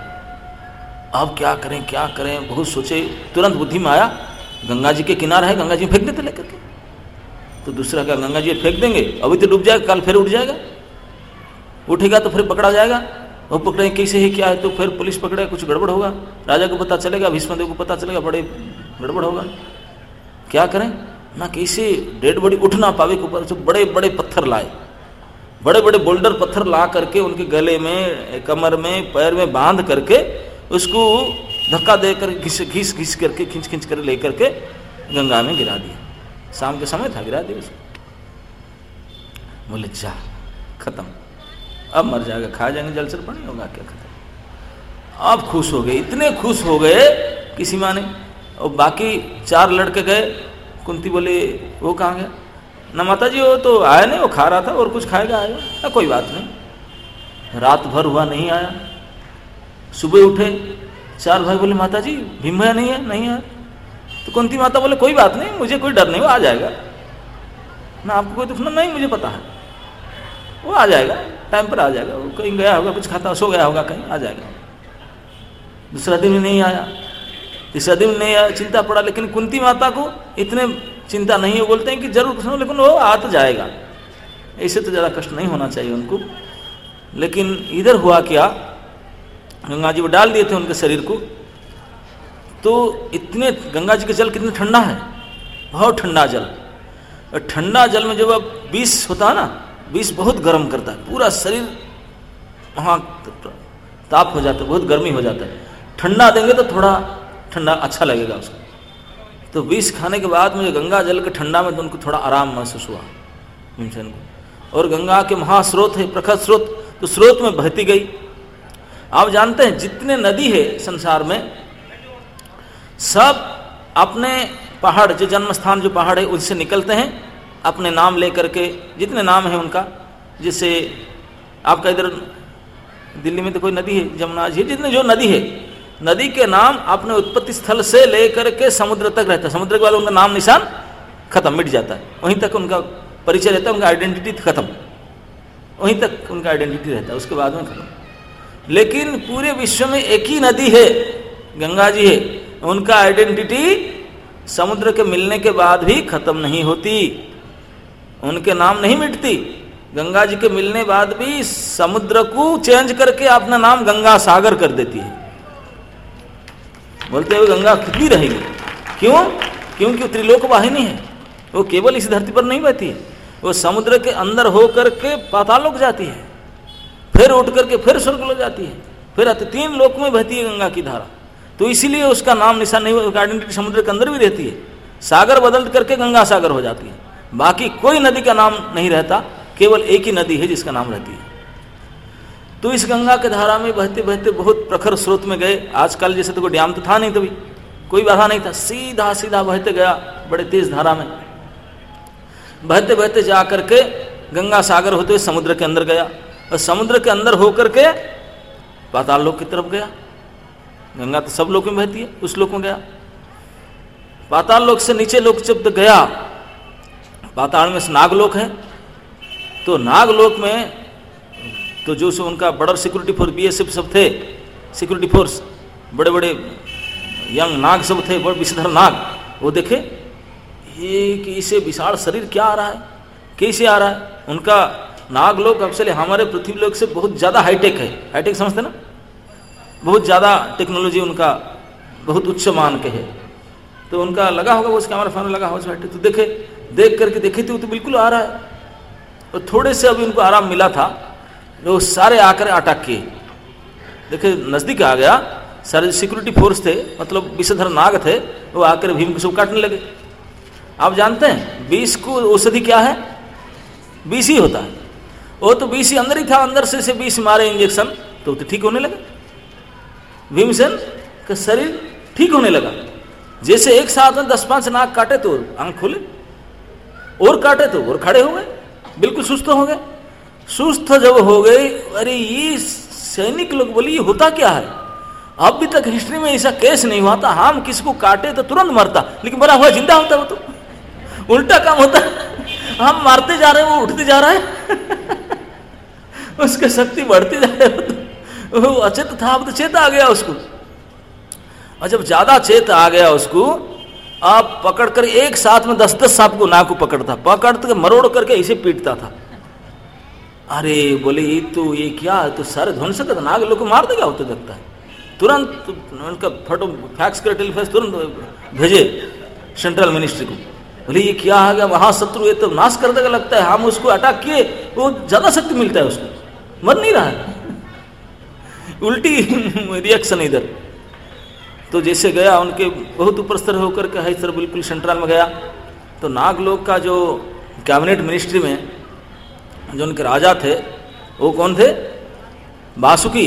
करें, बहुत सोचे। तुरंत बुद्धि में आया गंगा जी के किनारे है, गंगा जी फेंक देते लेकर के। तो दूसरा क्या, गंगा जी फेंक देंगे, अभी तो डूब जाएगा, कल फिर उठ जाएगा, उठेगा तो फिर पकड़ा जाएगा। वो पकड़े कैसे है क्या है, तो फिर पुलिस पकड़े, कुछ गड़बड़ होगा, राजा को पता चलेगा, भीष्मदेव को पता चलेगा, बड़े गड़बड़ होगा। क्या करें ना, कैसे डेड बॉडी उठ ना पावे के ऊपर से बड़े बड़े पत्थर लाए, बड़े बड़े बोल्डर पत्थर ला करके उनके गले में, कमर में, पैर में बांध करके उसको धक्का देकर घिस करके खींच कर लेकर के गंगा में गिरा दिया। शाम के समय था, गिरा दिया उसको। बोले जा खत्म, अब मर जाएगा, खा जाएंगे जलसर पानी, होगा क्या, खत्म। अब खुश हो गए, इतने खुश हो गए किसी माँ ने। और बाकी 4 लड़के गए, कुंती बोले वो कहाँ गया? ना माता जी वो तो आया नहीं, वो खा रहा था, और कुछ खाएगा आएगा। कोई बात नहीं। रात भर हुआ नहीं आया, सुबह उठे 4 भाई बोले माता जी भीम भैया नहीं है, नहीं है। तो कुंती माता बोले कोई बात नहीं, मुझे कोई डर नहीं, वो आ जाएगा ना, आपको कोई दुख नहीं, मुझे पता है वो आ जाएगा, टाइम पर आ जाएगा, वो कहीं गया होगा, कुछ खाता सो गया होगा कहीं, आ जाएगा। दूसरा दिन नहीं आया, तीसरा दिन नहीं आया, चिंता पड़ा। लेकिन कुंती माता को इतने चिंता नहीं है, बोलते हैं कि जरूर कुछ, लेकिन वो आ तो जाएगा, ऐसे तो ज़्यादा कष्ट नहीं होना चाहिए उनको। लेकिन इधर हुआ क्या, गंगा जी वो डाल दिए थे उनके शरीर को, तो इतने गंगा जी का जल कितना ठंडा है, बहुत ठंडा जल। और ठंडा जल में जब अब विष होता है ना, विष बहुत गर्म करता है, पूरा शरीर वहाँ ताप हो जाता है, बहुत गर्मी हो जाता है। ठंडा देंगे तो थोड़ा ठंडा अच्छा लगेगा उसको। तो विष खाने के बाद मुझे गंगा जल के ठंडा में तो उनको थोड़ा आराम महसूस हुआ भीमसेन को। और गंगा के महास्रोत है, प्रखर स्रोत, तो स्रोत में बहती गई। आप जानते हैं जितने नदी है संसार में, सब अपने पहाड़, जो जन्म स्थान जो पहाड़ है उनसे निकलते हैं, अपने नाम लेकर के, जितने नाम है उनका। जैसे आपका इधर दिल्ली में तो कोई नदी है, जमुना जी, जितने जो नदी है, नदी के नाम अपने उत्पत्ति स्थल से लेकर के समुद्र तक रहता है। समुद्र के बाद उनका नाम निशान खत्म, मिट जाता है, वहीं तक उनका परिचय रहता है, उनका आइडेंटिटी खत्म, वहीं तक उनका आइडेंटिटी रहता है, उसके बाद में खत्म। लेकिन पूरे विश्व में एक ही नदी है, गंगा जी है, उनका आइडेंटिटी समुद्र के मिलने के बाद भी खत्म नहीं होती, उनके नाम नहीं मिटती। गंगा जी के मिलने बाद भी समुद्र को चेंज करके अपना नाम गंगा सागर कर देती है। बोलते हुए गंगा कितनी रहेगी, क्यों? क्योंकि त्रिलोक वाहिनी है, वो केवल इस धरती पर नहीं बहती है, वो समुद्र के अंदर होकर के पाताल लोक जाती है, फिर उठ करके फिर स्वर्ग लोक जाती है, फिर 3 लोक में बहती है गंगा की धारा। तो इसीलिए उसका नाम निशान नहीं, उसका आइडेंटिटी समुद्र के अंदर भी रहती है। सागर बदल करके गंगा सागर हो जाती है, बाकी कोई नदी का नाम नहीं रहता, केवल एक ही नदी है जिसका नाम रहती है। तो इस गंगा के धारा में बहते बहते बहुत प्रखर स्रोत में गए। आजकल जैसे तो कोई डैम तो था नहीं, तभी कोई बाधा नहीं था, सीधा सीधा बहते गया, बड़े तेज धारा में बहते बहते जा करके गंगा सागर होते हुए समुद्र के अंदर गया, और समुद्र के अंदर होकर के पाताल लोक की तरफ गया। गंगा तो सब लोक में बहती है, उस लोक में गया। पाताल लोक से नीचे लोक जब गया, पाताल में नागलोक है, तो नागलोक में तो जो सो उनका बड़ा सिक्योरिटी फोर्स, बीएसएफ सब थे, सिक्योरिटी फोर्स, बड़े बड़े यंग नाग सब थे, बड़े विषधर नाग। वो देखे ये कि इसे विशाल शरीर क्या आ रहा है, कैसे आ रहा है। उनका नागलोक एक्चुअली हमारे पृथ्वी लोक से बहुत ज़्यादा हाईटेक है, हाईटेक समझते ना, बहुत ज़्यादा टेक्नोलॉजी उनका बहुत उच्च मान के है। तो उनका लगा होगा वो कैमरा फैन लगा होगा, तो देखे, देख करके देखे थे वो तो बिल्कुल आ रहा है। और थोड़े से अभी उनको आराम मिला था, वो सारे आकर अटैक किए। देखे नजदीक आ गया, सारे सिक्योरिटी फोर्स थे, मतलब विषधर नाग थे, वो आकर भीम को सब काटने लगे। आप जानते हैं विष को औषधि क्या है? विष ही होता है। वो तो विष ही अंदर ही था, अंदर से विष मारे इंजेक्शन तो ठीक होने लगे। भीमसेन का शरीर ठीक होने लगा। जैसे एक साथ में 10-5 नाग काटे तो आंख खोले, और काटे तो और खड़े हो गए, बिल्कुल सुस्त हो गए। सुस्त जब हो गए, अरे ये सैनिक लोग बोले ये होता क्या है, अभी तक हिस्ट्री में ऐसा केस नहीं हुआ था, हम किसको काटे तो तुरंत मरता, लेकिन बड़ा हुआ जिंदा होता। वो तो उल्टा काम होता है, हम मारते जा रहे हैं वो उठते जा रहा है उसकी शक्ति बढ़ती जा रही है। वो अचेत था, अब तो चेत आ गया उसको, और जब ज्यादा चेत आ गया उसको, आप पकड़ कर एक साथ में 10-10 सांप को नाक को पकड़ता, पकड़ के मरोड़ करके ऐसे पीटता था। अरे बोले ये क्या है, तो सारे ध्वंस कर नाग लोग को मार देगा, होते लगता है। तुरंत उनका फोटो फैक्स कर टेलीफैक्स तुरंत भेजे सेंट्रल मिनिस्ट्री को। बोले ये क्या आ गया, महाशत्रु, ये तो नाश कर देगा लगता है, हम उसको अटैक किए, वो ज्यादा शक्ति मिलता है उसको, मर नहीं रहा है। उल्टी रिएक्शन इधर। तो जैसे गया उनके बहुत ऊपर स्तर होकर के हाई स्तर बिल्कुल सेंट्रल में गया, तो नागलोक का जो कैबिनेट मिनिस्ट्री में जो उनके राजा थे वो कौन थे? वासुकी,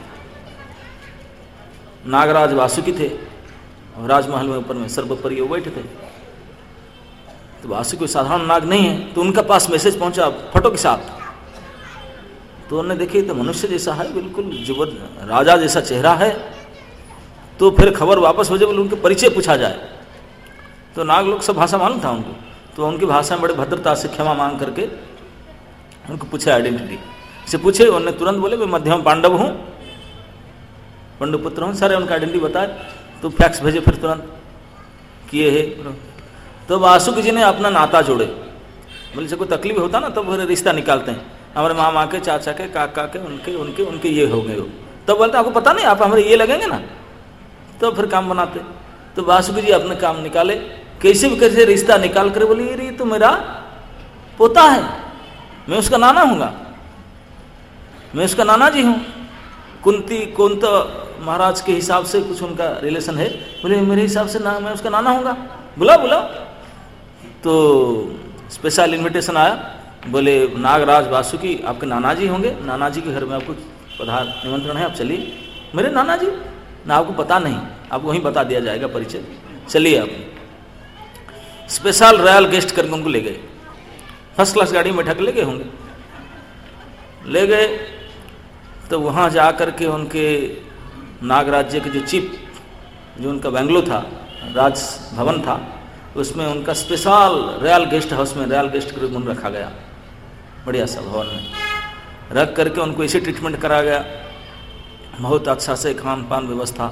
नागराज वासुकी थे। और राजमहल में ऊपर में सर्वोपरि वो बैठे थे। तो वासुकी कोई साधारण नाग नहीं है। तो उनका पास मैसेज पहुंचा फोटो के साथ। तो उन्होंने देखी तो मनुष्य जैसा है, बिल्कुल जीवन राजा जैसा चेहरा है। तो फिर खबर वापस हो जाए, बोले उनके परिचय पूछा जाए। तो नाग लोग सब भाषा मालूम था उनको, तो उनकी भाषा में बड़े भद्रता से क्षमा मांग करके उनको पूछे आइडेंटिटी से पूछे। उन्होंने तुरंत बोले मैं मध्यम पांडव हूँ, पांडुपुत्र हूँ। सारे उनका आइडेंटिटी बताए। तो फैक्स भेजे फिर तुरंत किए है। तो वासुकी जी ने अपना नाता जोड़े। बोले से कोई तकलीफ होता ना, तब तो रिश्ता निकालते हैं, हमारे मामा के, चाचा के, काका के, उनके उनके उनके ये हो गए। तब बोलते आपको पता नहीं, आप हमारे ये लगेंगे ना, तो फिर काम बनाते। तो वासुकी जी अपने काम निकाले, कैसे भी कैसे रिश्ता निकाल कर बोले ये तो मेरा पोता है, मैं उसका नाना हूँगा, मैं उसका नाना जी हूँ। कुंती महाराज के हिसाब से कुछ उनका रिलेशन है। बोले मेरे हिसाब से ना, मैं उसका नाना हूँगा, बुला। तो स्पेशल इन्विटेशन आया। बोले नागराज वासुकी आपके नाना जी होंगे, नाना जी के घर में आपको पधार निमंत्रण है, आप चलिए। मेरे नाना जी ना, आपको पता नहीं, आपको वहीं बता दिया जाएगा परिचय, चलिए। आप स्पेशल रॉयल गेस्ट करके उनको ले गए, फर्स्ट क्लास गाड़ी में बैठा के ले गए होंगे। ले गए तो वहाँ जा कर के उनके नागराज्य के जो चीफ, जो उनका बेंगलो था, राज भवन था, उसमें उनका स्पेशल रॉयल गेस्ट हाउस में रॉयल गेस्ट के रूप में रखा गया। बढ़िया सा भवन में रख करके उनको ऐसे ट्रीटमेंट करा गया, बहुत अच्छा से खान पान व्यवस्था।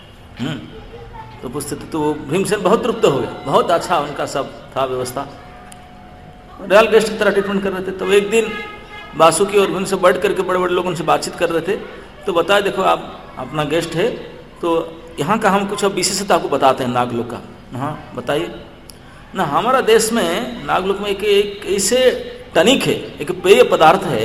तो पुस्तक तो भीमसेन बहुत तृप्त हो गया, बहुत अच्छा उनका सब था व्यवस्था, रॉयल गेस्ट की तरह ट्रीटमेंट कर रहे थे। तो एक दिन वासुकी और उनसे बैठ करके बड़े बड़े लोगों से बातचीत कर रहे थे। तो बताया देखो आप अपना गेस्ट है, तो यहाँ का हम कुछ अब विशेषता आपको बताते हैं नागलोक का। हाँ बताइए ना। हमारा देश में नागलोक में एक ऐसे टनिक है, एक पेय पदार्थ है,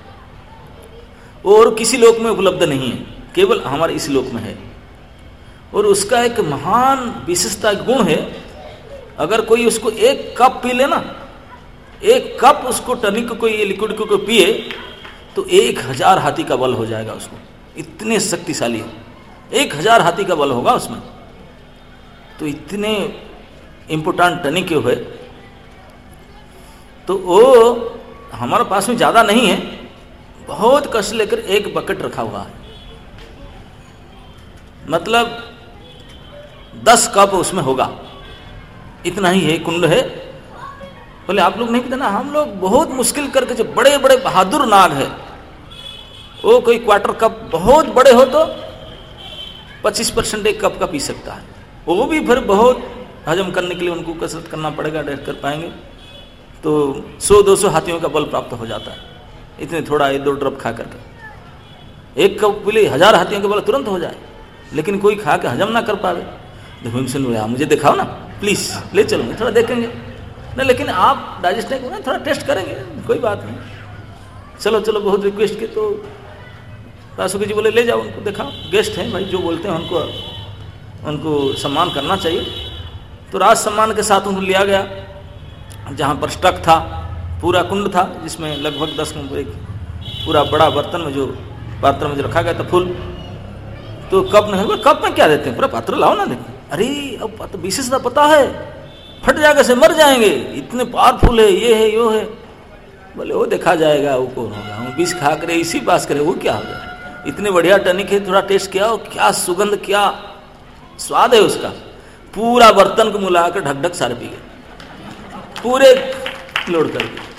और किसी लोक में उपलब्ध नहीं है, केवल हमारे इस लोक में है। और उसका एक महान विशेषता गुण है, अगर कोई उसको एक कप पी ले ना, एक कप उसको टनिक को, ये लिक्विड को पिए, तो 1000 हाथी का बल हो जाएगा उसको, इतने शक्तिशाली है। 1000 हाथी का बल होगा उसमें। तो इतने इम्पोर्टेंट टनिक है। तो वो हमारे पास में ज़्यादा नहीं है, बहुत कष्ट लेकर एक बकेट रखा हुआ है, मतलब 10 कप उसमें होगा, इतना ही है, कुंड है। बोले आप लोग नहीं पता ना, हम लोग बहुत मुश्किल करके, जो बड़े बड़े बहादुर नाग है, वो कोई क्वार्टर कप बहुत बड़े हो तो 25% एक कप का पी सकता है। वो भी फिर बहुत हजम करने के लिए उनको कसरत करना पड़ेगा, डेढ़ कर पाएंगे। तो 100-200 हाथियों का बल प्राप्त हो जाता है, इतने थोड़ा 1-2 ड्रॉप खा करके। एक कप पी ले 1000 हाथियों का बल तुरंत हो जाए, लेकिन कोई खा के हजम ना कर पावे। भीमसेन बोले मुझे दिखाओ ना प्लीज, ले चलूंगे, थोड़ा देखेंगे नहीं, लेकिन आप डाइजेस्ट नहीं करोगे, थोड़ा टेस्ट करेंगे, कोई बात नहीं, चलो चलो। बहुत रिक्वेस्ट की तो वासुकी जी बोले ले जाओ उनको, दिखाओ, गेस्ट हैं भाई, जो बोलते हैं उनको सम्मान करना चाहिए। तो राज सम्मान के साथ उनको लिया गया, जहाँ पर स्टक था, पूरा कुंड था, जिसमें लगभग 10 एक पूरा बड़ा बर्तन में, जो पात्र में जो रखा गया था फूल। तो कप नहीं, कप में क्या देते हैं, पूरा पात्र लाओ ना। देखो अरे अब विशेषता पता है, फट जाएगा से मर जाएंगे, इतने पावरफुल है, ये है यो है। बोले वो देखा जाएगा, वो कौन होगा, हम विष खा करे इसी पास करे, वो क्या होगा, इतने बढ़िया टनिक है, थोड़ा टेस्ट किया, क्या सुगंध, क्या स्वाद है उसका। पूरा बर्तन को मिलाकर ढक ढक सारे पी गए, पूरे लोड कर दिए।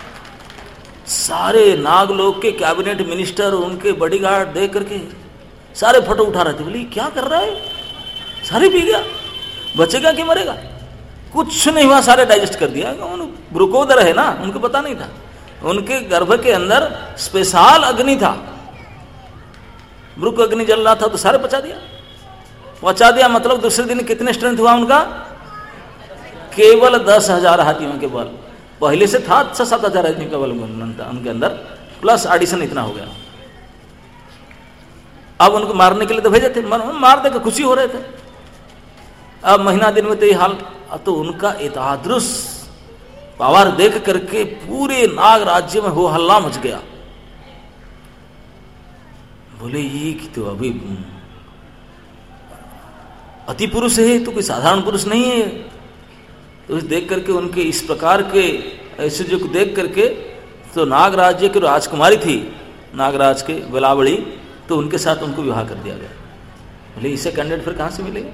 सारे नागलोक के कैबिनेट मिनिस्टर, उनके बॉडीगार्ड देख करके सारे फोटो उठा रहे थे। बोले क्या कर रहा है, सारे पी गया, बचेगा कि मरेगा। कुछ नहीं हुआ, सारे डाइजेस्ट कर दिया। ब्रुकोदर है ना, उनको पता नहीं था, उनके गर्भ के अंदर स्पेशल अग्नि था, ब्रुक अग्नि जल रहा था, तो सारे पचा दिया। मतलब दूसरे दिन कितने स्ट्रेंथ हुआ उनका, केवल 10,000 हाथियों के बल। पहले से था 6-7 हाथियों का बल उनके अंदर, प्लस एडिशन इतना हो गया। अब उनको मारने के लिए तो भेजे थे, मार दे के खुशी हो रहे थे। अब महीना दिन में तो ये हाल तो उनका इतादृश पावर देख करके पूरे नाग राज्य में हो हल्ला मच गया। बोले ये कि तो अभी अति पुरुष है, तो कोई साधारण पुरुष नहीं है। तो देख करके उनके इस प्रकार के ऐश्वर्य को देख करके तो नाग राज्य की राजकुमारी थी, नागराज के बेलावली, तो उनके साथ उनको विवाह कर दिया गया। बोले इसे कैंडिडेट फिर कहाँ से मिलेगा?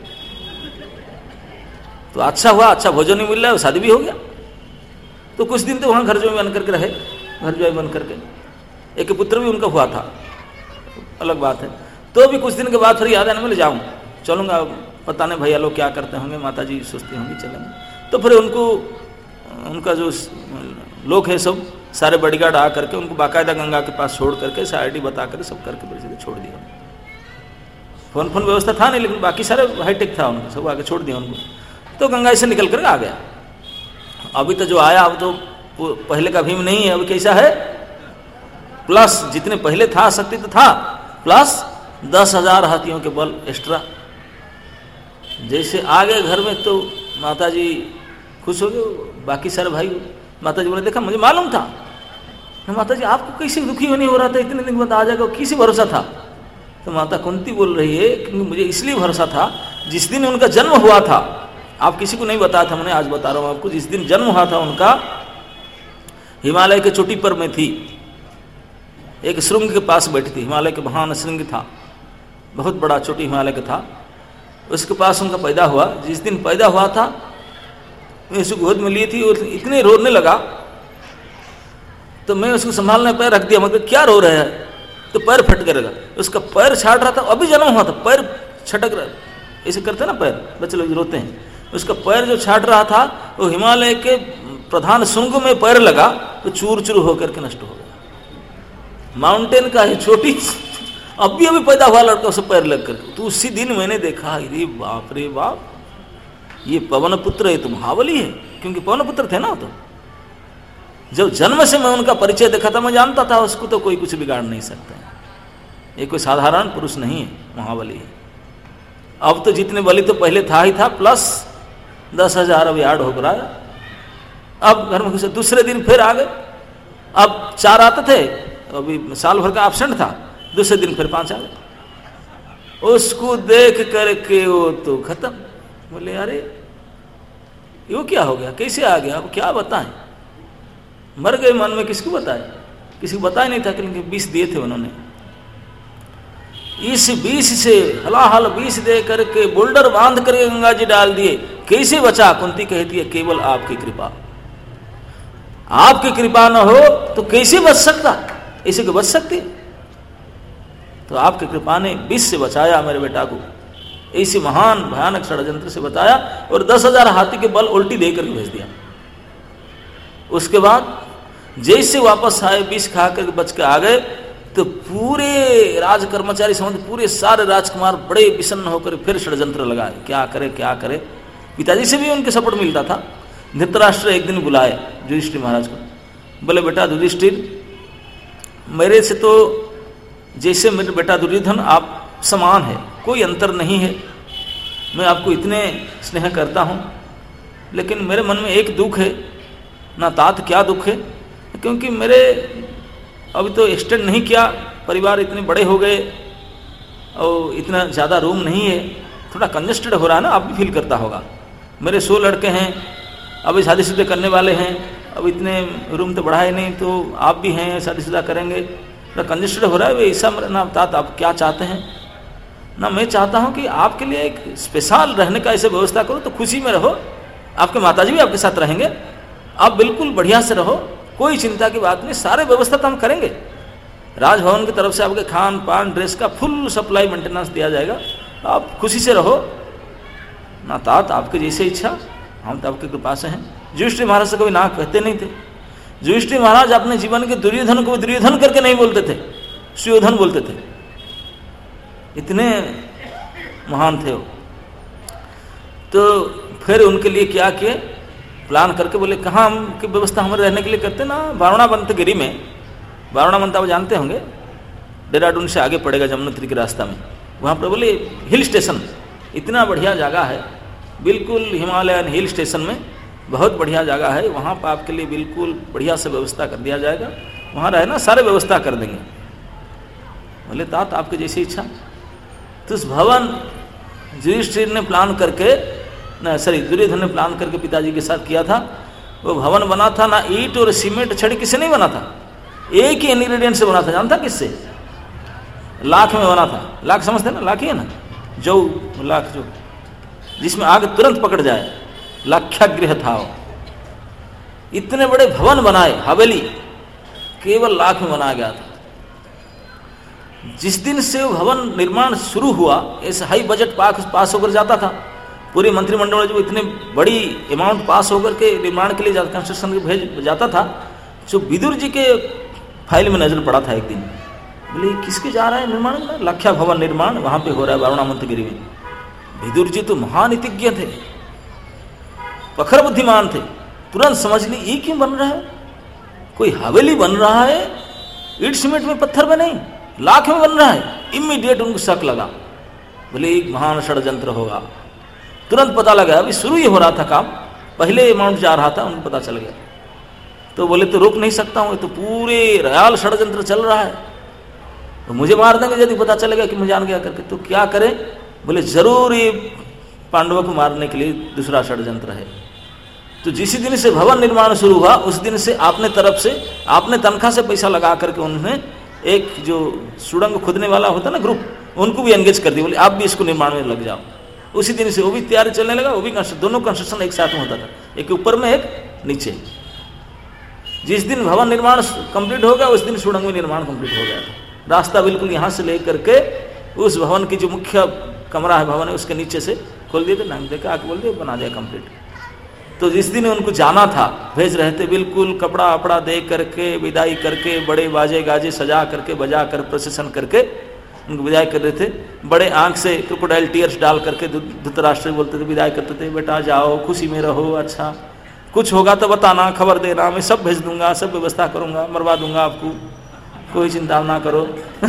तो अच्छा हुआ, अच्छा भोजन नहीं मिल रहा है, शादी भी हो गया। तो कुछ दिन तो वहाँ घर जमाई बन करके रहे, घर जमाई बन करके। एक पुत्र भी उनका हुआ था, अलग बात है। तो भी कुछ दिन के बाद फिर याद आने में जाऊँ चलूँगा, पता नहीं भैया लोग क्या करते होंगे, माता जी सोचती होंगी चलेंगे। तो फिर उनको उनका जो लोग है सब सारे बॉडीगार्ड आ करके उनको बाकायदा गंगा के पास छोड़ करके साइड बता कर सब करके बड़े छोड़ दिया। फोन व्यवस्था था नहीं, लेकिन बाकी सारे हाईटेक था, उनको सब आगे छोड़ दिया उनको। तो गंगा से निकल कर आ गया। अभी तो जो आया अब तो पहले का भीम नहीं है, अभी कैसा है प्लस जितने पहले था शक्ति तो था, प्लस 10,000 हाथियों के बल एक्स्ट्रा। जैसे आ गए घर में तो माता जी खुश हो गए, बाकी सारे भाई। माता जी बोले देखा मुझे मालूम था। माता जी आपको कैसे दुखी होने हो रहा था, इतने दिन बाद आ जाएगा, किसी भरोसा था? तो माता कुंती बोल रही है क्योंकि मुझे इसलिए भरोसा था जिस दिन उनका जन्म हुआ था, आप किसी को नहीं बताया था, मैंने आज बता रहा हूं आपको। जिस दिन जन्म हुआ था उनका, हिमालय के चोटी पर में थी, एक श्रृंग के पास बैठी थी। हिमालय के महान श्रृंग था, बहुत बड़ा चोटी हिमालय का था, उसके पास उनका पैदा हुआ। जिस दिन पैदा हुआ था मैं उसको गोद में ली थी और इतने रोने लगा तो मैं उसको संभालने पैर रख दिया। मतलब क्या रो रहा है? तो पैर फट कर लगा, उसका पैर छाट रहा था, अभी जन्म हुआ था, पैर छटक रहा, ऐसे करते ना पैर, बच्चे लोग रोते हैं। उसका पैर जो छाट रहा था वो हिमालय के प्रधान श्रृंग में पैर लगा तो चूर चूर होकर के नष्ट हो गया। माउंटेन का है छोटी, अभी पैदा हुआ लड़का उसे पैर लग कर। तो उसी दिन मैंने देखा अरे बाप रे बाप, ये पवन पुत्र है तो महाबली है, क्योंकि पवन पुत्र थे ना। तो जब जन्म से मैं उनका परिचय देखा था मैं जानता था उसको तो कोई कुछ बिगाड़ नहीं सकता है, ये कोई साधारण पुरुष नहीं है, महाबली है। अब तो जितने बलि तो पहले था ही था, प्लस 10,000 अभी ऐड हो रहा है। अब घर में घुसे, दूसरे दिन फिर आ गए। अब 4 आते थे, अभी साल भर का एब्सेंट था, दूसरे दिन फिर 5 आ गए। उसको देख करके वो तो खत्म। बोले अरे ये क्या हो गया, कैसे आ गया, अब क्या बताएं? मर गए मन में, किसको बताए? किसी को बताया नहीं था, क्योंकि 20 दिए थे उन्होंने। इस 20 से हलाहल 20 दे करके बोल्डर बांध करके गंगा जी डाल दिए। कैसे बचा? कुंती कहती है केवल आपकी कृपा, आपकी कृपा न हो तो कैसे बच सकता? ऐसे को बच सकती? तो आपकी कृपा ने 20 से बचाया मेरे बेटा को, ऐसे महान भयानक षड्यंत्र से बताया और 10,000 हाथी के बल उल्टी देकर भेज दिया। उसके बाद जैसे वापस आए 20 खा कर बच के आ गए तो पूरे राज कर्मचारी समझ पूरे सारे राजकुमार बड़े विषन्न होकर फिर षड्यंत्र लगाए, क्या करे क्या करे। पिताजी से भी उनके सपोर्ट मिलता था। धृतराष्ट्र एक दिन बुलाए युधिष्ठिर महाराज को, बोले बेटा युधिष्ठिर, मेरे से तो जैसे मेरे बेटा दुर्योधन आप समान है, कोई अंतर नहीं है, मैं आपको इतने स्नेह करता हूँ, लेकिन मेरे मन में एक दुख है ना तात। क्या दुख है? क्योंकि मेरे अभी तो एक्सटेंड नहीं किया, परिवार इतने बड़े हो गए और इतना ज़्यादा रूम नहीं है, थोड़ा कंजेस्टेड हो रहा है ना, आप भी फील करता होगा। मेरे 100 लड़के हैं, अभी शादीशुदा करने वाले हैं, अब इतने रूम तो बढ़ाए नहीं, तो आप भी हैं शादीशुदा करेंगे, थोड़ा कंजेस्टेड हो रहा है। ऐसा ना तात आप क्या चाहते हैं ना, मैं चाहता हूँ कि आपके लिए एक स्पेशल रहने का ऐसे व्यवस्था करो तो खुशी में रहो, आपके माताजी भी आपके साथ रहेंगे, आप बिल्कुल बढ़िया से रहो, कोई चिंता की बात नहीं, सारे व्यवस्था तो हम करेंगे। राजभवन की तरफ से आपके खान पान ड्रेस का फुल सप्लाई मेंटेनेंस दिया जाएगा, आप खुशी से रहो ना तात, आपके जैसे इच्छा, हम तो आपकी कृपा से हैं। युधिष्ठिर महाराज से कभी ना कहते नहीं थे। युधिष्ठिर महाराज अपने जीवन के दुर्योधन को दुर्योधन करके नहीं बोलते थे, सुयोधन बोलते थे, इतने महान थे वो। तो फिर उनके लिए क्या किए, प्लान करके बोले कहाँ हम की व्यवस्था हमारे रहने के लिए करते ना, वारुणावंत गिरी में, वारुणावंत आप जानते होंगे, देहरादून से आगे पड़ेगा जमुनोत्री के रास्ता में, वहाँ पर बोले हिल स्टेशन, इतना बढ़िया जगह है, बिल्कुल हिमालयन हिल स्टेशन में बहुत बढ़िया जगह है, वहाँ पर आपके लिए बिल्कुल बढ़िया से व्यवस्था कर दिया जाएगा, वहाँ रहना सारे व्यवस्था कर देंगे। बोले तात आपकी जैसी इच्छा। तो उस भवन युधिष्ठिर ने प्लान करके दुर्योधन ने प्लान करके पिताजी के साथ किया था। वो भवन बना था ना ईंट और सीमेंट छड़ी किससे नहीं बना था, एक ही इंग्रेडिएंट से बना था। जानता किससे? लाख में बना था। लाख समझते ना, लाख ही है ना, जो लाख जो जिसमें आग तुरंत पकड़ जाए, लाख्यागृह था वो। इतने बड़े भवन बनाए, हवेली केवल लाख में बनाया गया था। जिस दिन से वो भवन निर्माण शुरू हुआ, ऐसे हाई बजट पास होकर जाता था, पूरे मंत्रिमंडल में जो इतने बड़ी अमाउंट पास होकर के निर्माण के लिए कंस्ट्रक्शन भेज जाता था, जो विदुर जी के फाइल में नजर पड़ा था एक दिन। बोले किसके जा रहा है निर्माण? लाख्या भवन निर्माण वहां पे हो रहा है वारुणामंतगिरी में। विदुर जी तो महानीतिज्ञ थे, प्रखर बुद्धिमान थे, तुरंत समझ ली ये क्यों बन रहा है, कोई हवेली बन रहा है ईट सीमेंट में पत्थर में नहीं, लाख में बन रहा है। इमीडिएट उनको शक लगा, बोले एक महान षड्यंत्र होगा। तुरंत पता लगा, अभी शुरू ही हो रहा था काम, पहले अमाउंट जा रहा था, उनको पता चल गया। तो बोले तो रोक नहीं सकता हूं, तो पूरे रयाल षड्यंत्र चल रहा है, तो मुझे मार देंगे यदि पता चलेगा कि मैं जान गया करके। तो क्या करें? बोले जरूर ये पांडवों को मारने के लिए दूसरा षड्यंत्र है। तो जिस दिन से भवन निर्माण शुरू हुआ, उस दिन से आपने तरफ से आपने तनख्वाह से पैसा लगा करके उन्होंने एक जो सुड़ंग खोदने वाला होता ना ग्रुप, उनको भी एंगेज कर दिया। बोले आप भी इसको निर्माण में लग जाओ। उसी दिन से वो भी तैयारी चलने लगा, वो भी दोनों कंस्ट्रक्शन एक साथ में होता था, एक ऊपर में एक नीचे। जिस दिन भवन निर्माण कंप्लीट हो गया, उस दिन सुड़ंग में निर्माण कंप्लीट हो गया था। रास्ता बिल्कुल यहाँ से लेकर के उस भवन की जो मुख्य कमरा है भवन है, उसके नीचे से खोल दिए थे, नाम देकर आके बोल दिया बना दिया कंप्लीट। तो जिस दिन उनको जाना था, भेज रहे थे, बिल्कुल कपड़ा अपड़ा दे करके विदाई करके, बड़े बाजे गाजे सजा करके बजा कर प्रोसेसन करके उनको विदाई कर रहे थे। बड़े आंख से क्रोकोडाइल टीयर्स डाल करके धृतराष्ट्र बोलते थे, विदाई करते थे, बेटा जाओ खुशी में रहो, अच्छा कुछ होगा तो बताना, खबर देना, मैं सब भेज दूंगा, सब व्यवस्था करूंगा, मरवा दूंगा आपको, कोई चिंता ना करो।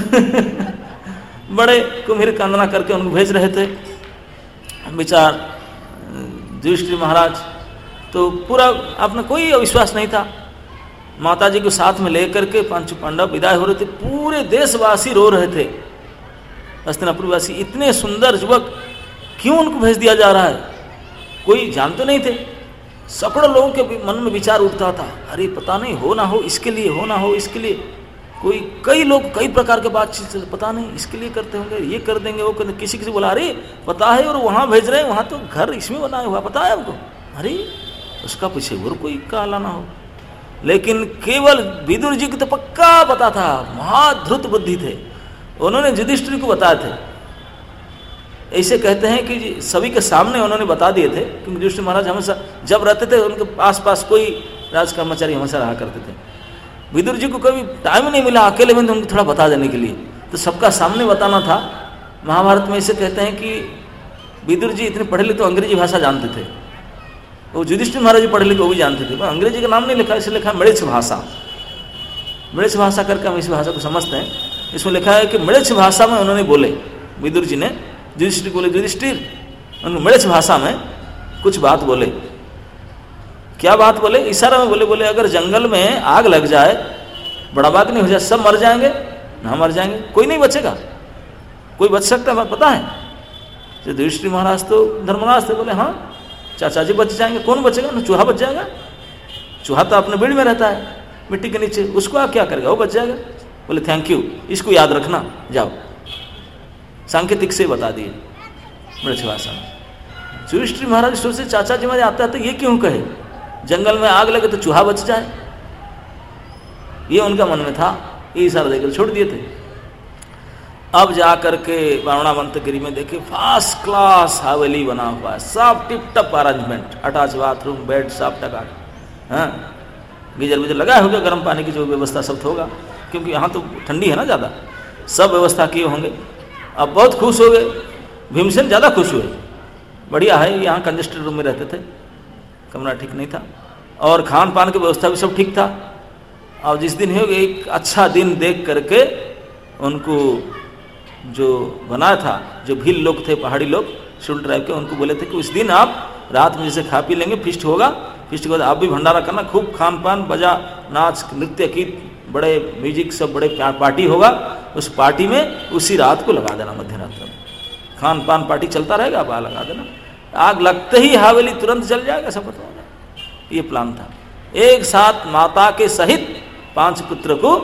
बड़े कुम्हीर कांदना करके उनको भेज रहे थे। विचार युधिष्ठिर महाराज तो पूरा अपना कोई अविश्वास नहीं था। माता जी को साथ में लेकर के पांचों पांडव विदाई हो रहे थे। पूरे देशवासी रो रहे थे, हस्तिनापुर वासी, इतने सुंदर युवक क्यों उनको भेज दिया जा रहा है? कोई जानते नहीं थे। सैकड़ों लोगों के मन में विचार उठता था, अरे पता नहीं हो ना हो इसके लिए, हो ना हो इसके लिए। कोई कई लोग कई प्रकार के बातचीत, पता नहीं इसके लिए करते होंगे, ये कर देंगे, वो कर देंगे। किसी बोला अरे पता है, और वहाँ भेज रहे हैं, वहाँ तो घर इसमें बनाया हुआ, पता है हमको, अरे उसका पीछे और कोई काला ना हो। लेकिन केवल विदुर जी को तो पक्का पता था, महाधृत बुद्धि थे, उन्होंने युधिष्ठिर को बताए थे। ऐसे कहते हैं कि सभी के सामने उन्होंने बता दिए थे, क्योंकि युधिष्ठिर महाराज हमेशा जब रहते थे उनके आस-पास कोई राज कर्मचारी हमेशा रहा करते थे। विदुर जी को कभी टाइम नहीं मिला अकेले में उनको थोड़ा बता देने के लिए, तो सबका सामने बताना था। महाभारत में ऐसे कहते हैं कि विदुर जी इतने पढ़े लिखे तो अंग्रेजी भाषा जानते थे, वो युधिष्ठिर महाराज पढ़े लिखे वो भी जानते थे, पर अंग्रेजी का नाम नहीं लिखा, इसे लिखा म्लेच्छ भाषा। म्लेच्छ भाषा करके हम इस भाषा को समझते हैं। इसमें लिखा है कि म्लेच्छ भाषा में उन्होंने बोले, विदुर जी ने युधिष्ठिर बोले, युधिष्ठिर उनको म्लेच्छ भाषा में कुछ बात बोले। क्या बात बोले? इशारा में बोले, बोले अगर जंगल में आग लग जाए, बड़ा बात नहीं हो जाए, सब मर जाएंगे ना, मर जाएंगे, कोई नहीं बचेगा, कोई बच सकता है, पता है? तो युधिष्ठिर महाराज तो धर्मराज थे, बोले हाँ चाचा जी बच जाएंगे, कौन बचेगा? ना चूहा बच जाएगा, चूहा तो अपने बीड़ में रहता है मिट्टी के नीचे, उसको आप क्या करेगा, वो बच जाएगा। बोले थैंक यू, इसको याद रखना, जाओ। सांकेतिक से बता दिए म्लेच्छ भाषा में। युधिष्ठिर महाराज सोचे चाचा जी मुझे आता है तो ये क्यों कहे, जंगल में आग लगे तो चूहा बच जाए, ये उनका मन में था, ये इशारा देकर छोड़ दिए थे। अब जाकर के वारुणामंतगिरी में देखे फर्स्ट क्लास हवेली बना हुआ है, सब tip top arrangement, attach bathroom, bed सब टका, हाँ गीजर विजर लगा होगा, गर्म पानी की जो व्यवस्था सब होगा, क्योंकि यहाँ तो ठंडी है ना ज़्यादा, सब व्यवस्था किए होंगे। अब बहुत खुश हो गए, भीमसेन ज़्यादा खुश हुए, बढ़िया है, यहाँ कंजेस्टेड रूम में रहते थे, कमरा ठीक नहीं था, और खान पान की व्यवस्था भी सब ठीक था। और जिस दिन हो एक अच्छा दिन देख करके उनको जो बनाया था, जो भील लोग थे, पहाड़ी लोग, शुल्ड टाइप के, उनको बोले थे कि उस दिन आप रात में जैसे खा पी लेंगे, फिस्ट होगा, फिस्ट के बाद आप भी भंडारा करना, खूब खान पान, बजा, नाच, नृत्य की, बड़े म्यूजिक, सब बड़े पार्टी होगा, उस पार्टी में उसी रात को लगा देना, मध्य रात्र में खान पान पार्टी चलता रहेगा, आप लगा देना, आग लगते ही हवेली तुरंत जल जाएगा, सब पता होगा। ये प्लान था। एक साथ माता के सहित 5 पुत्र को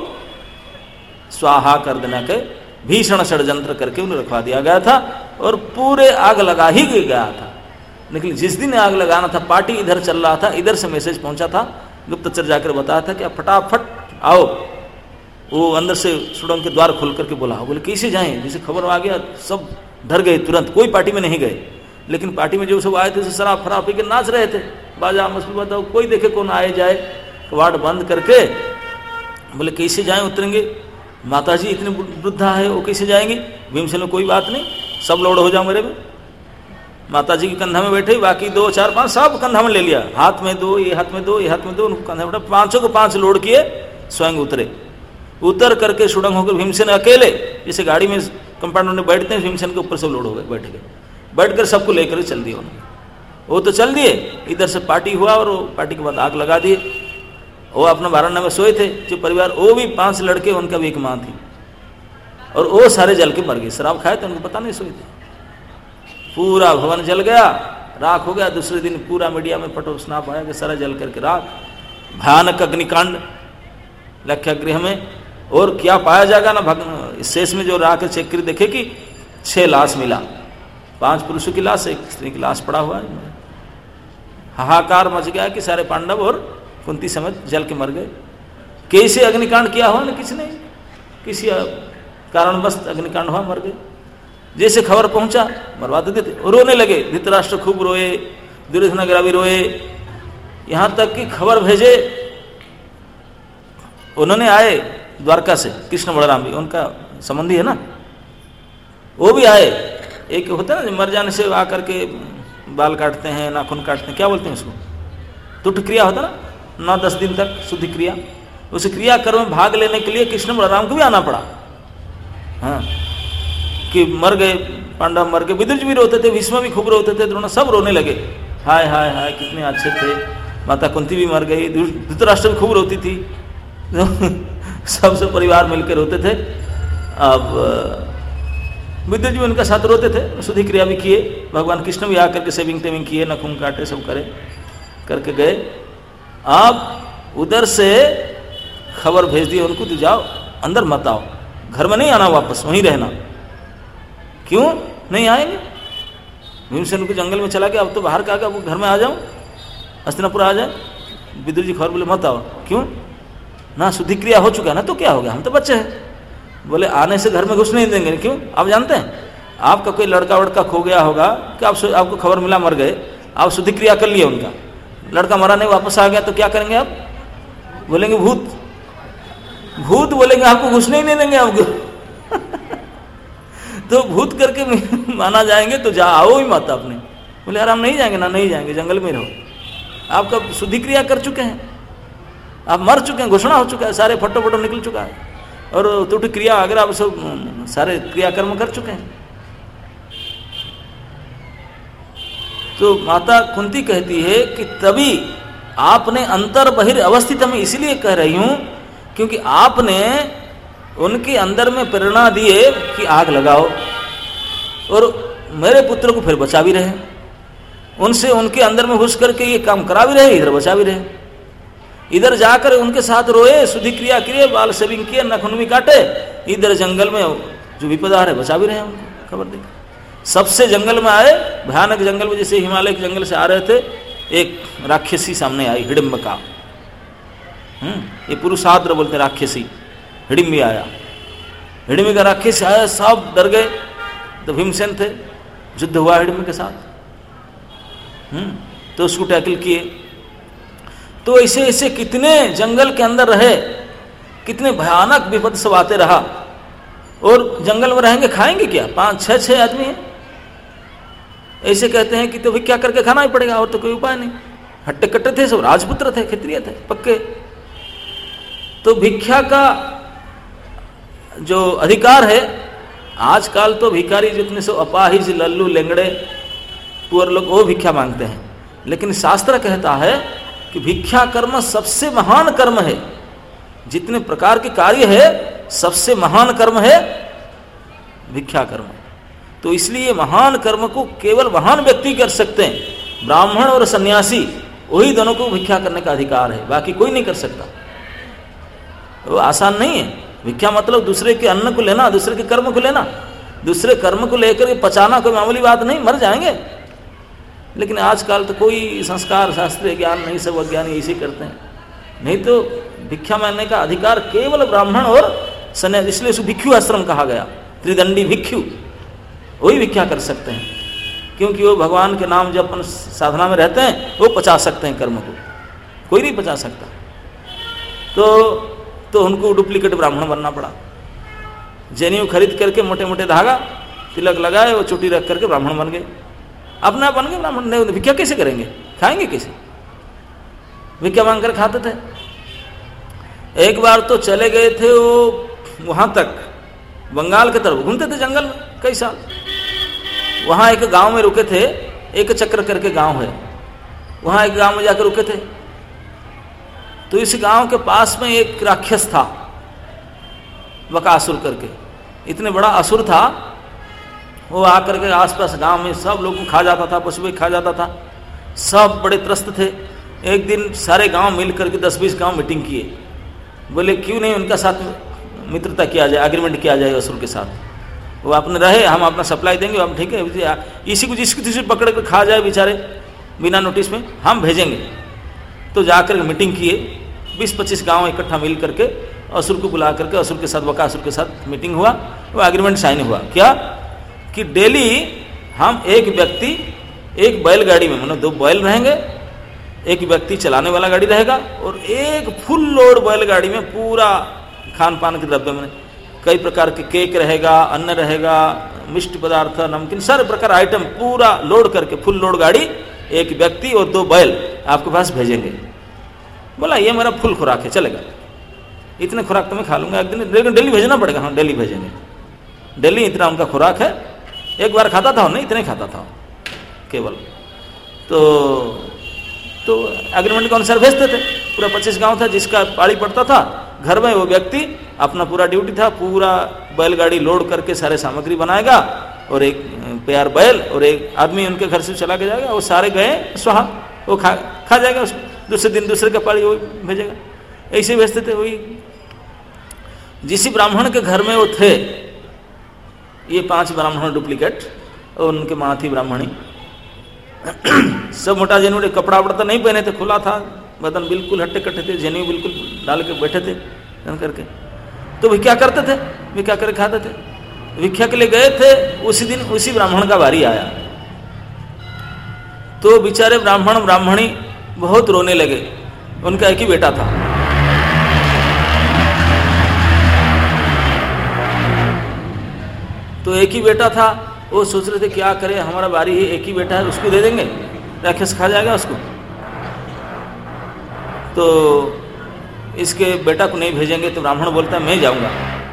स्वाहा कर देना के भीषण षड्यंत्र करके उन्हें रखवा दिया गया था और पूरे आग लगा ही गया था। लेकिन जिस दिन आग लगाना था, पार्टी इधर चल रहा था, इधर से मैसेज पहुंचा था, गुप्तचर जाकर बताया था कि आप फटाफट आओ। वो अंदर से सुड़ंग के द्वार खोल करके बोला, बोले कैसे जाएं, जैसे खबर आ गया सब डर गए तुरंत, कोई पार्टी में नहीं गए। लेकिन पार्टी में जो सब आए थे शराब फराब पी के नाच रहे थे, बाजा मछली बताओ, कोई देखे कौन आए जाए, कवाड़ बंद करके बोले कैसे जाएं, उतरेंगे, माताजी इतने वृद्धा है, वो कैसे जाएंगे। भीमसेन कोई बात नहीं, सब लोड हो जाओ मेरे में। माताजी के कंधा में बैठे, बाकी 2 4 5 सब कंधा में ले लिया, हाथ में 2, ये हाथ में 2, ये हाथ में 2, उनको कंधा में बैठा, 5 को 5 लोड किए, स्वयं उतरे। उतर करके सुड़ंग होकर भीमसेन अकेले, जैसे गाड़ी में कंपार्टमेंट में बैठते हैं, भीमसेन के ऊपर सब लोड हो गए, बैठ गए, बैठकर सबको लेकर चल दिए उन्होंने। वो तो चल दिए, इधर से पार्टी हुआ और पार्टी के बाद आग लगा दिए। वो अपना वाराणा में सोए थे जो परिवार, वो भी 5 लड़के, उनका भी एक माँ थी, और वो सारे जल के मर गए। शराब खाए थे, उनको पता नहीं, सोए थे। पूरा भवन जल गया, राख हो गया। दूसरे दिन पूरा मीडिया में फटो स्नाप आया कि सारा जल करके राख। भयानक अग्निकांड लक्ष्यगृह में। और क्या पाया जाएगा ना, शेष में जो राख चेक कर देखे कि 6 लाश मिला, 5 पुरुषों की लाश, 1 स्त्री की लाश पड़ा हुआ है। हाहाकार मच गया कि सारे पांडव और कुंती समेत जल के मर गए। कैसे अग्निकांड किया हुआ ना, किसने, किसी कारणवश अग्निकांड हुआ, मर गए। जैसे खबर पहुंचा मरवा देते थे, रोने लगे। धृतराष्ट्र खूब रोए, दुर्योधन भी रोए, यहां तक कि खबर भेजे, उन्होंने आए द्वारका से, कृष्ण बलराम भी उनका संबंधी है ना, वो भी आए। एक होता है ना मर जाने से आकर के बाल काटते हैं, नाखून काटते हैं, क्या बोलते हैं उसको, तुठ क्रिया होता ना, 9-10 दिन तक शुद्धि क्रिया। उस क्रिया कर्म में भाग लेने के लिए कृष्ण बलराम को भी आना पड़ा। हाँ, कि मर गए, पांडव मर गए। विदुर जी भी रोते थे, भीष्म भी खूब रोते थे, द्रोण सब रोने लगे, हाय हाय हाय कितने अच्छे थे। माता कुंती भी मर गई, धृतराष्ट्र भी खूब रोती थी, सब परिवार मिलकर रोते थे। अब विदुर जी उनका साथ रोते थे, शुद्धि क्रिया भी किए। भगवान कृष्ण भी आकर के सेविंग टेविंग किए, नखून काटे, सब करे करके गए। अब उधर से खबर भेज दी उनको, तो जाओ अंदर मत आओ, घर में नहीं आना, वापस वहीं रहना। क्यों नहीं आएंगे? भीमसेन को जंगल में चला गया, अब तो बाहर का वो घर में आ जाऊं, हस्तिनापुर आ जाए। विदुर जी खबर बोले मत आओ। क्यों ना, शुद्धि क्रिया हो चुका है ना, तो क्या हो गया, हम तो बच्चे हैं। बोले आने से घर में घुस नहीं देंगे। क्यों? आप जानते हैं, आपका कोई लड़का वड़का खो गया होगा कि आपको खबर मिला मर गए, आप शुद्धि क्रिया कर लिए, उनका लड़का मरा नहीं, वापस आ गया, तो क्या करेंगे आप? बोलेंगे भूत, भूत बोलेंगे, आपको घुसने ही नहीं देंगे आपको। तो भूत करके माना जाएंगे, तो जा आओ ही मत अपने। बोले यार हम नहीं जाएंगे ना, नहीं जाएंगे, जंगल में रहो। आपका शुद्धि क्रिया कर चुके हैं, आप मर चुके हैं, घोषणा हो चुका है, सारे फटो फटो निकल चुका है, और तुठ क्रिया अगर आप सब सारे क्रियाकर्म कर चुके हैं। तो माता कुंती कहती है कि तभी आपने अंतर बहिर् अवस्थित, में इसलिए कह रही हूं क्योंकि आपने उनके अंदर में प्रेरणा दिए कि आग लगाओ, और मेरे पुत्र को फिर बचा भी रहे, उनसे उनके अंदर में घुस करके ये काम करा भी रहे, इधर बचा भी रहे। इधर जाकर उनके साथ रोए, शुद्धि क्रिया किए, बाल सेविंग किए, नखून भी काटे, इधर जंगल में जो विपदा है बचा भी रहे उनको। खबर दी सबसे जंगल में आए, भयानक जंगल में, जैसे हिमालय के जंगल से आ रहे थे, एक राक्षसी सामने आई, हिडिंबिका। ये पुरुषाद्र बोलते राक्षसी, हिडिंबी आया, हिडिंबिका राक्षसी आया, सब डर गए। तो भीमसेन थे, युद्ध हुआ हिडिंबी के साथ, तो उसको टैकल किए। तो ऐसे ऐसे कितने जंगल के अंदर रहे, कितने भयानक विपद सब आते रहा। और जंगल में रहेंगे, खाएंगे क्या? 5-6 आदमी हैं, ऐसे कहते हैं कि तो भी क्या करके खाना ही पड़ेगा, और तो कोई उपाय नहीं। हट्टे कट्टे थे, सब राजपुत्र थे, क्षत्रिय थे पक्के। तो भिक्षा का जो अधिकार है, आजकल तो भिखारी जितने सब अपाहिज, लल्लू, लेंगड़े, पुअर लोग वो भिक्षा मांगते हैं। लेकिन शास्त्र कहता है कि भिक्षा कर्म सबसे महान कर्म है। जितने प्रकार के कार्य है सबसे महान कर्म है भिक्षा कर्म। तो इसलिए महान कर्म को केवल महान व्यक्ति कर सकते हैं। ब्राह्मण और सन्यासी वही दोनों को भिक्षा करने का अधिकार है, बाकी कोई नहीं कर सकता। वो आसान नहीं है। भिक्षा मतलब दूसरे के अन्न को लेना, दूसरे के कर्म को लेना। दूसरे कर्म को लेकर पचाना कोई मामूली बात नहीं, मर जाएंगे। लेकिन आजकल तो कोई संस्कार शास्त्रीय ज्ञान नहीं, सब अज्ञानी ऐसे करते हैं। नहीं तो भिक्षा मांगने का अधिकार केवल ब्राह्मण और सन्यासी, इसलिए उसको भिक्षु आश्रम कहा गया। त्रिदंडी भिक्षु वही भिक्षा कर सकते हैं, क्योंकि वो भगवान के नाम जब अपन साधना में रहते हैं वो पचा सकते हैं कर्म को, कोई नहीं पचा सकता। तो उनको डुप्लीकेट ब्राह्मण बनना पड़ा। जनेऊ खरीद करके मोटे मोटे धागा तिलक लगाए, वो चोटी रख करके ब्राह्मण बन गए। अपना बन गए ब्राह्मण। नहीं भिक्षा कैसे करेंगे, खाएंगे कैसे? भिक्षा मांग कर खाते थे। एक बार तो चले गए थे वो वहां तक, बंगाल की तरफ घूमते थे जंगल में कई साल। वहां एक गांव में रुके थे, एक चक्र करके गांव है, वहां एक गांव में जाकर रुके थे। तो इस गांव के पास में एक राक्षस था, बकासुर करके। इतने बड़ा असुर था, वो आकर के आसपास गांव में सब लोगों को खा जाता था, पशु भी खा जाता था। सब बड़े त्रस्त थे। एक दिन सारे गांव मिल करके 10-20 गांव मीटिंग किए। बोले क्यों नहीं उनका साथ मित्रता किया जाए, एग्रीमेंट किया जाए असुर के साथ। वो अपने रहे, हम अपना सप्लाई देंगे, हम ठीक है, इसी को जिसको पकड़ कर खा जाए बेचारे बिना नोटिस में, हम भेजेंगे। तो जाकर मीटिंग किए, 20-25 गांव इकट्ठा मिल करके असुर को बुला करके असुर के साथ, बकासुर के साथ मीटिंग हुआ। वो एग्रीमेंट साइन हुआ क्या कि डेली हम एक व्यक्ति एक बैलगाड़ी में, मतलब 2 बैल रहेंगे, एक व्यक्ति चलाने वाला गाड़ी रहेगा, और एक फुल लोड बैलगाड़ी में पूरा खान पान के द्रव्य में कई प्रकार के केक रहेगा, अन्न रहेगा, मिष्ट पदार्थ, नमकीन, सारे प्रकार आइटम पूरा लोड करके फुल लोड गाड़ी, एक व्यक्ति और 2 बैल आपके पास भेजेंगे। बोला ये मेरा फुल खुराक है, चलेगा, इतने खुराक तो मैं खा लूंगा एक दिन, लेकिन डेली भेजना पड़ेगा। हाँ डेली भेजेंगे, डेली इतना उनका खुराक है। एक बार खाता था नहीं, इतने खाता था केवल। तो एग्रीमेंट के अनुसार भेजते थे। पूरा 25 गांव था, जिसका पाड़ी पड़ता था घर में, वो व्यक्ति अपना पूरा ड्यूटी था, पूरा बैलगाड़ी लोड करके सारे सामग्री बनाएगा, और एक प्यार बैल और एक आदमी उनके घर से चला के जाएगा। वो सारे गए स्वाहा, वो खा जाएगा उसको, दूसरे दिन दूसरे का पाड़ी वो भेजेगा। ऐसे भेजते थे। वही जिस ब्राह्मण के घर में वो थे, ये 5 ब्राह्मण डुप्लीकेट, और उनके माँ थी ब्राह्मणी। सब मोटा जनेऊ, कपड़ा वपड़ा तो नहीं पहने थे, खुला था बदन, बिल्कुल हट्टे कट्टे थे, जनेऊ बिल्कुल डाल के बैठे थे करके। तो भिक्षा करते थे, भिक्षा करके खाते थे। भिक्षा के लिए गए थे, उसी दिन उसी ब्राह्मण का बारी आया। तो बेचारे ब्राह्मण ब्राह्मणी बहुत रोने लगे। उनका एक ही बेटा था। तो एक ही बेटा था, वो सोच रहे थे क्या करें, हमारा बारी है, एक ही बेटा है, उसको दे देंगे, राक्षस खा जाएगा उसको। तो इसके बेटा को नहीं भेजेंगे। तो ब्राह्मण बोलता है मैं जाऊंगा।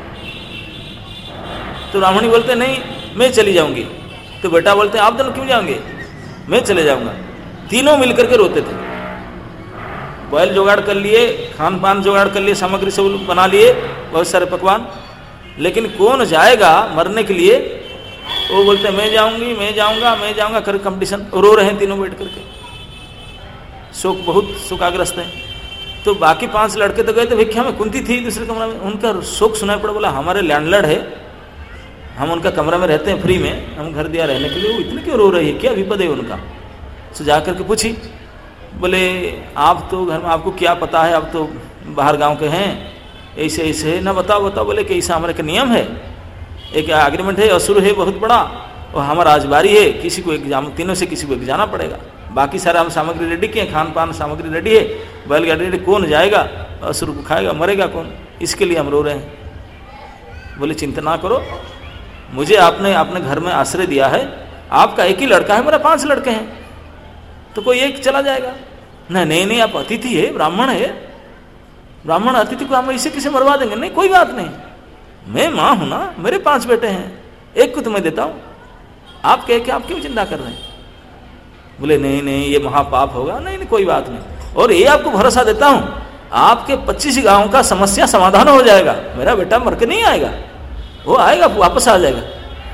तो ब्राह्मणी बोलते नहीं मैं चली जाऊंगी। तो बेटा बोलते आप दोनों क्यों जाओगे, मैं चले जाऊंगा। तीनों मिलकर के रोते थे। बैल जुगाड़ कर लिए, खान पान जुगाड़ कर लिए, सामग्री सब बना लिए, बहुत सारे पकवान, लेकिन कौन जाएगा मरने के लिए। वो बोलते मैं जाऊंगी, मैं जाऊंगा, मैं जाऊंगा कर कंपटीशन। रो रहे हैं तीनों बैठ करके, शोक, बहुत शोकाग्रस्त है। तो बाकी 5 लड़के तो गए थे भिक्षा में, कुंती थी दूसरे कमरा में, उनका शोक सुनाई पड़ा। बोला हमारे लैंडलॉर्ड है, हम उनका कमरा में रहते हैं फ्री में, हम घर दिया रहने के लिए, वो इतने क्यों रो रही है, क्या विपद है उनका। तो जा करके पूछी, बोले आप तो घर में, आपको क्या पता है, आप तो बाहर गांव के हैं, ऐसे ऐसे है ना, बताओ बताओ। बोले कि ऐसा हमारे का नियम है, एक एग्रीमेंट है, असुर है बहुत बड़ा, और हमारा आज बारी है, किसी को एग्जाम, तीनों से किसी को एक जाना पड़ेगा। बाकी सारा हम सामग्री रेडी किए, खान पान सामग्री रेडी है, बैलगाड़ी रेडी, कौन जाएगा, असुर को खाएगा, मरेगा कौन, इसके लिए हम रो रहे हैं। बोले चिंता ना करो, मुझे आपने अपने घर में आश्रय दिया है, आपका एक ही लड़का है, मेरा 5 लड़के हैं, तो कोई एक चला जाएगा। नहीं नहीं, आप अतिथि है, ब्राह्मण है, ब्राह्मण अतिथि को हम इसे किसे मरवा देंगे। नहीं कोई बात नहीं, मैं माँ हूं ना, मेरे 5 बेटे हैं, एक को तो मैं देता हूं, आप कह के आप क्यों चिंता कर रहे हैं। बोले नहीं नहीं ये महापाप होगा, नहीं नहीं कोई बात नहीं, और ये आपको भरोसा देता हूं आपके 25 गांवों का समस्या समाधान हो जाएगा, मेरा बेटा मर के नहीं आएगा, वो आएगा वापस आ जाएगा।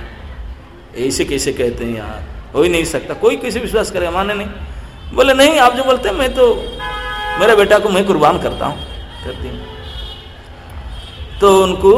ऐसे कैसे कहते हैं यार, हो ही नहीं सकता, कोई कैसे विश्वास करेगा, माने नहीं। बोले नहीं आप जो बोलते हैं मैं तो मेरे बेटा को मैं कुर्बान करता हूं, करती हूं। तो उनको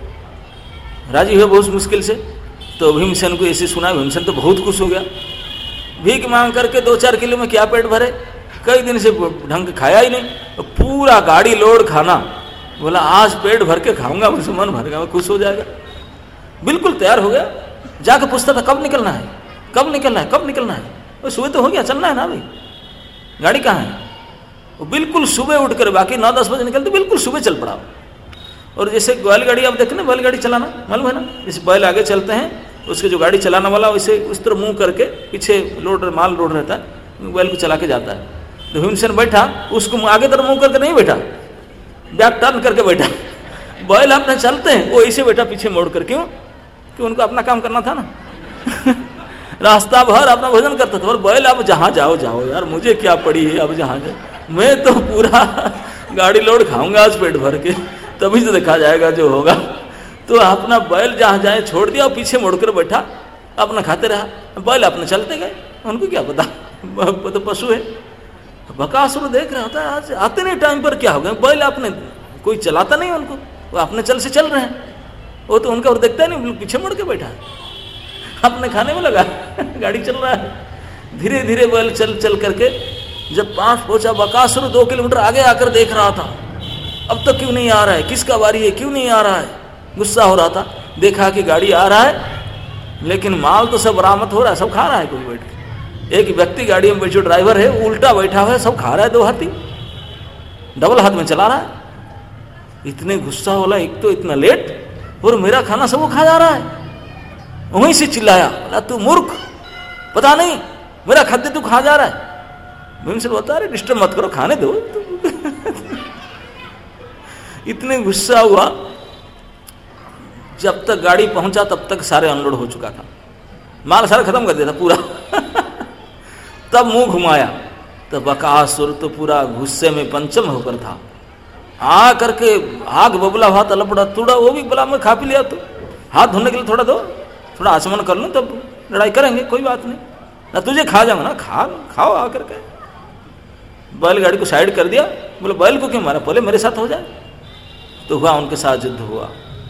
राजी हुए बहुत मुश्किल से। तो भीमसेन को ऐसे सुना, भीमसेन तो बहुत खुश हो गया, भीख मांग करके 2-4 किलो में क्या पेट भरे, कई दिन से ढंग के खाया ही नहीं, तो पूरा गाड़ी लोड खाना, बोला आज पेट भर के खाऊंगा, मुझे मन भर गया, खुश हो जाएगा। बिल्कुल तैयार हो गया, जाकर पूछता था कब निकलना है, कब निकलना है, कब निकलना है, वो सुबह तो हो गया, चलना है ना भाई, गाड़ी कहाँ है। वो बिल्कुल सुबह उठकर, बाकी 9-10 बजे निकलते, बिल्कुल सुबह चल पड़ा। और जैसे बैलगाड़ी आप देखें ना, बैलगाड़ी चलाना मालूम है ना, जैसे बैल आगे चलते हैं, उसके जो गाड़ी चलाने वाला वैसे उस तरह मुंह करके पीछे माल लोड रहता है, बैल को चला के जाता है। तो भीमसेन बैठा, उसको आगे तरफ मुंह करके नहीं बैठा, बैक टर्न करके बैठा। बैल अपने चलते हैं, वो ऐसे बैठा पीछे मोड़ कर, क्यों कि उनको अपना काम करना था ना। रास्ता भर अपना भोजन करता था, और बैल अब जहाँ जाओ जाओ यार, मुझे क्या पड़ी है, अब जहाँ जाओ, मैं तो पूरा गाड़ी लोड खाऊंगा आज पेट भर के, तभी तो देखा जाएगा जो होगा। तो अपना बैल जहाँ जाए छोड़ दिया, और पीछे मुड़कर बैठा, अपना खाते रहा, बैल अपने चलते गए, उनको क्या पता, तो पशु है। बकासुर देख रहा होता है, आज आते नहीं टाइम पर क्या हो गया, बैल अपने कोई चलाता नहीं उनको, वो अपने चल से चल रहे हैं, वो तो उनका और देखता नहीं, पीछे मुड़ के बैठा है, अपने खाने में लगा, गाड़ी चल रहा है। धीरे धीरे बैल चल चल करके जब पास पहुंचा, बकासुर 2 किलोमीटर आगे आकर देख रहा था, अब तक क्यों नहीं आ रहा है, किसका बारी है, क्यों नहीं आ रहा है, गुस्सा हो रहा था। देखा कि गाड़ी आ रहा है, लेकिन माल तो सब बरामद हो रहा है, सब खा रहा है कोई बैठ के। एक व्यक्ति गाड़ी में जो ड्राइवर है उल्टा बैठा हुआ है, सब खा रहा है, 2 हाथी डबल हाथ में चला रहा है। इतने गुस्सा होला, एक तो इतना लेट, और मेरा खाना सब वो खा जा रहा है। वहीं से चिल्लाया, बोला तू मूर्ख, पता नहीं मेरा खाद्य तू खा जा रहा है। भीमसेन बता रहे डिस्टर्ब मत करो, खाने दो। इतने गुस्सा हुआ, जब तक गाड़ी पहुंचा तब तक सारे अनलोड हो चुका था, माल सारा खत्म कर दिया था पूरा। तब मुंह घुमाया, तो बकासुर तो पूरा गुस्से में पंचम होकर था, आ करके आग बबला हुआ, तलपड़ा थोड़ा, वो भी बोला मैं खा पी लिया, तो हाथ धोने के लिए थोड़ा दो, थोड़ा आचमन कर लूं, तब लड़ाई करेंगे, कोई बात नहीं ना, तुझे खा जाऊंगा ना, खाओ आकर के। बैलगाड़ी को साइड कर दिया, बोले बैल को क्यों मारा, बोले मेरे साथ हो जाए। तो हुआ, उनके साथ युद्ध हुआ,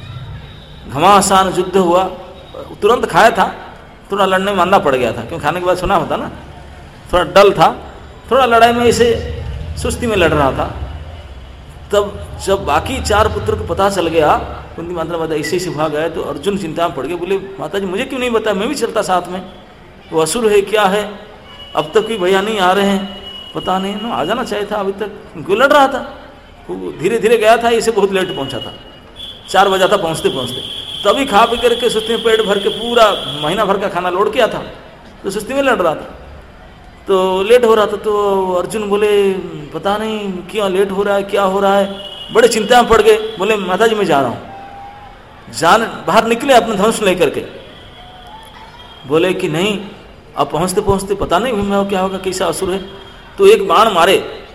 घमासान युद्ध हुआ। तुरंत खाया था, थोड़ा लड़ने में मानना पड़ गया था, क्यों खाने के बाद सुना होता ना, थोड़ा डल था, थोड़ा लड़ाई में ऐसे सुस्ती में लड़ रहा था। तब जब बाकी 4 पुत्र को पता चल गया, उनकी माता बता ऐसे ऐसे भाग गए, तो अर्जुन चिंता में पड़ गए, बोले माता जी मुझे क्यों नहीं बताया, मैं भी चलता साथ में, वो असुर है क्या है, अब तक कोई भैया नहीं आ रहे हैं, पता नहीं ना, आ जाना चाहिए था, अभी तक क्यों लड़ रहा था, धीरे धीरे गया था, इसे बहुत लेट पहुंचा था, 4 बजा था पहुंचते पहुंचते। तभी खा पी करके सुस्ती में पेट भर के पूरा महीना भर का खाना लोड किया था, तो सुस्ती में लड़ रहा था, तो लेट हो रहा था। तो अर्जुन बोले पता नहीं क्यों लेट हो रहा है, क्या हो रहा है, बड़े चिंता में पड़ गए। बोले माता जी मैं जा रहा हूँ, जान बाहर निकले अपने धनुष लेकर के। बोले कि नहीं, अब पहुंचते पहुंचते पता नहीं भीम क्या होगा, कैसा असुर है। तो एक बाण मारे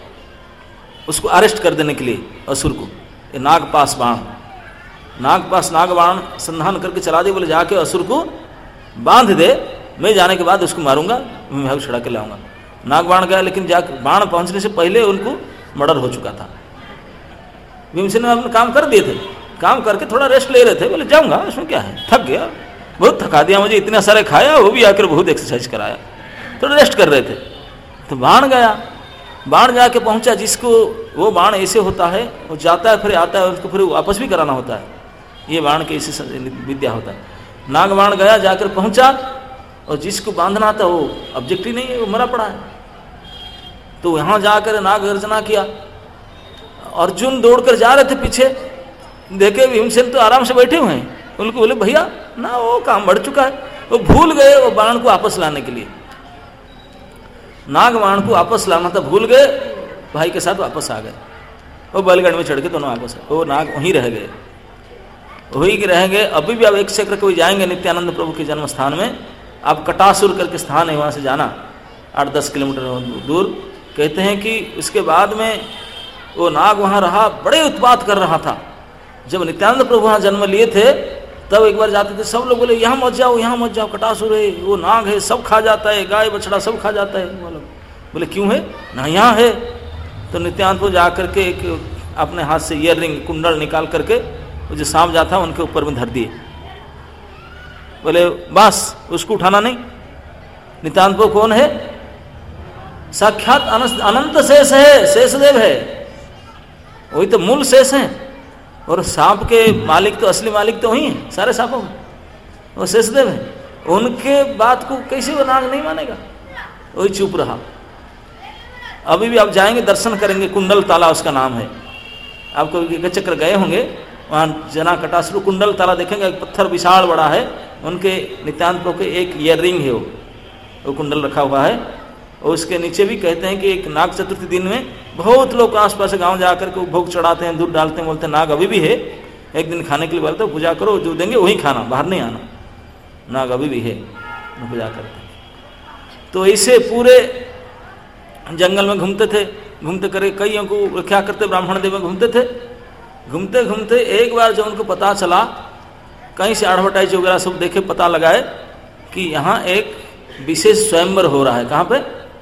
उसको अरेस्ट कर देने के लिए, असुर को, ये नागपास बाण, नागपास नाग बाण संधान करके चला दे। बोले जाके असुर को बांध दे, मैं जाने के बाद उसको मारूंगा, मैं छड़ा के लाऊंगा। नाग बाण गया, लेकिन जा बाण पहुंचने से पहले उनको मर्डर हो चुका था। भीमसेन ने अपने काम कर दिए थे, काम करके थोड़ा रेस्ट ले रहे थे। बोले जाऊंगा, इसमें क्या है, थक गया, बहुत थका दिया मुझे, इतना सारे खाया, वो भी आकर बहुत एक्सरसाइज कराया, थोड़ा रेस्ट कर रहे थे। तो बाण गया, बाण जाके पहुंचा, जिसको वो बाण ऐसे होता है, वो जाता है फिर आता है, उसको फिर वापस भी कराना होता है, ये बाण की ऐसी विद्या होता है। नाग बाण गया, जाकर पहुंचा, और जिसको बांधना था वो ऑब्जेक्ट ही नहीं है, वो मरा पड़ा है। तो वहां जाकर नाग गर्जना किया, अर्जुन दौड़कर जा रहे थे पीछे, देखे भीमसेन तो आराम से बैठे हुए हैं। उनको बोले भैया ना, वो काम बढ़ चुका है, वो भूल गए वो बाण को वापस लाने के लिए, नाग बाण को वापस लाना था, भूल गए, भाई के साथ वापस आ गए। वो बैलगाड़ी में चढ़ के दोनों वापस, वो नाग वहीं रह गए, वहीं रह गए। अभी भी आप एक चक्र कभी जाएंगे नित्यानंद प्रभु के जन्म स्थान में, आप कटासुर करके स्थान है, वहां से जाना, 8-10 किलोमीटर दूर। कहते हैं कि इसके बाद में वो नाग वहाँ रहा, बड़े उत्पात कर रहा था। जब नित्यानंद प्रभु वहाँ जन्म लिए थे तब एक बार जाते थे, सब लोग बोले यहाँ मत जाओ, यहाँ मत जाओ, कटासुर है, वो नाग है, सब खा जाता है, गाय बछड़ा सब खा जाता है। बोले क्यों है ना, यहाँ है। तो नित्यानंद प्रभु जा करके एक अपने हाथ से ईयर रिंग कुंडल निकाल करके वो जो सांप जाता उनके ऊपर में धर दिए। बोले बस उसको उठाना नहीं। नित्यानंद प्रभु कौन है? साक्षात अनंत शेष है, शेषदेव है, वही तो मूल शेष है। और सांप के मालिक तो, असली मालिक तो वही है सारे सांपों में, वो शेषदेव है। उनके बात को कैसे वो नाग नहीं मानेगा? वही चुप रहा। अभी भी आप जाएंगे दर्शन करेंगे, कुंडल ताला उसका नाम है। आपको एक चक्र गए होंगे वहाँ जना कटासुर, कुंडल ताला देखेंगे, एक पत्थर विशाल बड़ा है, उनके नित्यानंद प्रभु के एक ईयर रिंग है, वो कुंडल रखा हुआ है। और उसके नीचे भी कहते हैं कि एक नाग चतुर्थी दिन में बहुत लोग आसपास गांव जाकर के भोग चढ़ाते हैं, दूध डालते हैं, बोलते हैं नाग अभी भी है, एक दिन खाने के लिए बोलते पूजा करो, जो देंगे वही खाना, बाहर नहीं आना, नाग अभी भी है, पूजा करते। तो ऐसे पूरे जंगल में घूमते थे, घूमते करे कईयों को क्या करते, ब्राह्मण देव में घूमते थे। घूमते घूमते एक बार जब उनको पता चला, कहीं से एडवर्टाइज वगैरह सब देखे, पता लगाए कि यहाँ एक विशेष स्वयंवर हो रहा है। कहाँ पे?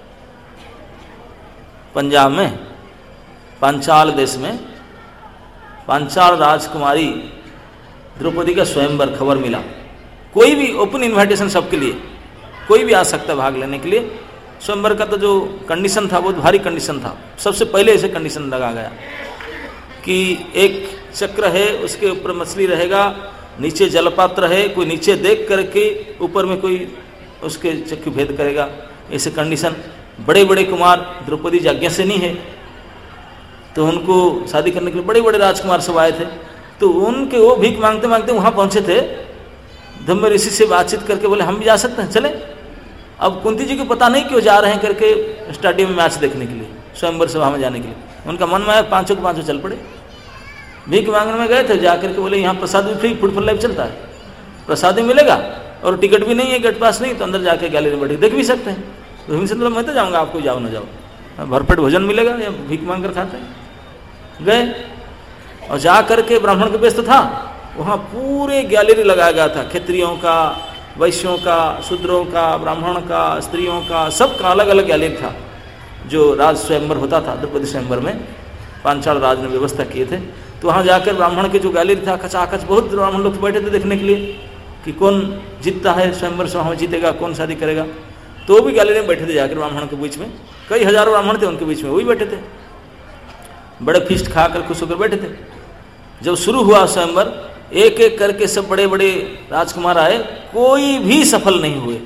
पंजाब में, पांचाल देश में, पांचाल राजकुमारी द्रौपदी का स्वयंवर खबर मिला। कोई भी ओपन इनविटेशन सबके लिए, कोई भी आ सकता है भाग लेने के लिए। स्वयंवर का तो जो कंडीशन था बहुत भारी कंडीशन था। सबसे पहले ऐसे कंडीशन लगा गया कि एक चक्र है, उसके ऊपर मछली रहेगा, नीचे जलपात्र है, कोई नीचे देख करके ऊपर में कोई उसके चक्की भेद करेगा। ऐसे कंडीशन। बड़े बड़े कुमार, द्रौपदी जाज्ञा से नहीं है, तो उनको शादी करने के लिए बड़े बड़े राजकुमार सब आए थे। तो उनके वो भीख मांगते मांगते वहाँ पहुँचे थे। धम्म ऋषि से बातचीत करके बोले हम भी जा सकते हैं, चले। अब कुंती जी को पता नहीं क्यों जा रहे हैं करके स्टेडियम में मैच देखने के लिए, स्वयंवर सभा में जाने के लिए। उनका मन में आया, पांचों के पांचों चल पड़े। भीख मांगने में गए थे, जाकर के बोले यहाँ प्रसाद भी फ्री, फूड फॉर लाइफ चलता है, प्रसाद भी मिलेगा और टिकट भी नहीं है, गेट पास नहीं, तो अंदर जाके गैलरी में बैठे देख भी सकते हैं। तो मैं तो जाऊँगा, आपको जाओ ना जाओ, भरपेट भोजन मिलेगा, या भीख मांग कर खाते हैं। गए और जा करके ब्राह्मण के बेस तो था, वहाँ पूरे गैलरी लगाया गया था, क्षत्रियों का, वैश्यों का, शूद्रों का, ब्राह्मण का, स्त्रियों का, सबका अलग अलग गैलरी था। जो राज स्वयंवर होता था द्रौपदी स्वयंवर में, पांचाल राज ने व्यवस्था किए थे। तो वहाँ जाकर ब्राह्मण के जो गैलरी था, खचाखच बहुत ब्राह्मण लोग बैठे थे देखने के लिए कि कौन जीतता है, स्वयंवर सभा में जीतेगा, कौन शादी करेगा। तो वो भी गैलरी में बैठे थे जाकर ब्राह्मणों के बीच में, कई हजारों ब्राह्मण थे उनके बीच में, वो भी बैठे थे, बड़े फीस्ट खाकर खुश होकर बैठे थे। जब शुरू हुआ स्वयंवर, एक एक करके सब बड़े बड़े राजकुमार आए, कोई भी सफल नहीं हुए।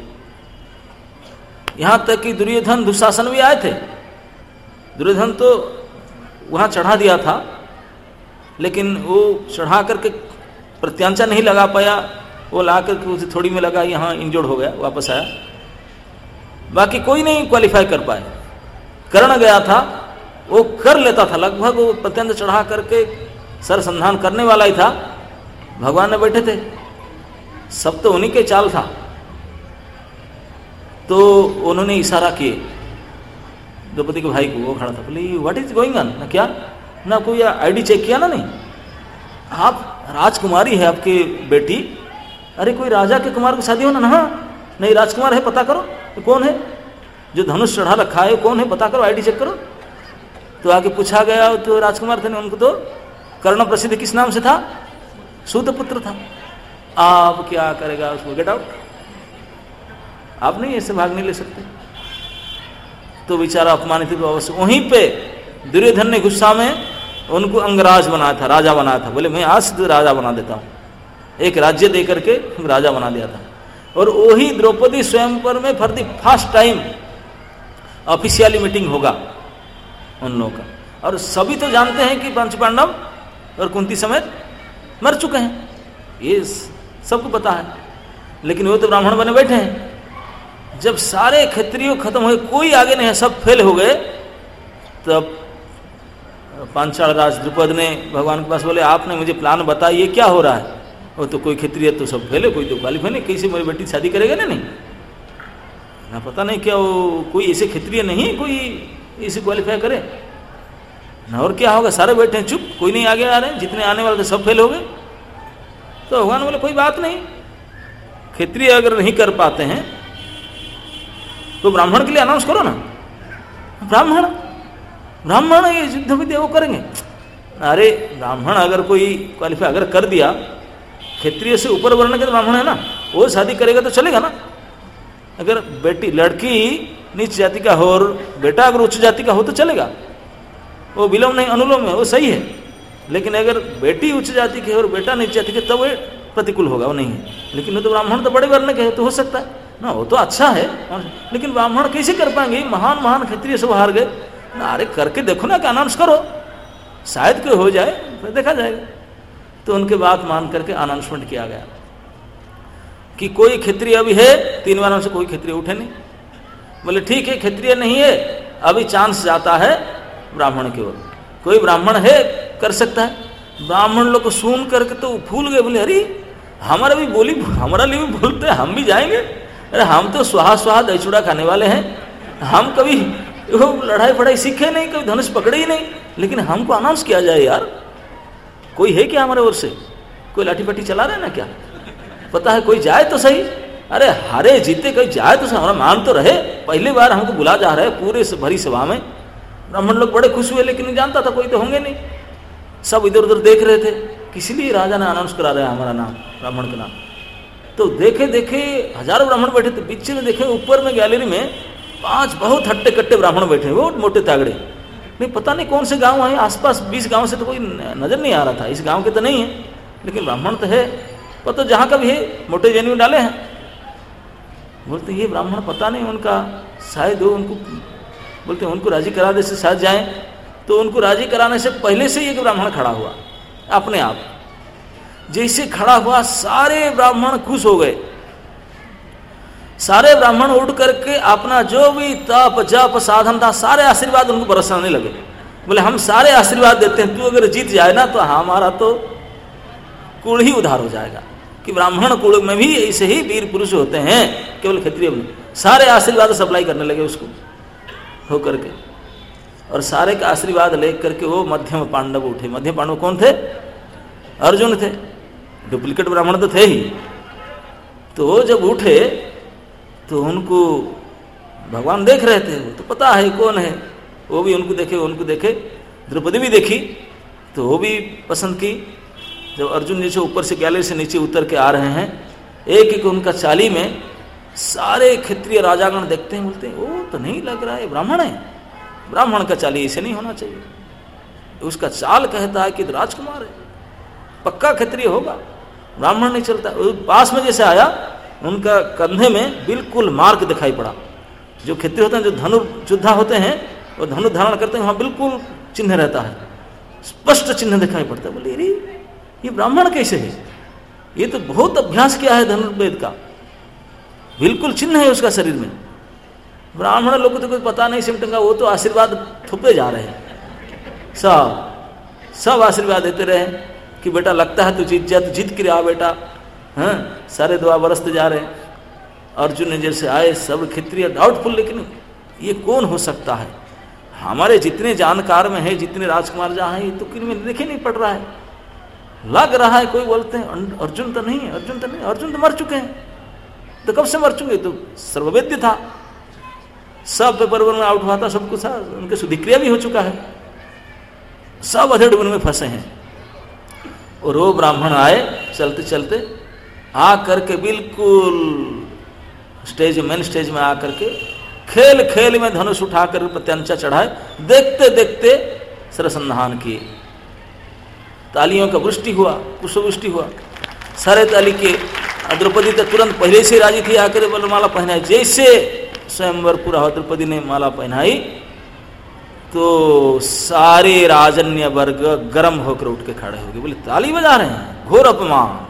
यहां तक कि दुर्योधन, दुशासन भी आए थे। दुर्योधन तो वहां चढ़ा दिया था, लेकिन वो चढ़ा करके प्रत्यांचा नहीं लगा पाया, वो ला करके उसे थोड़ी में लगा, यहाँ इंजर्ड हो गया, वापस आया। बाकी कोई नहीं क्वालिफाई कर पाए। कर्ण गया था, वो कर लेता था लगभग, वो प्रत्यांचा चढ़ा करके सरसंधान करने वाला ही था, भगवान ने बैठे थे, सब तो उन्हीं के चाल था। तो उन्होंने इशारा किए द्रौपदी के भाई को, वो खड़ा था, बोले व्हाट इज गोइंग ऑन, ना क्या ना कोई आईडी चेक किया ना? नहीं, आप राजकुमारी है आपकी बेटी, अरे कोई राजा के कुमार की शादी हो ना? नहीं, राजकुमार है, पता करो तो कौन है जो धनुष चढ़ा रखा है, कौन है, पता करो, आईडी चेक करो। तो आगे पूछा गया तो राजकुमार थे, उनको तो कर्ण प्रसिद्ध किस नाम से था? सूतपुत्र था। आप क्या करेगा उसको, गेट आउट, आप नहीं ऐसे भाग नहीं ले सकते। तो बेचारा अपमानित अवश्य। वहीं पे दुर्योधन ने गुस्सा में उनको अंगराज बनाया था, राजा बनाया था। बोले मैं आज से राजा बना देता हूँ, एक राज्य दे करके राजा बना दिया था। और वही द्रौपदी स्वयंवर में for the first time officially meeting होगा उन लोगों का। और सभी तो जानते हैं कि पंच पांडव और कुंती समेत मर चुके हैं, ये सबको पता है, लेकिन वो तो ब्राह्मण बने बैठे हैं। जब सारे क्षत्रिय खत्म हुए, कोई आगे नहीं है, सब फेल हो गए, तब पांचाल राज द्रुपद ने भगवान के पास बोले आपने मुझे प्लान बताइए क्या हो रहा है। वो तो कोई क्षत्रिय तो सब फेले, कोई तो क्वालिफाई नहीं, कैसे मेरी बेटी शादी करेगा ना? नहीं। ना पता नहीं क्या वो कोई ऐसे क्षत्रिय नहीं कोई इसे क्वालिफाई करे ना, और क्या होगा, सारे बैठे हैं चुप, कोई नहीं आगे आ रहे, जितने आने वाले थे सब फेल हो गए। तो भगवान बोले कोई बात नहीं, क्षत्रिय अगर नहीं कर पाते हैं तो ब्राह्मण के लिए अनाउंस करो ना, ब्राह्मण ये युद्ध विद्या वो करेंगे। अरे ब्राह्मण अगर कोई क्वालिफाई अगर कर दिया, क्षत्रिय से ऊपर वर्ण के तो ब्राह्मण है ना, वो शादी करेगा तो चलेगा ना। अगर बेटी लड़की नीच जाति का हो और बेटा अगर उच्च जाति का हो तो चलेगा, वो विलोम नहीं अनुलोम है, वो सही है। लेकिन अगर बेटी उच्च जाति की है और बेटा नीच जाति के, तब वो प्रतिकूल होगा, वो नहीं है। लेकिन वो तो ब्राह्मण तो बड़े वर्ण के है तो हो सकता है ना, वो तो अच्छा है। लेकिन ब्राह्मण कैसे कर पाएंगे, महान महान क्षत्रिय सब हार गए ना। अरे करके देखो ना, क्या अनाउंस करो, शायद कोई हो जाए, फिर देखा जाएगा। तो उनके बात मान करके अनाउंसमेंट किया गया कि कोई क्षत्रिय अभी है, 3 बार से कोई क्षत्रिय उठे नहीं। बोले ठीक है, क्षत्रिय नहीं है, अभी चांस जाता है ब्राह्मण की ओर, कोई ब्राह्मण है कर सकता है। ब्राह्मण लोग को सुन करके तो फूल गए, बोले अरे हमारा भी बोली, हमारा लिए भी बोलते हैं, हम भी जाएंगे। अरे हम तो स्वाहा स्वाहा दही चूड़ा खाने वाले हैं, हम कभी लड़ाई फड़ाई सीखे नहीं, कभी धनुष पकड़े ही नहीं, लेकिन हमको अनाउंस किया जाए यार, कोई है क्या हमारे ओर से, कोई लाठी पट्टी चला रहे ना क्या, पता है कोई जाए तो सही। अरे हारे जीते कोई जाए तो सही, हमारा मान तो रहे, पहली बार हमको बुला जा रहा है पूरे भरी सभा में। ब्राह्मण लोग बड़े खुश हुए, लेकिन नहीं जानता था कोई तो होंगे नहीं, सब इधर उधर देख रहे थे, किसी लिए राजा ने अनाउंस करा रहा है हमारा नाम, ब्राह्मण का नाम। तो देखे देखे हजारों ब्राह्मण बैठे थे, पीछे में देखे ऊपर में गैलरी में 5 बहुत हट्टे कट्टे ब्राह्मण बैठे, बहुत मोटे तागड़े, नहीं पता नहीं कौन से गांव है, आसपास 20 गांव से तो कोई नजर नहीं आ रहा था, इस गांव के तो नहीं है, लेकिन ब्राह्मण तो है, पता जहां का भी है, मोटे जैन में डाले हैं। बोलते ये ब्राह्मण पता नहीं उनका, शायद वो उनको बोलते उनको राजी करा दे से शायद जाए। तो उनको राजी कराने से पहले से एक ब्राह्मण खड़ा हुआ अपने आप, जैसे खड़ा हुआ सारे ब्राह्मण खुश हो गए, सारे ब्राह्मण उठ करके अपना जो भी तप जप साधन था सारे आशीर्वाद उनको बरसाने लगे। बोले हम सारे आशीर्वाद देते हैं, तू अगर जीत जाए ना तो हमारा तो कुल ही उधार हो जाएगा, कि ब्राह्मण कुल में भी ऐसे ही वीर पुरुष होते हैं, केवल क्षत्रिय में। सारे आशीर्वाद सप्लाई करने लगे उसको हो करके, और सारे का आशीर्वाद ले करके वो मध्यम पांडव उठे। मध्यम पांडव कौन थे, अर्जुन थे, डुप्लीकेट ब्राह्मण तो थे ही। तो वो जब उठे तो उनको भगवान देख रहे थे, तो पता है कौन है, वो भी उनको देखे, द्रौपदी भी देखी तो वो भी पसंद की। जब अर्जुन जैसे ऊपर से गैलरी से नीचे उतर के आ रहे हैं, एक एक उनका चाली में सारे क्षत्रिय राजागण देखते हैं, बोलते हैं वो तो नहीं लग रहा है ब्राह्मण है, ब्राह्मण का चाली ऐसे नहीं होना चाहिए, उसका चाल कहता है कि राजकुमार है, पक्का क्षत्रिय होगा, ब्राह्मण नहीं चलता। पास में जैसे आया, उनका कंधे में बिल्कुल मार्क दिखाई पड़ा, जो क्षत्रिय होते हैं, जो धनुर्योद्धा होते हैं, वो धनुष धारण करते हैं, वहां बिल्कुल चिन्ह रहता है, स्पष्ट चिन्ह दिखाई पड़ता है। बोले अरे ये ब्राह्मण कैसे है, ये तो बहुत अभ्यास किया है धनुर्वेद का, बिल्कुल चिन्ह है उसका शरीर में। ब्राह्मण लोग को तो कुछ पता नहीं सिमटन का, वो तो आशीर्वाद थोपे जा रहे हैं, सब आशीर्वाद देते रहे कि बेटा लगता है तू जीत के आ बेटा, हाँ सारे दुआ बरसते जा रहे हैं। अर्जुन ने जैसे आए सब क्षत्रिय डाउटफुल, लेकिन ये कौन हो सकता है, हमारे जितने जानकार में है, जितने राजकुमार जहाँ हैं, ये तो किन में देखे नहीं पड़ रहा है, लग रहा है कोई बोलते हैं अर्जुन तो नहीं है, अर्जुन तो मर चुके हैं। तो कब से मर चुके, तो सर्ववेद्य था, सब पेपर में आउट हुआ था, सब कुछ था, उनके शुद्धिक्रिया भी हो चुका है, सब अधेड़ में फंसे हैं। और वो ब्राह्मण आए चलते चलते आ करके बिल्कुल मेन स्टेज में आकर के खेल खेल में धनुष उठाकर प्रत्यंचा चढ़ाए, देखते देखते सरसंधान किए, तालियों का वृष्टि हुआ, पुष्पवृष्टि हुआ, सारे ताली के। द्रौपदी तो तुरंत पहले से राजी थी, आकर माला पहनाई, जैसे स्वयंवर पूरा हुआ द्रौपदी ने माला पहनाई तो सारे राजन्य वर्ग गर्म होकर उठ के खड़े हो गए, बोले ताली बजा रहे हैं, घोर अपमान,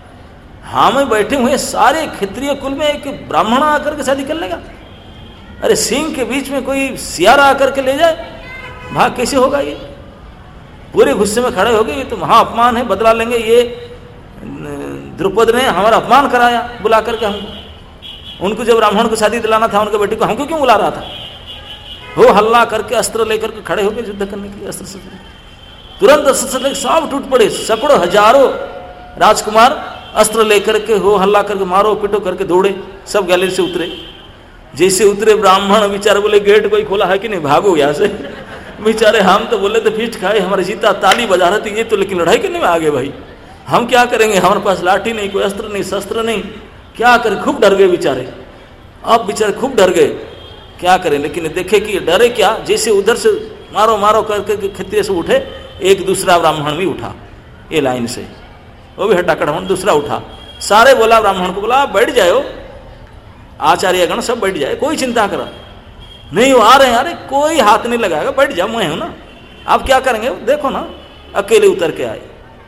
हम बैठे हुए सारे क्षत्रिय कुल में एक ब्राह्मण आकर के शादी कर लेगा, अरे सिंह के बीच में कोई सियारा आकर के ले जाए, भाग कैसे होगा, ये पूरे गुस्से में खड़े हो गए, ये तो महा अपमान है, बदला लेंगे, ये द्रुपद ने हमारा अपमान कराया बुला करके हमको। उनको जब ब्राह्मण को शादी दिलाना था उनके बेटे को, हमको क्यों बुला रहा था? हो हल्ला करके अस्त्र लेकर के खड़े होकर युद्ध करने के लिए, अस्त्र से तुरंत अस्त्र से सब टूट पड़े, सैकड़ों हजारों राजकुमार अस्त्र लेकर के हो हल्ला करके मारो पिटो करके दौड़े, सब गैलरी से उतरे। जैसे उतरे ब्राह्मण बेचारे बोले गेट कोई खोला है कि नहीं, भागो यहाँ से। बेचारे हम तो बोले तो फीट खाए, हमारे जीता ताली बजा रहे थे, ये तो लेकिन लड़ाई करने में आगे भाई, हम क्या करेंगे, हमारे पास लाठी नहीं, कोई अस्त्र नहीं, शस्त्र नहीं, क्या करें? खूब डर गए बेचारे। अब बेचारे खूब डर गए, क्या करें? लेकिन देखे कि डरे क्या, जैसे उधर से मारो मारो करके खतरे से उठे, एक दूसरा ब्राह्मण भी उठा ये लाइन से, वो भी हटा कड़ा दूसरा उठा। सारे बोला ब्राह्मण को, बोला आप बैठ जाओ, आचार्यगण सब बैठ जाए, कोई चिंता करा नहीं, वो आ रहे हैं, अरे कोई हाथ नहीं लगाएगा, बैठ जाओ, मैं हूं ना, आप क्या करेंगे? देखो ना, अकेले उतर के आए।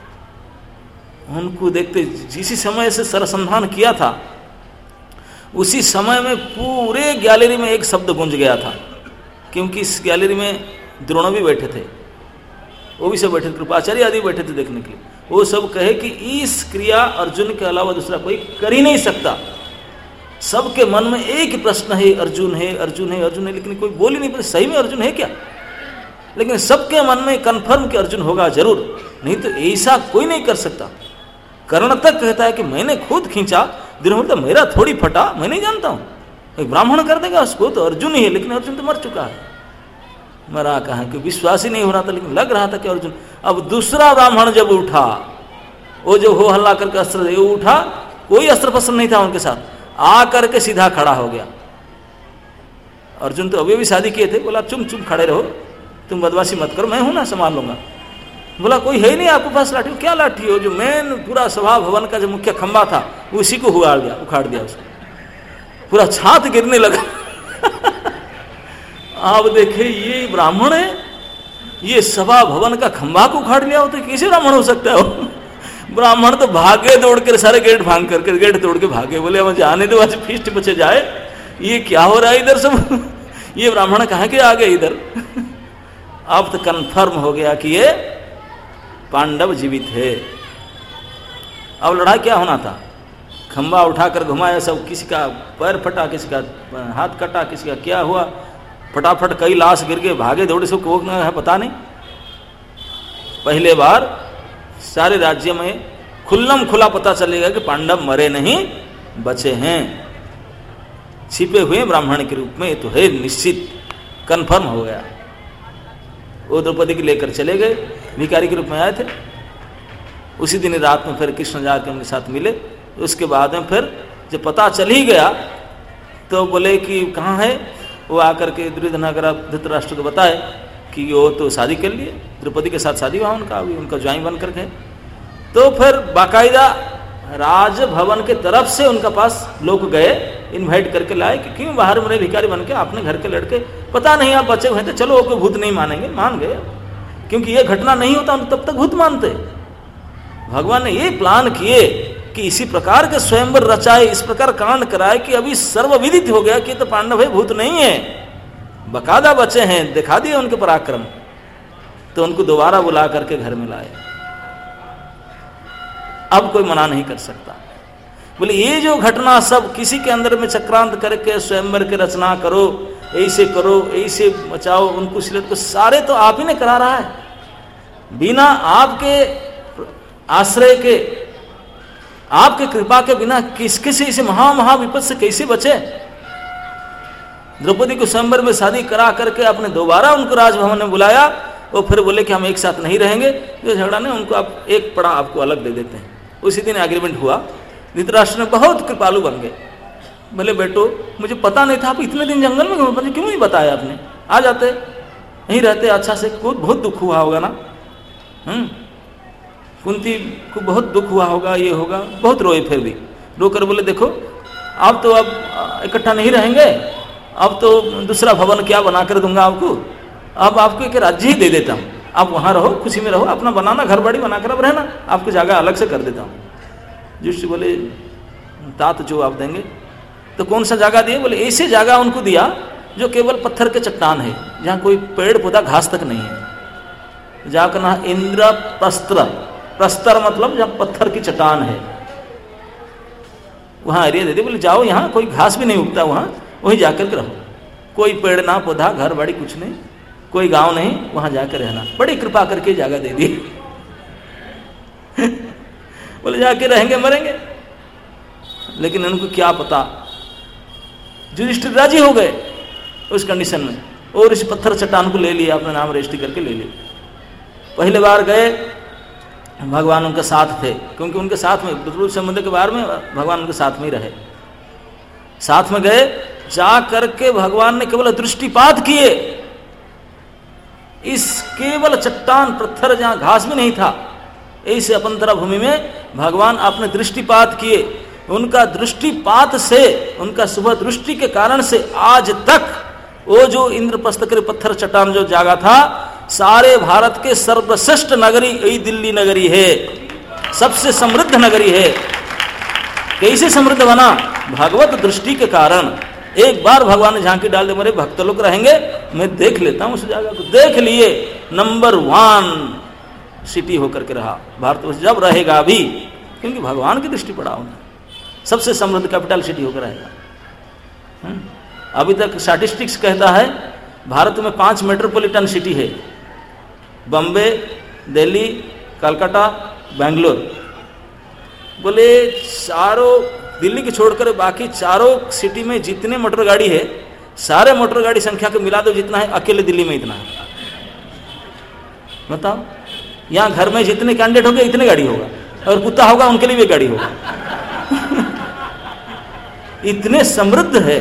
उनको देखते जिसी समय से सरसंधान किया था उसी समय में पूरे गैलरी में एक शब्द गूंज गया था, क्योंकि इस गैलरी में द्रोण भी बैठे थे, वो भी सब बैठे थे, कृपाचार्य आदि बैठे थे देखने के लिए। वो सब कहे कि इस क्रिया अर्जुन के अलावा दूसरा कोई कर ही नहीं सकता। सबके मन में एक ही प्रश्न है, अर्जुन है अर्जुन है अर्जुन है, लेकिन कोई बोल ही नहीं पाते सही में अर्जुन है क्या। लेकिन सबके मन में कन्फर्म कि अर्जुन होगा जरूर, नहीं तो ऐसा कोई नहीं कर सकता। कर्ण तक कहता है कि मैंने खुद खींचा, तो मेरा थोड़ी फटा, मैं नहीं जानता हूं, एक ब्राह्मण कर देगा उसको, तो अर्जुन ही है, लेकिन अर्जुन तो मर चुका है। मरा कहा कि विश्वास ही नहीं हो रहा था, लेकिन लग रहा था कि अर्जुन। अब दूसरा ब्राह्मण जब उठा, वो जो हो हल्ला करके अस्त्र उठा, कोई अस्त्र पस्त्र नहीं था उनके साथ, आ करके सीधा खड़ा हो गया। अर्जुन तो अभी भी शादी किए थे, बोला चुप चुप खड़े रहो, तुम बदमाशी मत करो, मैं हूं ना, संभाल लूंगा। बोला कोई है ही नहीं आपके पास लाठी? क्या लाठी हो? जो मेन पूरा सभा भवन का जो मुख्य खंबा था उसी को उखाड़ दिया उसको, पूरा छात गिरने लगा। आप देखे ये ब्राह्मण है, ये सभा भवन का खंबा को उखाड़ लिया हो तो कैसे ब्राह्मण हो सकता है? ब्राह्मण तो भागे दौड़ कर, सारे गेट भांग करके गेट तोड़ के भागे, बोले मुझे आने दो, आज फीस्ट बचे जाए, ये क्या हो रहा है इधर सब, ये ब्राह्मण कहाँ के आ गए इधर। अब तो कंफर्म हो गया कि ये पांडव जीवित है। अब लड़ाई क्या होना था, खंबा उठाकर घुमाया, सब किसी का पैर फटा, किसी का हाथ कटा, किसी का क्या हुआ, फटाफट कई लाश गिर गए, भागे दौड़े, सब को है पता नहीं। पहले बार सारे राज्य में खुल्लम खुला पता चलेगा कि पांडव मरे नहीं, बचे हैं, छिपे हुए ब्राह्मण के रूप में, तो है निश्चित, कंफर्म हो गया। वो द्रौपदी को लेकर चले गए, भिखारी के रूप में आए थे। उसी दिन रात में फिर कृष्ण जाकर उनके साथ मिले। उसके बाद में फिर जब पता चल ही गया तो बोले कि कहाँ है वो, आकर के दुर्योधन धृतराष्ट्र को बताए कि वो तो शादी कर लिए, द्रौपदी के साथ शादी हुआ उनका, अभी उनका ज्वाइन बन करके। तो फिर बाकायदा राजभवन के तरफ से उनका पास लोग गए, इनवाइट करके लाए कि क्यों बाहर मेरे भिखारी बन के, आपने घर के लड़के, पता नहीं आप बचे हुए थे, चलो कोई भूत नहीं मानेंगे, मान गए, क्योंकि ये घटना नहीं होता तब तक भूत मानते। भगवान ने ये प्लान किए कि इसी प्रकार के स्वयंवर रचाए, इस प्रकार कांड कराए कि अभी सर्वविदित हो गया कि तो पांडव है, भूत नहीं है, बकायदा बचे हैं, दिखा दिए उनके पराक्रम। तो उनको दोबारा बुला करके घर में लाए। अब कोई मना नहीं कर सकता। बोले ये जो घटना सब किसी के अंदर में चक्रांत करके स्वयंवर के रचना करो, ऐसे करो, ऐसे बचाओ उनको, सिलेट को, सारे तो आप ही ने करा रहा है, बिना आपके आश्रय के, आपके कृपा के बिना किसके से इसे महाविपद से कैसे बचे। द्रौपदी को स्वयंवर में शादी करा करके आपने दोबारा उनको राजभवन में बुलाया, वो फिर बोले कि हम एक साथ नहीं रहेंगे, जो झगड़ा नहीं, उनको आप एक पड़ा आपको अलग दे देते हैं। उसी दिन एग्रीमेंट हुआ। धृतराष्ट्र ने बहुत कृपालु बन गए, बोले बेटो मुझे पता नहीं था आप इतने दिन जंगल में घूमे, क्यों नहीं बताया आपने, आ जाते यहीं रहते अच्छा से। बहुत दुख हुआ होगा ना, कुंती को बहुत दुख हुआ होगा, ये होगा, बहुत रोए, फिर भी रो कर बोले देखो आप तो अब इकट्ठा नहीं रहेंगे, अब तो दूसरा भवन क्या बना कर दूंगा आपको, अब आपको एक राज्य ही दे देता हूँ, आप वहाँ रहो, खुशी में रहो, अपना बनाना घर बाड़ी बनाकर अब रहना, आपको जगह अलग से कर देता हूँ। युधिष्ठिर बोले तात जो आप देंगे, तो कौन सा जगह दिए? बोले ऐसे जगह उनको दिया जो केवल पत्थर के चट्टान है, जहाँ कोई पेड़ पौधा घास तक नहीं है। जहाँ का नाम इंद्रप्रस्तर, प्रस्तर मतलब जहाँ पत्थर की चट्टान है, वहाँ एरिया दे दिया, बोले जाओ यहाँ कोई घास भी नहीं उगता, वहाँ वहीं जाकर के रहो, कोई पेड़ ना पौधा घर बाड़ी कुछ नहीं, कोई गांव नहीं, वहां जाकर रहना। बड़ी कृपा करके जगह दे दी। बोले जाके रहेंगे मरेंगे। लेकिन उनको क्या पता, युधिष्ठिर राजी हो गए उस कंडीशन में, और इस पत्थर चट्टान को ले लिया, अपने नाम रजिस्ट्री करके ले लिया। पहले बार गए, भगवान उनके साथ थे, क्योंकि उनके साथ में बुद्रुक समुद्र के बार में भगवान उनके साथ में ही रहे। साथ में गए, जा करके भगवान ने केवल दृष्टिपात किए, इस केवल चट्टान पत्थर जहां घास भी नहीं था, ऐसे अपंतरा भूमि में भगवान आपने दृष्टिपात किए। उनका दृष्टिपात से, उनका शुभ दृष्टि के कारण से आज तक वो जो इंद्रप्रस्थ के पत्थर चट्टान जो जागा था, सारे भारत के सर्वश्रेष्ठ नगरी यही दिल्ली नगरी है, सबसे समृद्ध नगरी है। कैसे समृद्ध बना? भगवत दृष्टि के कारण। एक बार भगवान ने झांकी डाल दे, मेरे भक्त लोग रहेंगे, मैं देख लेता हूं उस जगह को। देख लिए, नंबर 1 सिटी होकर के रहा भारतवर्ष, जब रहेगा भी, क्योंकि भगवान की दृष्टि पड़ा उन्हें, सबसे समृद्ध कैपिटल सिटी होकर रहेगा। अभी तक स्टैटिस्टिक्स कहता है भारत में 5 मेट्रोपॉलिटन सिटी है, बॉम्बे, दिल्ली, कलकत्ता, बेंगलोर। बोले चारों, दिल्ली की छोड़कर बाकी चारों सिटी में जितने मोटर गाड़ी है, सारे मोटर गाड़ी संख्या को मिला दो जितना है, अकेले दिल्ली में इतना है। बताओ, यहां घर में जितने कैंडिडेट होंगे इतने गाड़ी होगा, और कुत्ता होगा उनके लिए भी गाड़ी होगा। इतने समृद्ध है,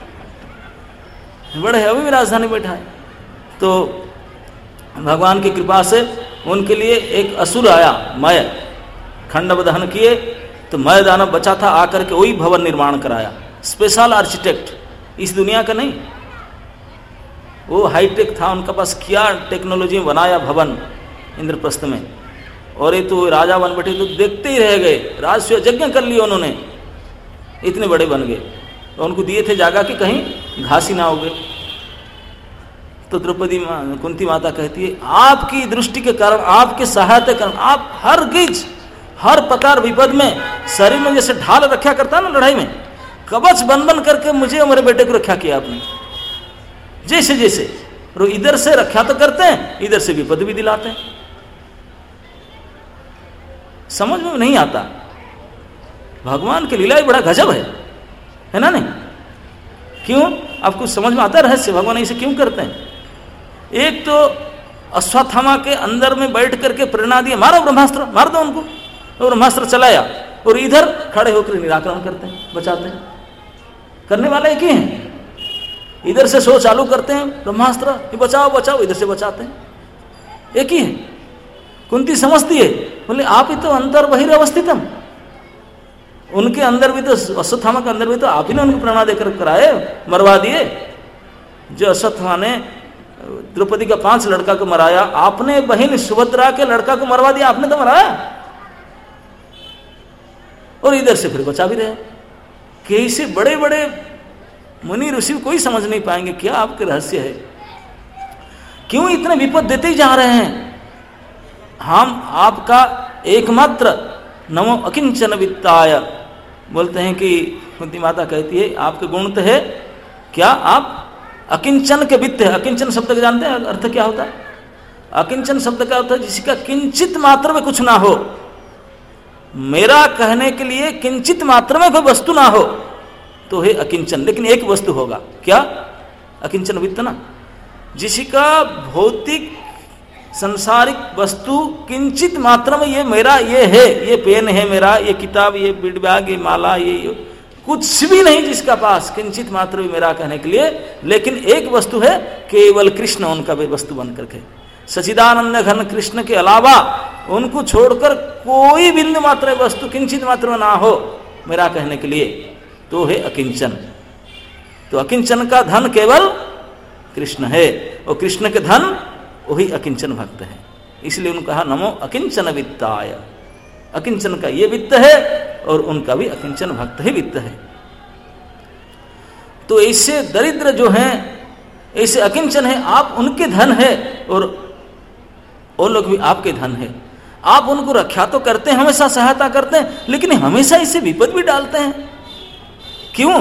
बड़े अभी भी राजधानी बैठा है। तो भगवान की कृपा से उनके लिए एक असुर आया, मय, खंडव दहन किए, तो मय दानव बचा था, आकर के वही भवन निर्माण कराया। स्पेशल आर्किटेक्ट, इस दुनिया का नहीं, वो हाईटेक था उनका पास, क्या टेक्नोलॉजी में बनाया भवन इंद्रप्रस्थ में। और ये तो राजा बन बैठे, तो देखते ही रह गए, राजस्व यज्ञ कर लिया उन्होंने, इतने बड़े बन गए। तो उनको दिए थे जागा कि कहीं घासी ना उगे। तो द्रौपदी कुंती माता कहती है, आपकी दृष्टि के कारण, आपके सहायता के कारण, आप हर गिज, हर प्रकार विपद में शरीर में जैसे ढाल रखा करता ना लड़ाई में, कवच बन बन करके मुझे और मेरे बेटे को रखा किया आपने। जैसे जैसे इधर से रक्षा तो करते हैं, इधर से विपद भी दिलाते हैं। समझ में नहीं आता, भगवान की लीला बड़ा गजब है ना? नहीं क्यों? आपको समझ में आता है रहस्य, भगवान ऐसे क्यों करते हैं? एक तो अश्वत्थामा के अंदर में बैठ करके प्रेरणा दिया, मारो ब्रह्मास्त्र, मार दो उनको, और ब्रह्मास्त्र चलाया, और इधर खड़े होकर निराकरण करते हैं, बचाते हैं। करने वाले एक ही हैं, इधर से सो चालू करते हैं ब्रह्मास्त्र, बचाओ बचाओ, इधर से बचाते हैं, एक ही है। कुंती समझती है, बोले आप ही तो अंतर बहिर्वस्थितम, उनके अंदर भी तो, अश्वत्थामा के अंदर भी तो आप ही ने उनको प्रेरणा देकर कराए, मरवा दिए। जो अश्वत्थामा ने द्रौपदी का 5 लड़का को मराया, आपने बहन सुभद्रा के लड़का को मरवा दिया, आपने तो मराया, और इधर से फिर बचा भी रहे। कैसे बड़े बड़े मुनि ऋषि कोई समझ नहीं पाएंगे क्या आपके रहस्य है, क्यों इतने विपद देते ही जा रहे हैं। हम आपका एकमात्र नमो अकिंचन वित्ताय, बोलते हैं कि कुंती माता कहती है आपके गुण तो है क्या, आप अकिंचन के वित्त है। अकिंचन शब्द का जानते हैं अर्थ क्या होता है? अकिंचन शब्द का अर्थ है जिसका किंचित मात्र में कुछ ना हो। मेरा कहने के लिए किंचित मात्र में कोई वस्तु ना हो तो है अकिंचन, लेकिन एक वस्तु होगा, क्या? अकिंचन वित्त ना, जिसका भौतिक संसारिक वस्तु किंचित मात्र में, ये मेरा, ये है, ये पेन है मेरा, ये किताब, ये बीड बैग, ये माला, ये कुछ भी नहीं जिसका पास, किंचित मात्र भी मेरा कहने के लिए। लेकिन एक वस्तु है, केवल कृष्ण उनका भी वस्तु बन करके, सचिदानंद घन कृष्ण के अलावा उनको छोड़कर कोई बिंदु मात्र वस्तु किंचित मात्र में ना हो मेरा कहने के लिए, तो है अकिंचन। तो अकिंचन का धन केवल कृष्ण है, और कृष्ण के धन वही अकिंचन भक्त है। इसलिए उन्होंने कहा नमो अकिंचन वित्ताय, अकिंचन का ये वित्त है और उनका भी अकिंचन भक्त ही वित्त है। तो ऐसे दरिद्र जो हैं, ऐसे अकिंचन है, आप उनके धन है और वो लोग भी आपके धन है। आप उनको रक्षा तो करते हैं, हमेशा सहायता करते हैं, लेकिन हमेशा इसे विपद भी डालते हैं। क्यों?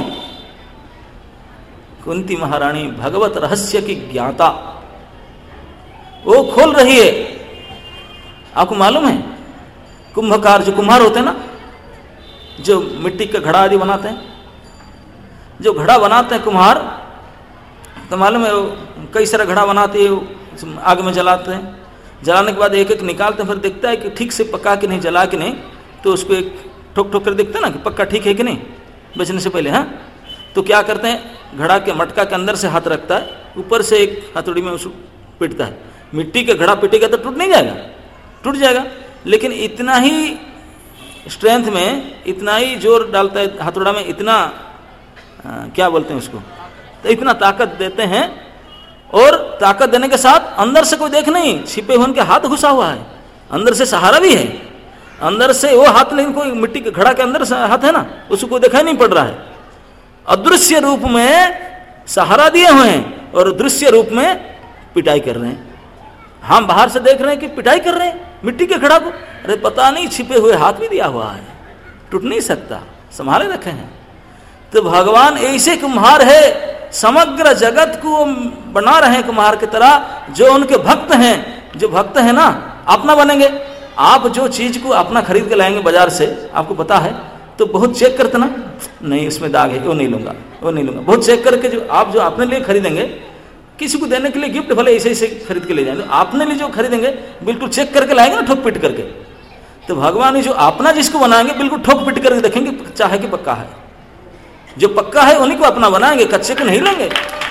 कुंती महारानी भगवत रहस्य की ज्ञाता, वो खोल रही है। आपको मालूम है कुंभकार, जो कुम्हार होते हैं ना, जो मिट्टी का घड़ा आदि बनाते हैं, जो घड़ा बनाते हैं कुम्हार, तो मालूम है कई सारा घड़ा बनाते हैं, आग में जलाते हैं, जलाने के बाद एक एक निकालते हैं, फिर देखता है कि ठीक से पका कि नहीं, जला कि नहीं, तो उसको एक ठोक ठोक कर देखते हैं ना कि पक्का ठीक है कि नहीं बेचने से पहले। हाँ, तो क्या करते हैं, घड़ा के मटका के अंदर से हाथ रखता है, ऊपर से एक हथौड़ी में उसको पीटता है। मिट्टी का घड़ा पीटेगा तो टूट नहीं जाएगा, टूट जाएगा, लेकिन इतना ही स्ट्रेंथ में, इतना ही जोर डालता है हथौड़ा में, इतना क्या बोलते हैं उसको, तो इतना ताकत देते हैं, और ताकत देने के साथ अंदर से कोई देख नहीं, छिपे हुए उनके हाथ घुसा हुआ है, अंदर से सहारा भी है, अंदर से वो हाथ, लेकिन कोई मिट्टी के घड़ा के अंदर हाथ है ना, उसको दिखाई नहीं पड़ रहा है। अदृश्य रूप में सहारा दिए हुए हैं और दृश्य रूप में पिटाई कर रहे हैं। हम बाहर से देख रहे हैं कि पिटाई कर रहे हैं मिट्टी के घड़ा को, अरे पता नहीं छिपे हुए हाथ भी दिया हुआ है, टूट नहीं सकता, संभाले रखे हैं। तो भगवान ऐसे कुम्हार है, समग्र जगत को बना रहे हैं कुम्हार की तरह। जो उनके भक्त हैं, जो भक्त हैं ना, अपना बनेंगे। आप जो चीज को अपना खरीद के लाएंगे बाजार से, आपको पता है, तो बहुत चेक करते ना, नहीं इसमें दाग है, वो नहीं लूंगा, वो नहीं लूंगा, बहुत चेक करके जो आप जो अपने लिए खरीदेंगे, किसी को देने के लिए गिफ्ट भले ऐसे ऐसे खरीद के ले जाएंगे, आपने लिए जो खरीदेंगे बिल्कुल चेक करके लाएंगे ना, ठोक पिट करके। तो भगवान जो अपना जिसको बनाएंगे बिल्कुल ठोक पिट करके देखेंगे चाहे कि पक्का है, जो पक्का है उन्हीं को अपना बनाएंगे, कच्चे को नहीं लेंगे।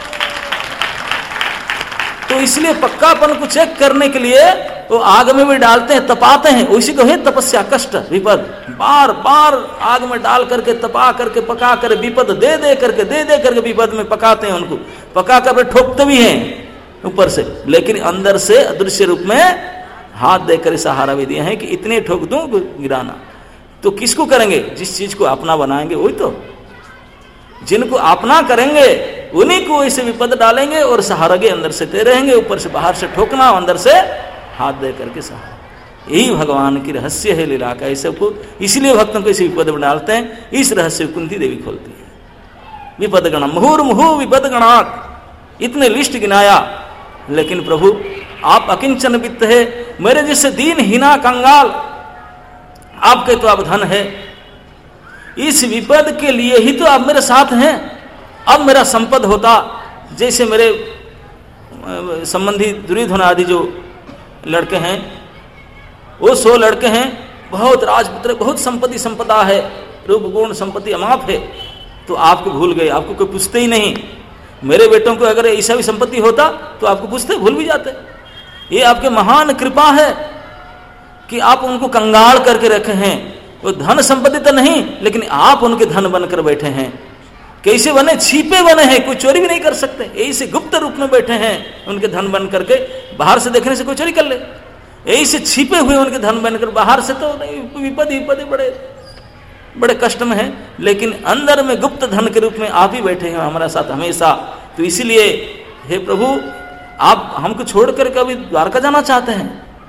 तो इसलिए पक्कापन को चेक करने के लिए वो आग में भी डालते हैं, तपाते हैं, उसी को है तपस्या, कष्ट, विपद। बार बार आग में डाल करके, तपा करके, पका कर, विपद दे दे करके विपद में पकाते हैं, उनको पका कर ठोकते भी हैं ऊपर से, लेकिन अंदर से अदृश्य रूप में हाथ देकर सहारा भी दिए हैं कि इतने ठोक दूं गिराना। तो किसको करेंगे? जिस चीज को अपना बनाएंगे वही तो, जिनको अपना करेंगे उन्हीं को ऐसे विपद डालेंगे और सहारा के अंदर से दे रहेंगे, ऊपर से बाहर से ठोकना, अंदर से हाथ दे करके सहारा। यही भगवान की रहस्य है लीला का, ऐसे को इसलिए भक्तों को इसे विपद में डालते हैं। इस रहस्य को कुंती देवी खोलती है। विपद गण मुहुर्मुहु विपद गणात, इतने लिस्ट गिनाया, लेकिन प्रभु आप अकिंचन वित्त है, मेरे जैसे दीन हीना कंगाल, आपके तो अब धन है, इस विपद के लिए ही तो आप मेरे साथ हैं। अब मेरा संपद होता, जैसे मेरे संबंधी दुर्योधन आदि जो लड़के हैं, वो 100 लड़के हैं, बहुत राजपुत्र, बहुत संपत्ति संपदा है, रूप गुण संपत्ति अमाप है, तो आपको भूल गए, आपको कोई पूछते ही नहीं। मेरे बेटों को अगर ऐसा भी संपत्ति होता तो आपको पूछते, भूल भी जाते। ये आपके महान कृपा है कि आप उनको कंगाल करके रखे हैं। वो धन संपत्ति तो नहीं, लेकिन आप उनके धन बनकर बैठे हैं। कैसे बने? छिपे बने हैं, कोई चोरी भी नहीं कर सकते, ऐसे गुप्त रूप में बैठे हैं उनके धन बन करके। बाहर से देखने से कोई चोरी कर ले, ऐसे छिपे हुए उनके धन बनकर। बाहर से तो विपद बड़े बड़े कष्ट में है, लेकिन अंदर में गुप्त धन के रूप में आप ही बैठे हैं हमारे साथ हमेशा। तो इसीलिए हे प्रभु, आप हमको छोड़ करके अभी द्वारका जाना चाहते हैं?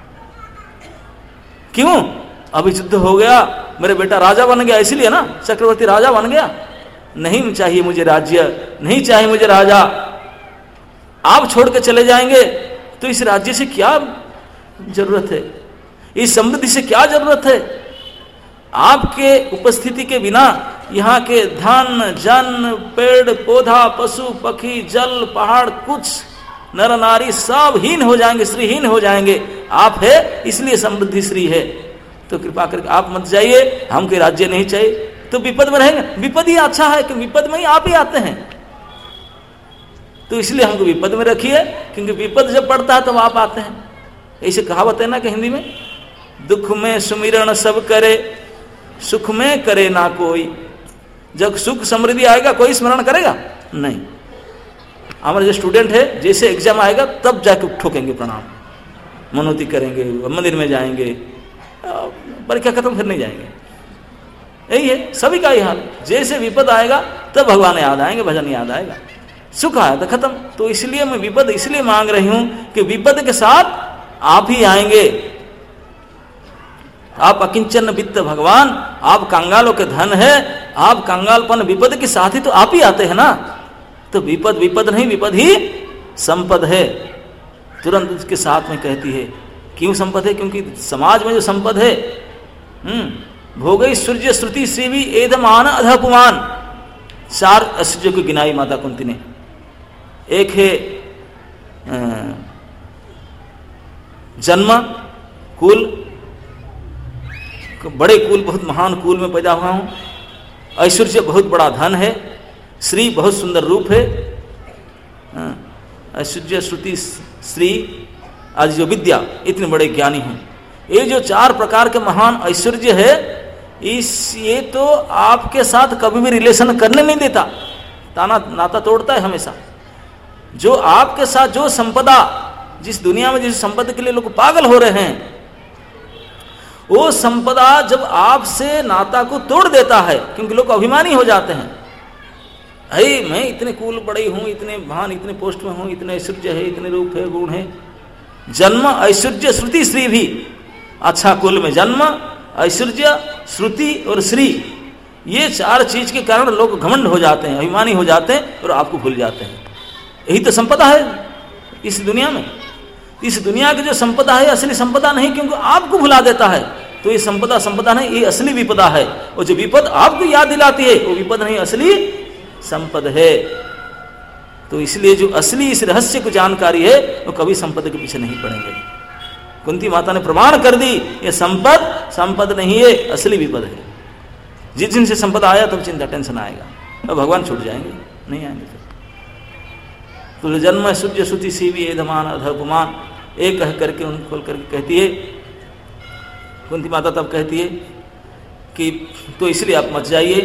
क्यों? अभी युद्ध हो गया, मेरे बेटा राजा बन गया, इसीलिए ना, चक्रवर्ती राजा बन गया। नहीं चाहिए मुझे राज्य, नहीं चाहिए मुझे राजा, आप छोड़ के चले जाएंगे तो इस राज्य से क्या जरूरत है, इस समृद्धि से क्या जरूरत है? आपके उपस्थिति के बिना यहाँ के धन जन, पेड़ पौधा, पशु पक्षी, जल पहाड़, कुछ नर नारी सब हीन हो जाएंगे, श्रीहीन हो जाएंगे। आप है इसलिए समृद्धि श्री है, तो कृपा करके आप मत जाइए, हमको राज्य नहीं चाहिए। तो विपद में रहेंगे, विपद ही अच्छा है कि विपद में ही आप ही आते हैं, तो इसलिए हमको विपद में रखिए, क्योंकि विपद जब पड़ता है तब आप आते हैं। ऐसे कहावत है ना कि हिंदी में, दुख में सुमिरन सब करे, सुख में करे ना कोई। जब सुख समृद्धि आएगा कोई स्मरण करेगा नहीं। हमारे जो स्टूडेंट है, जैसे एग्जाम आएगा तब जाके ठोकेंगे प्रणाम, मनोती करेंगे, मंदिर में जाएंगे, परीक्षा खत्म फिर नहीं जाएंगे। यही है सभी का ही हाल। जैसे विपद आएगा तब भगवान याद आएंगे, भजन याद आएगा। सुख आया तो खत्म। तो इसलिए मैं विपद इसलिए मांग रही हूं कि विपद के साथ आप ही आएंगे। आप अकिंचन वित्त भगवान, आप कंगालों के धन है, आप कंगालपन विपद के साथ ही तो आप ही आते हैं ना, तो विपद विपद नहीं, विपद ही संपद है। तुरंत उसके साथ में कहती है क्यों संपद है, क्योंकि समाज में जो संपद है, भोगई सूर्य श्रुति श्री भी एदमान अधपुमान, 4 ऐश्वर्य को गिनाई माता कुंती ने। एक है जन्म, कुल, बड़े कुल, बहुत महान कुल में पैदा हुआ हूं। ऐश्वर्य, बहुत बड़ा धन है। श्री, बहुत सुंदर रूप है। ऐश्वर्य श्रुति श्री आज जो विद्या, इतने बड़े ज्ञानी हूं। ये जो 4 प्रकार के महान ऐश्वर्य है, ये तो आपके साथ कभी भी रिलेशन करने नहीं देता, ताना नाता तोड़ता है हमेशा। जो आपके साथ जो संपदा, जिस दुनिया में जिस संपदा के लिए लोग पागल हो रहे हैं, वो संपदा जब आपसे नाता को तोड़ देता है, क्योंकि लोग अभिमानी हो जाते हैं, अरे मैं इतने कुल बड़ी हूं, इतने महान, इतने पोस्ट में हूं, इतने ऐश्वर्य है, इतने रूप है, गुण है। जन्म, ऐश्वर्य, श्रुति, श्री भी, अच्छा कुल में जन्म, ऐश्वर्य, श्रुति और श्री, ये 4 चीज के कारण लोग घमंड हो जाते हैं, अभिमानी हो जाते हैं और आपको भूल जाते हैं। यही तो संपदा है इस दुनिया में। इस दुनिया की जो संपदा है असली संपदा नहीं, क्योंकि आपको भुला देता है। तो ये संपदा नहीं, ये असली विपदा है। और जो विपद आपको याद दिलाती है वो विपद नहीं, असली संपद है। तो इसलिए जो असली इस रहस्य को जानकारी है वो कभी संपद के पीछे नहीं पड़ेंगे। कुंती माता ने प्रमाण कर दी, ये संपद नहीं है, असली विपद है। जिस दिन से संपद आया तब चिंता टेंशन आएगा और भगवान छूट जाएंगे, नहीं आएंगे फिर। तो जन्म सूर्य श्रुति सीवी एधमान अधपुमान, एक कह करके उन खोल करके कहती है कुंती माता। तब कहती है कि तो इसलिए आप मत जाइए,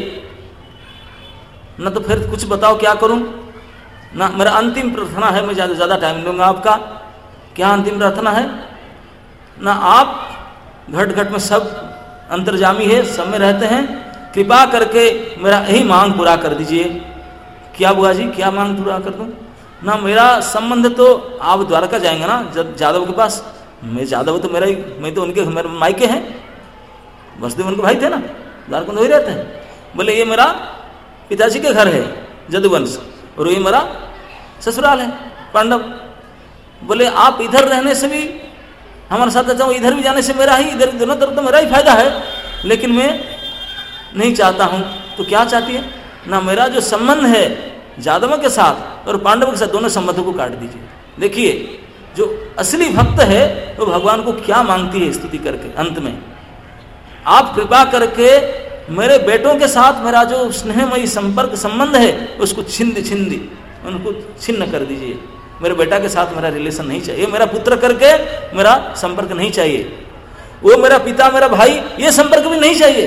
न तो फिर कुछ बताओ क्या करूं ना। मेरा अंतिम प्रार्थना है, मैं ज्यादा टाइम लूंगा आपका। क्या अंतिम प्रार्थना है ना, आप घट घट में सब अंतर्जामी है, सब में रहते हैं, कृपा करके मेरा यही मांग पूरा कर दीजिए। क्या बुआ जी, क्या मांग पूरा कर दूं ना। मेरा संबंध तो आप द्वारका जाएंगे ना जादव के पास, मैं जादव तो मेरा ही, मैं तो उनके मेरे मायके हैं, वसुदेव उनके भाई थे ना, द्वारका तो ही रहते हैं। बोले ये मेरा पिताजी के घर है जदुवंश, और ये मेरा ससुराल है पांडव। बोले आप इधर रहने से भी हमारे साथ जाओ, इधर भी जाने से मेरा ही, इधर दोनों तरफ तो मेरा ही फायदा है, लेकिन मैं नहीं चाहता हूं। तो क्या चाहती है ना, मेरा जो संबंध है जादवों के साथ और पांडवों के साथ, दोनों संबंधों को काट दीजिए। देखिए जो असली भक्त है वो भगवान को क्या मांगती है स्तुति करके अंत में, आप कृपा करके मेरे बेटों के साथ मेरा जो स्नेहमयी संपर्क संबंध है उसको छिंदी उनको छिन्न कर दीजिए। मेरे बेटा के साथ मेरा रिलेशन नहीं चाहिए, मेरा पुत्र करके मेरा संपर्क नहीं चाहिए, वो मेरा पिता मेरा भाई ये संपर्क भी नहीं चाहिए।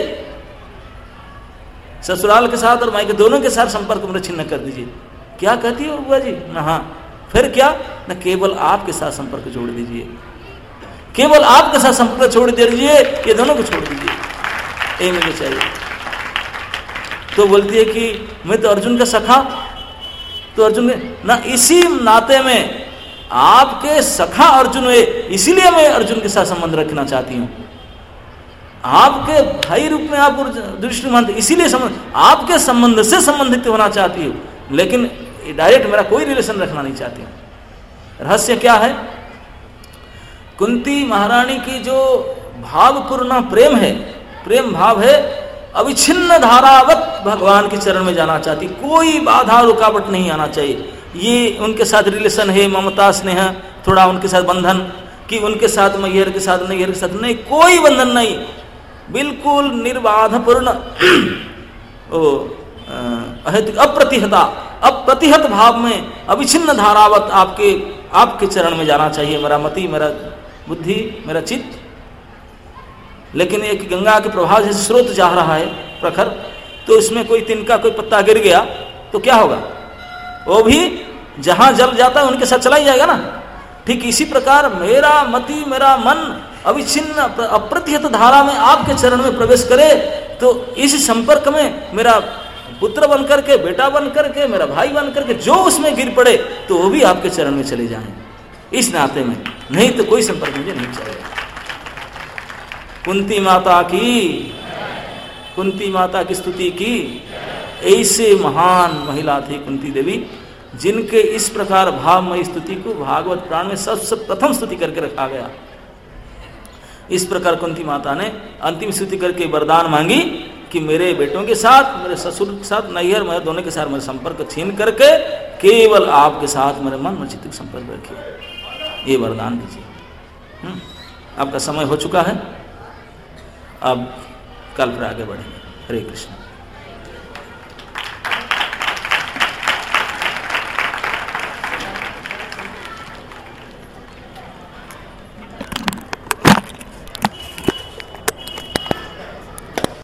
ससुराल के साथ और माई के दोनों के साथ संपर्क मेरा छिन्न कर दीजिए। क्या कहती है बुआ जी ना, हाँ फिर क्या ना, केवल आपके साथ संपर्क जोड़ दीजिए, केवल आपके साथ संपर्क छोड़ दीजिए, ये दोनों को छोड़ दीजिए, ये मुझे चाहिए। तो बोलती है कि मैं तो अर्जुन का सखा, तो अर्जुन ना, इसी नाते में आपके सखा अर्जुन हुए, इसीलिए मैं अर्जुन के साथ संबंध रखना चाहती हूं। आपके भाई रूप में आप दृष्टि मानते, इसीलिए संबंध, आपके संबंध से संबंधित होना चाहती हूँ, लेकिन डायरेक्ट मेरा कोई रिलेशन रखना नहीं चाहती हूं। रहस्य क्या है, कुंती महारानी की जो भावपूर्ण प्रेम है, प्रेम भाव है, अविच्छिन्न धारावत भगवान के चरण में जाना चाहती, कोई बाधा रुकावट नहीं आना चाहिए। ये उनके साथ रिलेशन है, ममता स्नेह, थोड़ा उनके साथ बंधन कि उनके साथ मैहर के साथ नैहर के साथ नहीं, कोई बंधन नहीं, बिल्कुल निर्बाध पूर्ण अप्रतिहत भाव में अविच्छिन्न धारावत आपके चरण में जाना चाहिए मेरा मति, मेरा बुद्धि, मेरा चित्त। लेकिन एक गंगा के प्रभाव जैसे स्रोत जा रहा है प्रखर, तो इसमें कोई तिनका कोई पत्ता गिर गया तो क्या होगा, वो भी जहां जल जाता है उनके साथ चला ही जाएगा ना। ठीक इसी प्रकार मेरा मति, मेरा मन अविच्छिन्न अप्रतिहत धारा में आपके चरण में प्रवेश करे, तो इस संपर्क में मेरा पुत्र बन करके, बेटा बन करके, मेरा भाई बन करके जो उसमें गिर पड़े तो वो भी आपके चरण में चले जाएं, इस नाते में, नहीं तो कोई संपर्क मुझे नहीं चलेगा। कुंती माता की, कुंती माता की स्तुति की। ऐसे महान महिला थी कुंती देवी, जिनके इस प्रकार भावमयी स्तुति को भागवत पुराण में सबसे प्रथम स्तुति करके रखा गया। इस प्रकार कुंती माता ने अंतिम स्तुति करके वरदान मांगी कि मेरे बेटों के साथ, मेरे ससुर के साथ, नैहर में दोनों के साथ मेरे संपर्क छीन करके केवल आपके साथ मेरे मन और चित्त संपर्क रखिए, ये वरदान दीजिए। आपका समय हो चुका है, अब कल फिर आगे बढ़ेंगे। हरे कृष्ण।